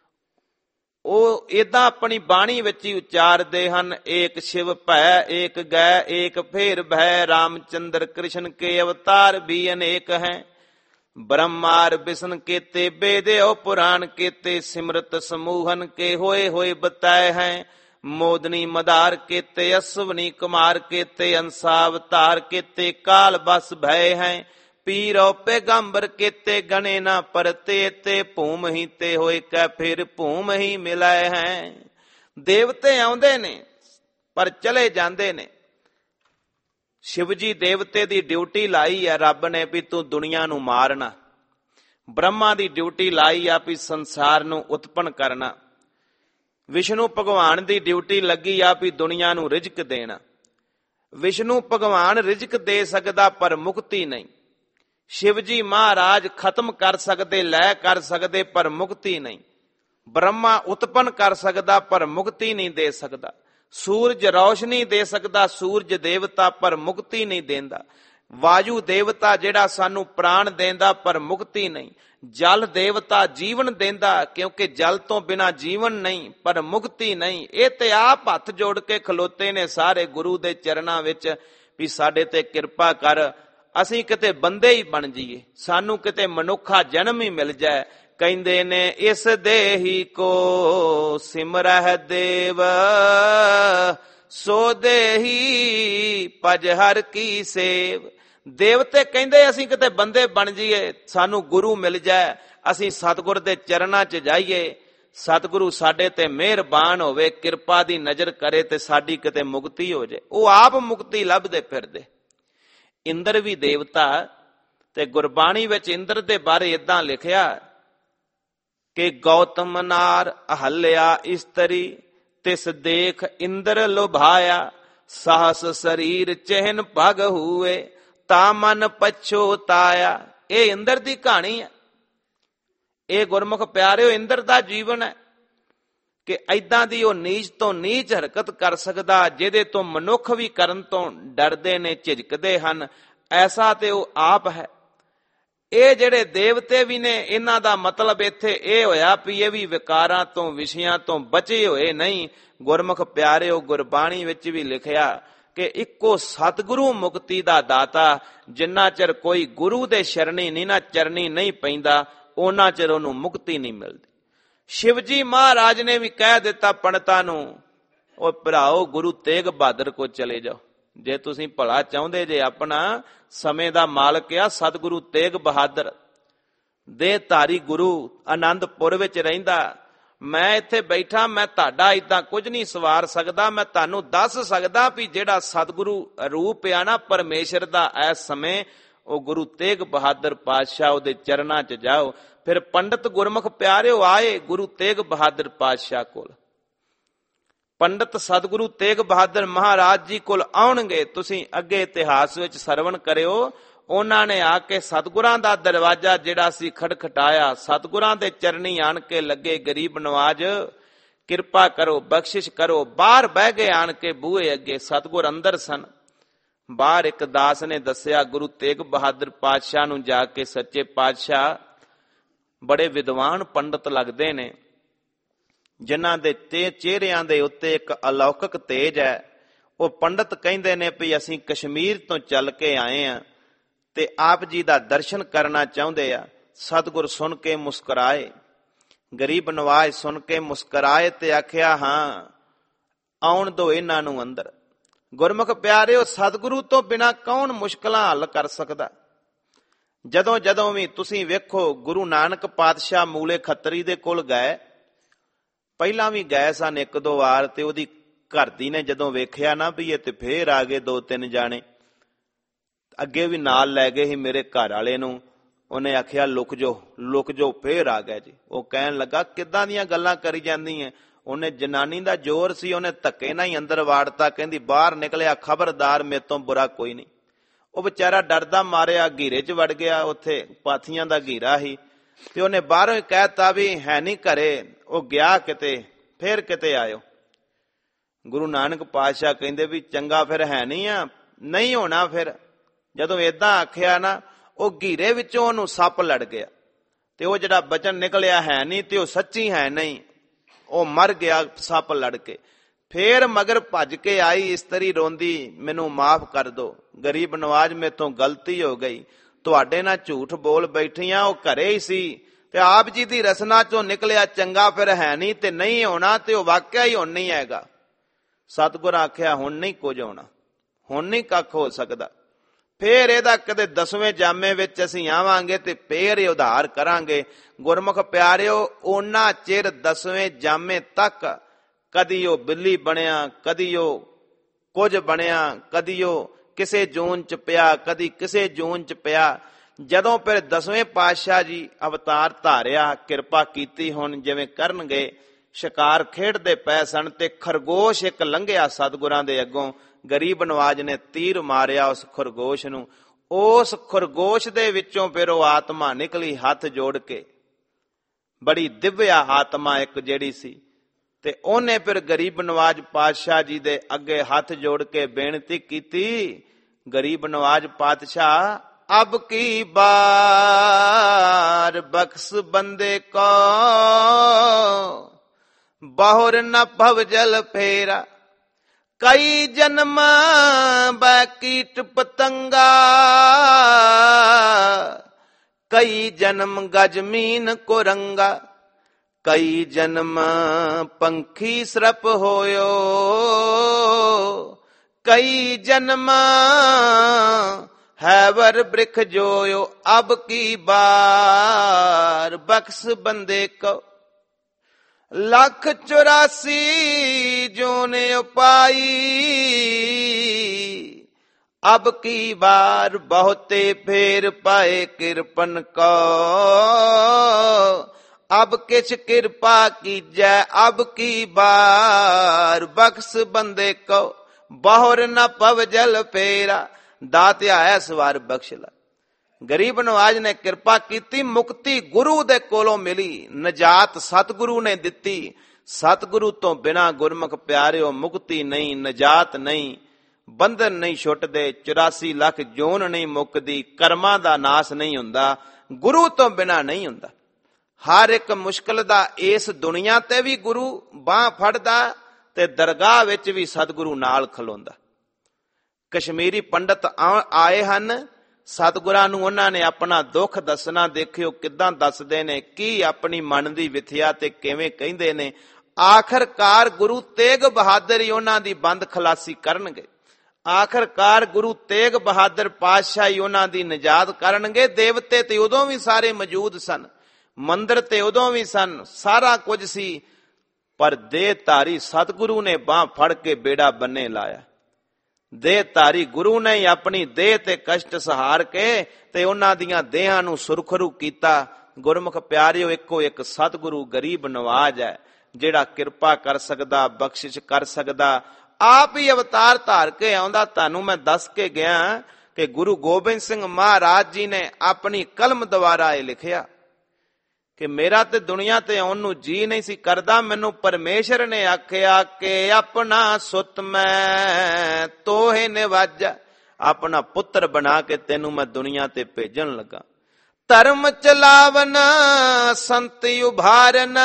ਉਹ ਏਦਾਂ ਆਪਣੀ ਬਾਣੀ ਵਿੱਚ ਹੀ ਉਚਾਰਦੇ ਹਨ, ਏਕ ਸ਼ਿਵ ਭੈ ਏਕ ਗੈ, ਏਕ ਫੇਰ ਭੈ, ਰਾਮਚੰਦਰ ਕ੍ਰਿਸ਼ਨ ਕੇ ਅਵਤਾਰ ਵੀ ਅਨੇਕ ਹੈ। ਬ੍ਰਹਮਾਰ ਵਿਸ਼ਨ ਕੇਤੇ, ਬੇਦਿਓ ਪੁਰਾਣ ਕੇਤੇ, ਸਿਮਰਤ ਸਮੂਹਨ ਕੇ ਹੋਏ ਹੋਏ ਬਤਾਏ ਹੈ। ਮੋਦਨੀ ਮਦਾਰ ਕੇਤੇ, ਅਸਵਨੀ ਕੁਮਾਰ ਕੇਤੇ, ਅੰਸਾ ਅਵਤਾਰ ਕੇਤੇ, ਕਾਲ ਬਸ ਭੈ ਹੈ। ਪੀਰੋ ਪੈਗੰਬਰ ਕੇਤੇ, ਗਣੇ ਨਾ ਪਰਤੇ, ਤੇ ਭੂਮ ਹੀ ਤੇ ਹੋਏ ਕੈ, ਫਿਰ ਭੂਮ ਹੀ ਮਿਲਾਏ ਹੈ। ਦੇਵਤੇ ਆਉਂਦੇ ਨੇ ਪਰ ਚਲੇ ਜਾਂਦੇ ਨੇ। ਸ਼ਿਵ ਜੀ ਦੇਵਤੇ ਦੀ ਡਿਊਟੀ ਲਾਈ ਹੈ ਰੱਬ ਨੇ ਵੀ ਤੂੰ ਦੁਨੀਆ ਨੂੰ ਮਾਰਨਾ। ਬ੍ਰਹਮਾ ਦੀ ਡਿਊਟੀ ਲਾਈ ਆ ਵੀ ਸੰਸਾਰ ਨੂੰ ਉਤਪਨ ਕਰਨਾ। ਵਿਸ਼ਨੂੰ ਭਗਵਾਨ ਦੀ ਡਿਊਟੀ ਲੱਗੀ ਆ ਵੀ ਦੁਨੀਆ ਨੂੰ ਰਿਜ਼ਕ ਦੇਣਾ। ਵਿਸ਼ਨੂੰ ਭਗਵਾਨ ਰਿਜ਼ਕ ਦੇ ਸਕਦਾ ਪਰ ਮੁਕਤੀ ਨਹੀਂ। ਸ਼ਿਵ ਜੀ ਮਹਾਰਾਜ ਖਤਮ ਕਰ ਸਕਦੇ, ਲੈ ਕਰ ਸਕਦੇ, ਪਰ ਮੁਕਤੀ ਨਹੀਂ। ਬ੍ਰਹਮਾ ਉਤਪਨ ਕਰ ਸਕਦਾ ਪਰ ਮੁਕਤੀ ਨਹੀਂ ਦੇ ਸਕਦਾ। ਸੂਰਜ ਰੌਸ਼ਨੀ ਦੇ ਸਕਦਾ, ਸੂਰਜ ਦੇਵਤਾ, ਪਰ ਮੁਕਤੀ ਨਹੀਂ ਦਿੰਦਾ। ਵਾਯੂ ਦੇਵਤਾ ਜਿਹੜਾ ਸਾਨੂੰ ਪ੍ਰਾਣ ਦਿੰਦਾ ਪਰ ਮੁਕਤੀ ਨਹੀਂ। ਜਲ ਦੇਵਤਾ ਜੀਵਨ ਦਿੰਦਾ, ਕਿਉਂਕਿ ਜਲ ਤੋਂ ਬਿਨਾ ਜੀਵਨ ਨਹੀਂ, ਪਰ ਮੁਕਤੀ ਨਹੀਂ। ਇਹ ਤੇ ਆਪ ਹੱਥ ਜੋੜ ਕੇ ਖਲੋਤੇ ਨੇ ਸਾਰੇ ਗੁਰੂ ਦੇ ਚਰਨਾਂ ਵਿੱਚ ਵੀ ਸਾਡੇ ਤੇ ਕਿਰਪਾ ਕਰ, ਅਸੀਂ ਕਿਤੇ ਬੰਦੇ ਹੀ ਬਣ ਜਾਈਏ, ਸਾਨੂੰ ਕਿਤੇ ਮਨੁੱਖਾ ਜਨਮ ਹੀ ਮਿਲ ਜਾਏ, ਕਹਿੰਦੇ ਨੇ ਇਸ ਦੇਹੀ ਕੋ ਸਿਮਰਹਿ ਦੇਵ, ਸੋ ਦੇਹੀ ਭਜ ਹਰ ਕੀ ਸੇਵ। ਦੇਵਤੇ ਕਹਿੰਦੇ ਅਸੀਂ ਕਿਤੇ ਬੰਦੇ ਬਣ ਜਾਈਏ, ਸਾਨੂੰ ਗੁਰੂ ਮਿਲ ਜਾਏ, ਅਸੀਂ ਸਤਿਗੁਰ ਦੇ ਚਰਨਾਂ 'ਚ ਜਾਈਏ, ਸਤਿਗੁਰੂ ਸਾਡੇ ਤੇ ਮਿਹਰਬਾਨ ਹੋਵੇ, ਕਿਰਪਾ ਦੀ ਨਜ਼ਰ ਕਰੇ ਤੇ ਸਾਡੀ ਕਿਤੇ ਮੁਕਤੀ ਹੋ ਜਾਏ। ਉਹ ਆਪ ਮੁਕਤੀ ਲੱਭਦੇ ਫਿਰਦੇ। ਇੰਦਰ ਵੀ ਦੇਵਤਾ, ਤੇ ਗੁਰਬਾਣੀ ਵਿੱਚ ਇੰਦਰ ਦੇ ਬਾਰੇ ਇਦਾਂ ਲਿਖਿਆ ਕਿ ਗੌਤਮ ਨਾਰ ਅਹਲਿਆ ਇਸਤਰੀ, ਤਿਸ ਦੇਖ ਇੰਦਰ ਲੁਭਾਇਆ, ਸਾਹਸ ਸਰੀਰ ਚਹਿਨ ਭਗ ਹੋਏ, ਤਾ ਮਨ ਪਛੋਤਾਇਆ। ਇਹ ਇੰਦਰ ਦੀ ਕਹਾਣੀ ਹੈ। ਇਹ ਗੁਰਮੁਖ ਪਿਆਰਿਓ ਇੰਦਰ ਦਾ ਜੀਵਨ ਹੈ ਕਿ ਐਦਾਂ ਦੀ ਉਹ ਨੀਚ ਤੋਂ ਨੀਚ ਹਰਕਤ ਕਰ ਸਕਦਾ, ਜਿਹਦੇ ਤੋਂ ਮਨੁੱਖ ਵੀ ਕਰਨ ਤੋਂ ਡਰਦੇ ਨੇ, ਝਿਜਕਦੇ ਹਨ। ਐਸਾ ਤੇ ਉਹ ਆਪ ਹੈ। ਇਹ ਜਿਹੜੇ ਦੇਵਤੇ ਵੀ ਨੇ, ਇਹਨਾਂ ਦਾ ਮਤਲਬ ਇੱਥੇ ਇਹ ਹੋਇਆ ਵੀ ਇਹ ਵੀ ਵਿਕਾਰਾਂ ਤੋਂ, ਵਿਸ਼ਿਆਂ ਤੋਂ ਬਚੇ ਹੋਏ ਨਹੀਂ। ਗੁਰਮੁਖ ਪਿਆਰਿਓ, ਗੁਰਬਾਣੀ ਵਿੱਚ ਵੀ ਲਿਖਿਆ ਕਿ ਇੱਕੋ ਸਤਿਗੁਰੂ ਮੁਕਤੀ ਦਾ ਦਾਤਾ। ਜਿੰਨਾ ਚਿਰ ਕੋਈ ਗੁਰੂ ਦੇ ਸ਼ਰਣੀ ਨਹੀਂ ਨਾ ਚਰਨੀ ਨਹੀਂ ਪੈਂਦਾ, ਉਹਨਾਂ ਚਿਰ ਉਹਨੂੰ ਮੁਕਤੀ ਨਹੀਂ ਮਿਲਦੀ। ਸ਼ਿਵ ਜੀ ਮਹਾਰਾਜ ਨੇ ਵੀ ਕਹਿ ਦਿੱਤਾ ਪੰਡਤਾਂ ਨੂੰ, ਉਹ ਭਰਾਓ ਗੁਰੂ ਤੇਗ ਬਹਾਦਰ ਕੋ ਚਲੇ ਜਾਓ, ਜੇ ਤੁਸੀਂ ਭਲਾ ਚਾਹੁੰਦੇ ਜੇ ਆਪਣਾ। ਸਮੇਂ ਦਾ ਮਾਲਕ ਆ ਸਤਿਗੁਰੂ ਤੇਗ ਬਹਾਦਰ, ਦੇਹਧਾਰੀ ਗੁਰੂ, ਆਨੰਦਪੁਰ ਵਿੱਚ ਰਹਿੰਦਾ। ਮੈਂ ਇੱਥੇ ਬੈਠਾ, ਮੈਂ ਤੁਹਾਡਾ ਏਦਾਂ ਕੁਝ ਨਹੀਂ ਸਵਾਰ ਸਕਦਾ। ਮੈਂ ਤੁਹਾਨੂੰ ਦੱਸ ਸਕਦਾ ਵੀ ਜਿਹੜਾ ਸਤਿਗੁਰੂ ਰੂਪ ਆ ਨਾ ਪਰਮੇਸ਼ਰ ਦਾ ਇਸ ਸਮੇਂ, ਉਹ ਗੁਰੂ ਤੇਗ ਬਹਾਦਰ ਪਾਤਸ਼ਾਹ, ਉਹਦੇ ਚਰਨਾਂ 'ਚ ਜਾਓ। ਫਿਰ ਪੰਡਤ ਗੁਰਮੁਖ ਪਿਆਰਿਓ ਆਏ ਗੁਰੂ ਤੇਗ ਬਹਾਦਰ ਪਾਤਸ਼ਾਹ ਕੋਲ। ਪੰਡਤ ਸਤਿਗੁਰੂ ਤੇਗ ਬਹਾਦਰ ਮਹਾਰਾਜ ਜੀ ਕੋਲ ਆਉਣਗੇ। ਤੁਸੀਂ ਅੱਗੇ ਇਤਿਹਾਸ ਵਿੱਚ ਸਰਵਣ ਕਰਿਓ, ਉਹਨਾਂ ਨੇ ਆ ਕੇ ਸਤਿਗੁਰਾਂ ਦਾ ਦਰਵਾਜ਼ਾ ਜਿਹੜਾ ਸੀ ਖਟਖਟਾਇਆ। ਸਤਿਗੁਰਾਂ ਦੇ ਚਰਨੀ ਆਣ ਕੇ ਲੱਗੇ, ਗਰੀਬ ਨਵਾਜ ਕਿਰਪਾ ਕਰੋ, ਬਖਸ਼ਿਸ਼ ਕਰੋ। ਬਾਹਰ ਬਹਿ ਗਏ ਆਣ ਕੇ ਬੂਹੇ ਅੱਗੇ, ਸਤਿਗੁਰ ਅੰਦਰ ਸਨ। ਬਾਹਰ ਇੱਕ ਦਾਸ ਨੇ ਦੱਸਿਆ ਗੁਰੂ ਤੇਗ ਬਹਾਦਰ ਪਾਤਸ਼ਾਹ ਨੂੰ ਜਾ ਕੇ, ਸੱਚੇ ਪਾਤਸ਼ਾਹ ਬੜੇ ਵਿਦਵਾਨ ਪੰਡਤ ਲੱਗਦੇ ਨੇ, ਜਿਨ੍ਹਾਂ ਦੇ ਤੇ ਚਿਹਰਿਆਂ ਦੇ ਉੱਤੇ ਇੱਕ ਅਲੌਕਿਕ ਤੇਜ ਹੈ। ਉਹ ਪੰਡਤ ਕਹਿੰਦੇ ਨੇ ਵੀ ਅਸੀਂ ਕਸ਼ਮੀਰ ਤੋਂ ਚੱਲ ਕੇ ਆਏ ਆ ਤੇ ਆਪ ਜੀ ਦਾ ਦਰਸ਼ਨ ਕਰਨਾ ਚਾਹੁੰਦੇ ਆ। ਸਤਿਗੁਰ ਸੁਣ ਕੇ ਮੁਸਕਰਾਏ, ਗਰੀਬ ਨਵਾਜ ਸੁਣ ਕੇ ਮੁਸਕਰਾਏ ਤੇ ਆਖਿਆ, ਹਾਂ ਆਉਣ ਦੋ ਇਹਨਾਂ ਨੂੰ ਅੰਦਰ। ਗੁਰਮੁਖ ਪਿਆਰਿਓ, ਸਤਿਗੁਰੂ ਤੋਂ ਬਿਨਾਂ ਕੌਣ ਮੁਸ਼ਕਲਾਂ ਹੱਲ ਕਰ ਸਕਦਾ? ਜਦੋਂ ਜਦੋਂ ਵੀ ਤੁਸੀਂ ਵੇਖੋ, ਗੁਰੂ ਨਾਨਕ ਪਾਤਸ਼ਾਹ ਮੂਲੇ ਖੱਤਰੀ ਦੇ ਕੋਲ ਗਏ, ਪਹਿਲਾਂ ਵੀ ਗਏ ਸਨ ਇੱਕ ਦੋ ਵਾਰ, ਤੇ ਉਹਦੀ ਘਰ ਦੀ ਨੇ ਜਦੋਂ ਵੇਖਿਆ ਨਾ ਵੀ ਇਹ ਤੇ ਫੇਰ ਆ ਗਏ ਦੋ ਤਿੰਨ ਜਾਣੇ, ਅੱਗੇ ਵੀ ਨਾਲ ਲੈ ਗਏ ਸੀ ਮੇਰੇ ਘਰ ਵਾਲੇ ਨੂੰ। ਉਹਨੇ ਆਖਿਆ ਲੁਕ ਜੋ ਲੁਕ ਜੋ, ਫੇਰ ਆ ਗਿਆ ਜੀ। ਉਹ ਕਹਿਣ ਲੱਗਾ ਕਿੱਦਾਂ ਦੀਆਂ ਗੱਲਾਂ ਕਰੀ ਜਾਂਦੀਆਂ। ਉਹਨੇ ਜਨਾਨੀ ਦਾ ਜ਼ੋਰ ਸੀ, ਉਹਨੇ ਧੱਕੇ ਨਾਲ ਹੀ ਅੰਦਰ ਵਾੜਤਾ। ਕਹਿੰਦੀ ਬਾਹਰ ਨਿਕਲਿਆ, ਖਬਰਦਾਰ ਮੇਰੇ ਤੋਂ ਬੁਰਾ ਕੋਈ ਨਹੀਂ। ਉਹ ਵਿਚਾਰਾ ਡਰਦਾ ਮਾਰਿਆ ਘੀਰੇ 'ਚ ਵੜ ਗਿਆ, ਉੱਥੇ ਪਾਥੀਆਂ ਦਾ ਘੀਰਾ ਸੀ, ਤੇ ਉਹਨੇ ਬਾਹਰੋਂ ਹੀ ਕਹਿਤਾ ਵੀ ਹੈ ਨਹੀਂ ਘਰੇ। ਉਹ ਗਿਆ ਕਿਤੇ, ਫੇਰ ਕਿਤੇ ਆਇਓ। ਗੁਰੂ ਨਾਨਕ ਪਾਤਸ਼ਾਹ ਕਹਿੰਦੇ ਵੀ ਚੰਗਾ ਫਿਰ ਹੈ ਨਹੀਂ ਆ, ਨਹੀਂ ਹੋਣਾ। ਫਿਰ ਜਦੋਂ ਏਦਾਂ ਆਖਿਆ ਨਾ, ਉਹ ਘੀਰੇ ਵਿੱਚੋਂ ਉਹਨੂੰ ਸੱਪ ਲੜ ਗਿਆ, ਤੇ ਉਹ ਜਿਹੜਾ ਬਚਨ ਨਿਕਲਿਆ ਹੈ ਨਹੀਂ, ਤੇ ਉਹ ਸੱਚੀ ਹੈ ਨਹੀਂ, ਉਹ ਮਰ ਗਿਆ ਸੱਪ ਲੜ ਕੇ। ਫੇਰ ਮਗਰ ਭੱਜ ਕੇ ਆਈ ਇਸਤਰੀ ਰੋਂਦੀ, ਮੈਨੂੰ ਮਾਫ ਕਰ ਦੋ ਗਰੀਬ ਨਵਾਜ, ਮੇਰੇ ਤੋਂ ਗਲਤੀ ਹੋ ਗਈ, ਤੁਹਾਡੇ ਨਾਲ ਝੂਠ ਬੋਲ ਬੈਠੀਆਂ, ਉਹ ਘਰੇ ਹੀ ਸੀ ਤੇ ਆਪ ਜੀ ਦੀ ਰਸਨਾ ਚੋਂ ਨਿਕਲਿਆ, ਚੰਗਾ ਫਿਰ ਹੈ ਨਹੀਂ, ਤੇ ਨਹੀਂ ਹੋਣਾ ਤੇ ਉਹ ਵਾਕਿਆ ਹੀ ਹੁਣ ਨਹੀਂ ਹੈਗਾ। ਸਤਿਗੁਰ ਆਖਿਆ ਹੁਣ ਨਹੀਂ ਕੁਝ ਹੋਣਾ, ਹੁਣ ਨਹੀਂ ਕੱਖ ਹੋ ਸਕਦਾ। ਫੇਰ ਇਹਦਾ ਕਦੇ ਦਸਵੇਂ ਜਾਮੇ ਵਿੱਚ ਅਸੀਂ ਆਵਾਂਗੇ ਤੇ ਫੇਰ ਇਹ ਉਧਾਰ ਕਰਾਂਗੇ। ਗੁਰਮੁਖ ਪਿਆਰਿਓ, ਉਹਨਾਂ ਚਿਰ ਦਸਵੇਂ ਜਾਮੇ ਤੱਕ ਕਦੀ ਉਹ ਬਿੱਲੀ ਬਣਿਆ, ਕਦੀ ਉਹ ਕੁਝ ਬਣਿਆ, ਕਦੀ ਉਹ ਕਿਸੇ ਜੂਨ ਚ ਪਿਆ, ਕਦੀ ਕਿਸੇ ਜੂਨ ਚ ਪਿਆ। ਜਦੋਂ ਫਿਰ ਦਸਵੇਂ ਪਾਤਸ਼ਾਹ ਜੀ ਅਵਤਾਰ ਧਾਰਿਆ, ਕਿਰਪਾ ਕੀਤੀ, ਹੁਣ ਜਿਵੇਂ ਕਰਨਗੇ, ਸ਼ਿਕਾਰ ਖੇਡਦੇ ਪਏ ਸਨ ਤੇ ਖਰਗੋਸ਼ ਇੱਕ ਲੰਘਿਆ ਸਤਿਗੁਰਾਂ ਦੇ ਅੱਗੋਂ। ਗਰੀਬ ਨਵਾਜ ਨੇ ਤੀਰ ਮਾਰਿਆ ਉਸ ਖਰਗੋਸ਼ ਨੂੰ। ਉਸ ਖਰਗੋਸ਼ ਦੇ ਵਿੱਚੋਂ ਫਿਰ ਉਹ ਆਤਮਾ ਨਿਕਲੀ ਹੱਥ ਜੋੜ ਕੇ, ਬੜੀ ਦਿਵਿਆ ਆਤਮਾ ਇੱਕ ਜਿਹੜੀ ਸੀ। ਤੇ ਉਹਨੇ ਫਿਰ ਗਰੀਬ ਨਵਾਜ ਪਾਤਸ਼ਾਹ ਜੀ ਦੇ ਅੱਗੇ ਹੱਥ ਜੋੜ ਕੇ ਬੇਨਤੀ ਕੀਤੀ, ਗਰੀਬ ਨਵਾਜ ਪਾਤਸ਼ਾਹ ਅਬ ਕੀ ਬਾਰ ਬਖਸ਼ ਬੰਦੇ ਕੋ, ਬਹੁਰ ਨ ਭਵ ਜਲ ਫੇਰਾ, ਕਈ ਜਨਮ ਬੈ ਕੀਟ ਪਤੰਗਾ, ਕਈ ਜਨਮ ਗਜਮੀਨ ਕੋ ਰੰਗਾ, ਕਈ ਜਨਮ ਪੰਖੀ ਸਰਪ ਹੋਇਓ, ਕਈ ਜਨਮ हैवर बृख जोयो, अब की बार बख्श बंदे को। लख चौरासी जोने उपाई, अब की बार बहुते फेर पाए किरपन को। अब किछ किरपा कीजै, अब की बार बख्श बंदे को। बहुर न पव जल फेरा, ਦਾਤਿ ਆਇਆ ਸਵਾਰ ਬਖਸ਼ ਲਾ। ਗਰੀਬ ਨਵਾਜ ਨੇ ਕਿਰਪਾ ਕੀਤੀ, ਮੁਕਤੀ ਗੁਰੂ ਦੇ ਕੋਲੋਂ ਮਿਲੀ, ਨਜਾਤ ਸਤਿਗੁਰੂ ਨੇ ਦਿੱਤੀ। ਸਤਿਗੁਰੂ ਤੋਂ ਬਿਨਾਂ ਗੁਰਮੁਖ ਪਿਆਰਿਓ ਮੁਕਤੀ ਨਹੀਂ, ਨਜਾਤ ਨਹੀਂ, ਬੰਧਨ ਨਹੀਂ ਛੁੱਟਦੇ, ਚੁਰਾਸੀ ਲੱਖ ਜੋਨ ਨਹੀਂ ਮੁੱਕਦੀ, ਕਰਮਾਂ ਦਾ ਨਾਸ ਨਹੀਂ ਹੁੰਦਾ, ਗੁਰੂ ਤੋਂ ਬਿਨਾਂ ਨਹੀਂ ਹੁੰਦਾ। ਹਰ ਇੱਕ ਮੁਸ਼ਕਲ ਦਾ ਇਸ ਦੁਨੀਆ ਤੇ ਵੀ ਗੁਰੂ ਬਾਂਹ ਫੜਦਾ ਤੇ ਦਰਗਾਹ ਵਿੱਚ ਵੀ ਸਤਿਗੁਰੂ ਨਾਲ ਖਲੋਂਦਾ। ਕਸ਼ਮੀਰੀ ਪੰਡਤ ਆਏ ਹਨ, ਸਤਿਗੁਰਾਂ ਨੂੰ ਉਹਨਾਂ ਨੇ ਆਪਣਾ ਦੁੱਖ ਦੱਸਣਾ, ਦੇਖਿਓ ਕਿੱਦਾਂ ਦੱਸਦੇ ਨੇ, ਕੀ ਆਪਣੀ ਮਨ ਦੀ ਵਿਥਿਆ ਤੇ ਕਿਵੇਂ ਕਹਿੰਦੇ ਨੇ। ਆਖਰਕਾਰ ਗੁਰੂ ਤੇਗ ਬਹਾਦਰ ਹੀ ਉਹਨਾਂ ਦੀ ਬੰਦ ਖਲਾਸੀ ਕਰਨਗੇ, ਆਖਰਕਾਰ ਗੁਰੂ ਤੇਗ ਬਹਾਦਰ ਪਾਤਸ਼ਾਹ ਹੀ ਉਹਨਾਂ ਦੀ ਨਿਜਾਤ ਕਰਨਗੇ। ਦੇਵਤੇ ਤੇ ਉਦੋਂ ਵੀ ਸਾਰੇ ਮੌਜੂਦ ਸਨ, ਮੰਦਰ ਤੇ ਉਦੋਂ ਵੀ ਸਨ, ਸਾਰਾ ਕੁਝ ਸੀ, ਪਰ ਦੇਹ ਧਾਰੀ ਸਤਿਗੁਰੂ ਨੇ ਬਾਂਹ ਫੜ ਕੇ ਬੇੜਾ ਬੰਨੇ ਲਾਇਆ। ਦੇਹ ਧਾਰੀ ਗੁਰੂ ਨੇ ਹੀ ਆਪਣੀ ਦੇਹ ਤੇ ਕਸ਼ਟ ਸਹਾਰ ਕੇ ਤੇ ਉਹਨਾਂ ਦੀਆਂ ਦੇਹਾਂ ਨੂੰ ਸੁਰਖਰੂ ਕੀਤਾ। ਗੁਰਮੁਖ ਪਿਆਰਿਓ, ਇੱਕੋ ਇੱਕ ਸਤਿਗੁਰੂ ਗਰੀਬ ਨਵਾਜ ਹੈ, ਜਿਹੜਾ ਕਿਰਪਾ ਕਰ ਸਕਦਾ, ਬਖਸ਼ਿਸ਼ ਕਰ ਸਕਦਾ, ਆਪ ਹੀ ਅਵਤਾਰ ਧਾਰ ਕੇ ਆਉਂਦਾ। ਤੁਹਾਨੂੰ ਮੈਂ ਦੱਸ ਕੇ ਗਿਆ ਕਿ ਗੁਰੂ ਗੋਬਿੰਦ ਸਿੰਘ ਮਹਾਰਾਜ ਜੀ ਨੇ ਆਪਣੀ ਕਲਮ ਦੁਆਰਾ ਇਹ ਲਿਖਿਆ ਕਿ ਮੇਰਾ ਤੇ ਦੁਨੀਆ ਤੇ ਆਉਣ ਨੂੰ ਜੀ ਨਹੀਂ ਸੀ ਕਰਦਾ, ਮੈਨੂੰ ਪਰਮੇਸ਼ਰ ਨੇ ਆਖਿਆ ਕਿ ਆਪਣਾ ਸੁੱਤ ਮੈਂ ਤੋਹੇ ਨਿਵਾਜਾ, ਆਪਣਾ ਪੁੱਤਰ ਬਣਾ ਕੇ ਤੈਨੂੰ ਮੈਂ ਦੁਨੀਆ ਤੇ ਭੇਜਣ ਲੱਗਾ। ਧਰਮ ਚਲਾਵਨ ਸੰਤ ਉਭਾਰਨ,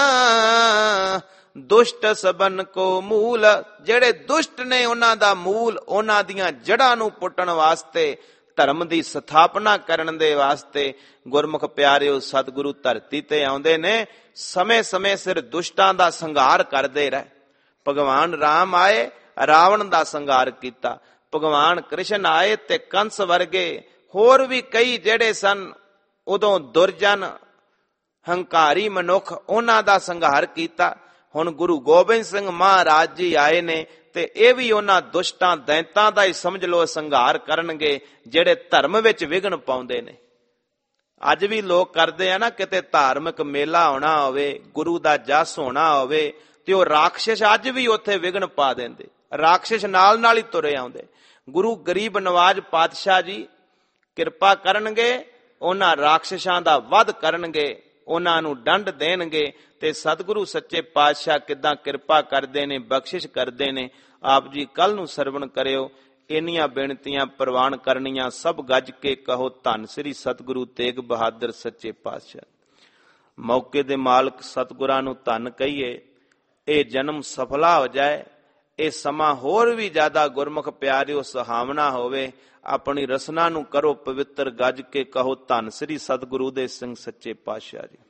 ਦੁਸ਼ਟ ਸਬਨ ਕੋ ਮੂਲ, ਜਿਹੜੇ ਦੁਸ਼ਟ ਨੇ ਉਹਨਾਂ ਦਾ ਮੂਲ, ਉਹਨਾਂ ਦੀਆਂ ਜੜ੍ਹਾਂ ਨੂੰ ਪੁੱਟਣ ਵਾਸਤੇ, ਧਰਮ ਦੀ ਸਥਾਪਨਾ ਕਰਨ ਦੇ ਵਾਸਤੇ ਗੁਰਮੁਖ ਪਿਆਰਿਓ ਸਤਿਗੁਰੂ ਧਰਤੀ ਤੇ ਆਉਂਦੇ ਨੇ। ਸਮੇਂ ਸਮੇਂ ਸਿਰ ਦੁਸ਼ਟਾਂ ਦਾ ਸੰਘਾਰ ਕਰਦੇ ਰਹੇ। ਭਗਵਾਨ ਰਾਮ ਆਏ, ਰਾਵਣ ਦਾ ਸੰਘਾਰ ਕੀਤਾ। ਭਗਵਾਨ ਕ੍ਰਿਸ਼ਨ ਆਏ ਤੇ ਕੰਸ ਵਰਗੇ ਹੋਰ ਵੀ ਕਈ ਜਿਹੜੇ ਸਨ ਉਦੋਂ ਦੁਰਜਨ ਹੰਕਾਰੀ ਮਨੁੱਖ, ਉਹਨਾਂ ਦਾ ਸੰਘਾਰ ਕੀਤਾ। ਹੁਣ ਗੁਰੂ ਗੋਬਿੰਦ ਸਿੰਘ ਮਹਾਰਾਜ ਜੀ ਆਏ ਨੇ ਤੇ ਇਹ ਵੀ ਉਹਨਾਂ ਦੁਸ਼ਟਾਂ ਦੈਂਤਾਂ ਦਾ ਹੀ ਸਮਝ ਲਓ ਸੰਘਾਰ ਕਰਨਗੇ, ਜਿਹੜੇ ਧਰਮ ਵਿੱਚ ਵਿਘਨ ਪਾਉਂਦੇ ਨੇ। ਅੱਜ ਵੀ ਲੋਕ ਕਰਦੇ ਆ ਨਾ, ਕਿਤੇ ਧਾਰਮਿਕ ਮੇਲਾ ਹੋਣਾ ਹੋਵੇ, ਗੁਰੂ ਦਾ ਜਸ ਹੋਣਾ ਹੋਵੇ, ਤੇ ਉਹ ਰਾਖਸ਼ ਅੱਜ ਵੀ ਉੱਥੇ ਵਿਘਨ ਪਾ ਦਿੰਦੇ, ਰਾਖਸ਼ ਨਾਲ ਨਾਲ ਹੀ ਤੁਰੇ ਆਉਂਦੇ। ਗੁਰੂ ਗਰੀਬ ਨਵਾਜ ਪਾਤਸ਼ਾਹ ਜੀ ਕਿਰਪਾ ਕਰਨਗੇ, ਉਹਨਾਂ ਰਾਖਸ਼ਾਂ ਦਾ ਵੱਧ ਕਰਨਗੇ, ਉਹਨਾਂ ਨੂੰ ਦੰਡ ਦੇਣਗੇ। ਤੇ ਸਤਿਗੁਰੂ ਸੱਚੇ ਪਾਤਸ਼ਾਹ ਕਿੱਦਾਂ ਕਿਰਪਾ ਕਰਦੇ ਨੇ, ਬਖਸ਼ਿਸ਼ ਕਰਦੇ ਨੇ, ਆਪ ਜੀ ਕੱਲ ਨੂੰ ਸਰਵਣ ਕਰਿਓ। ਇੰਨੀਆਂ ਬੇਨਤੀਆਂ ਪ੍ਰਵਾਨ ਕਰਨੀਆਂ, ਸਭ ਗੱਜ ਕੇ ਕਹੋ ਧੰਨ ਸ੍ਰੀ ਸਤਿਗੁਰੂ ਤੇਗ ਬਹਾਦਰ ਸੱਚੇ ਪਾਤਸ਼ਾਹ। ਮੌਕੇ ਦੇ ਮਾਲਕ ਸਤਿਗੁਰਾਂ ਨੂੰ ਧੰਨ ਕਹੀਏ, ਇਹ ਜਨਮ ਸਫਲਾ ਹੋ ਜਾਏ, ਇਹ ਸਮਾਂ ਹੋਰ ਵੀ ਜ਼ਿਆਦਾ ਗੁਰਮੁਖ ਪਿਆਰਿਓ ਸੁਹਾਵਣਾ ਹੋਵੇ। ਆਪਣੀ ਰਸਨਾ ਨੂੰ ਕਰੋ ਪਵਿੱਤਰ, ਗੱਜ ਕੇ ਕਹੋ ਧੰਨ ਸ੍ਰੀ ਸਤਿਗੁਰੂ ਦੇ ਸਿੰਘ ਸੱਚੇ ਪਾਤਸ਼ਾਹ ਜੀ।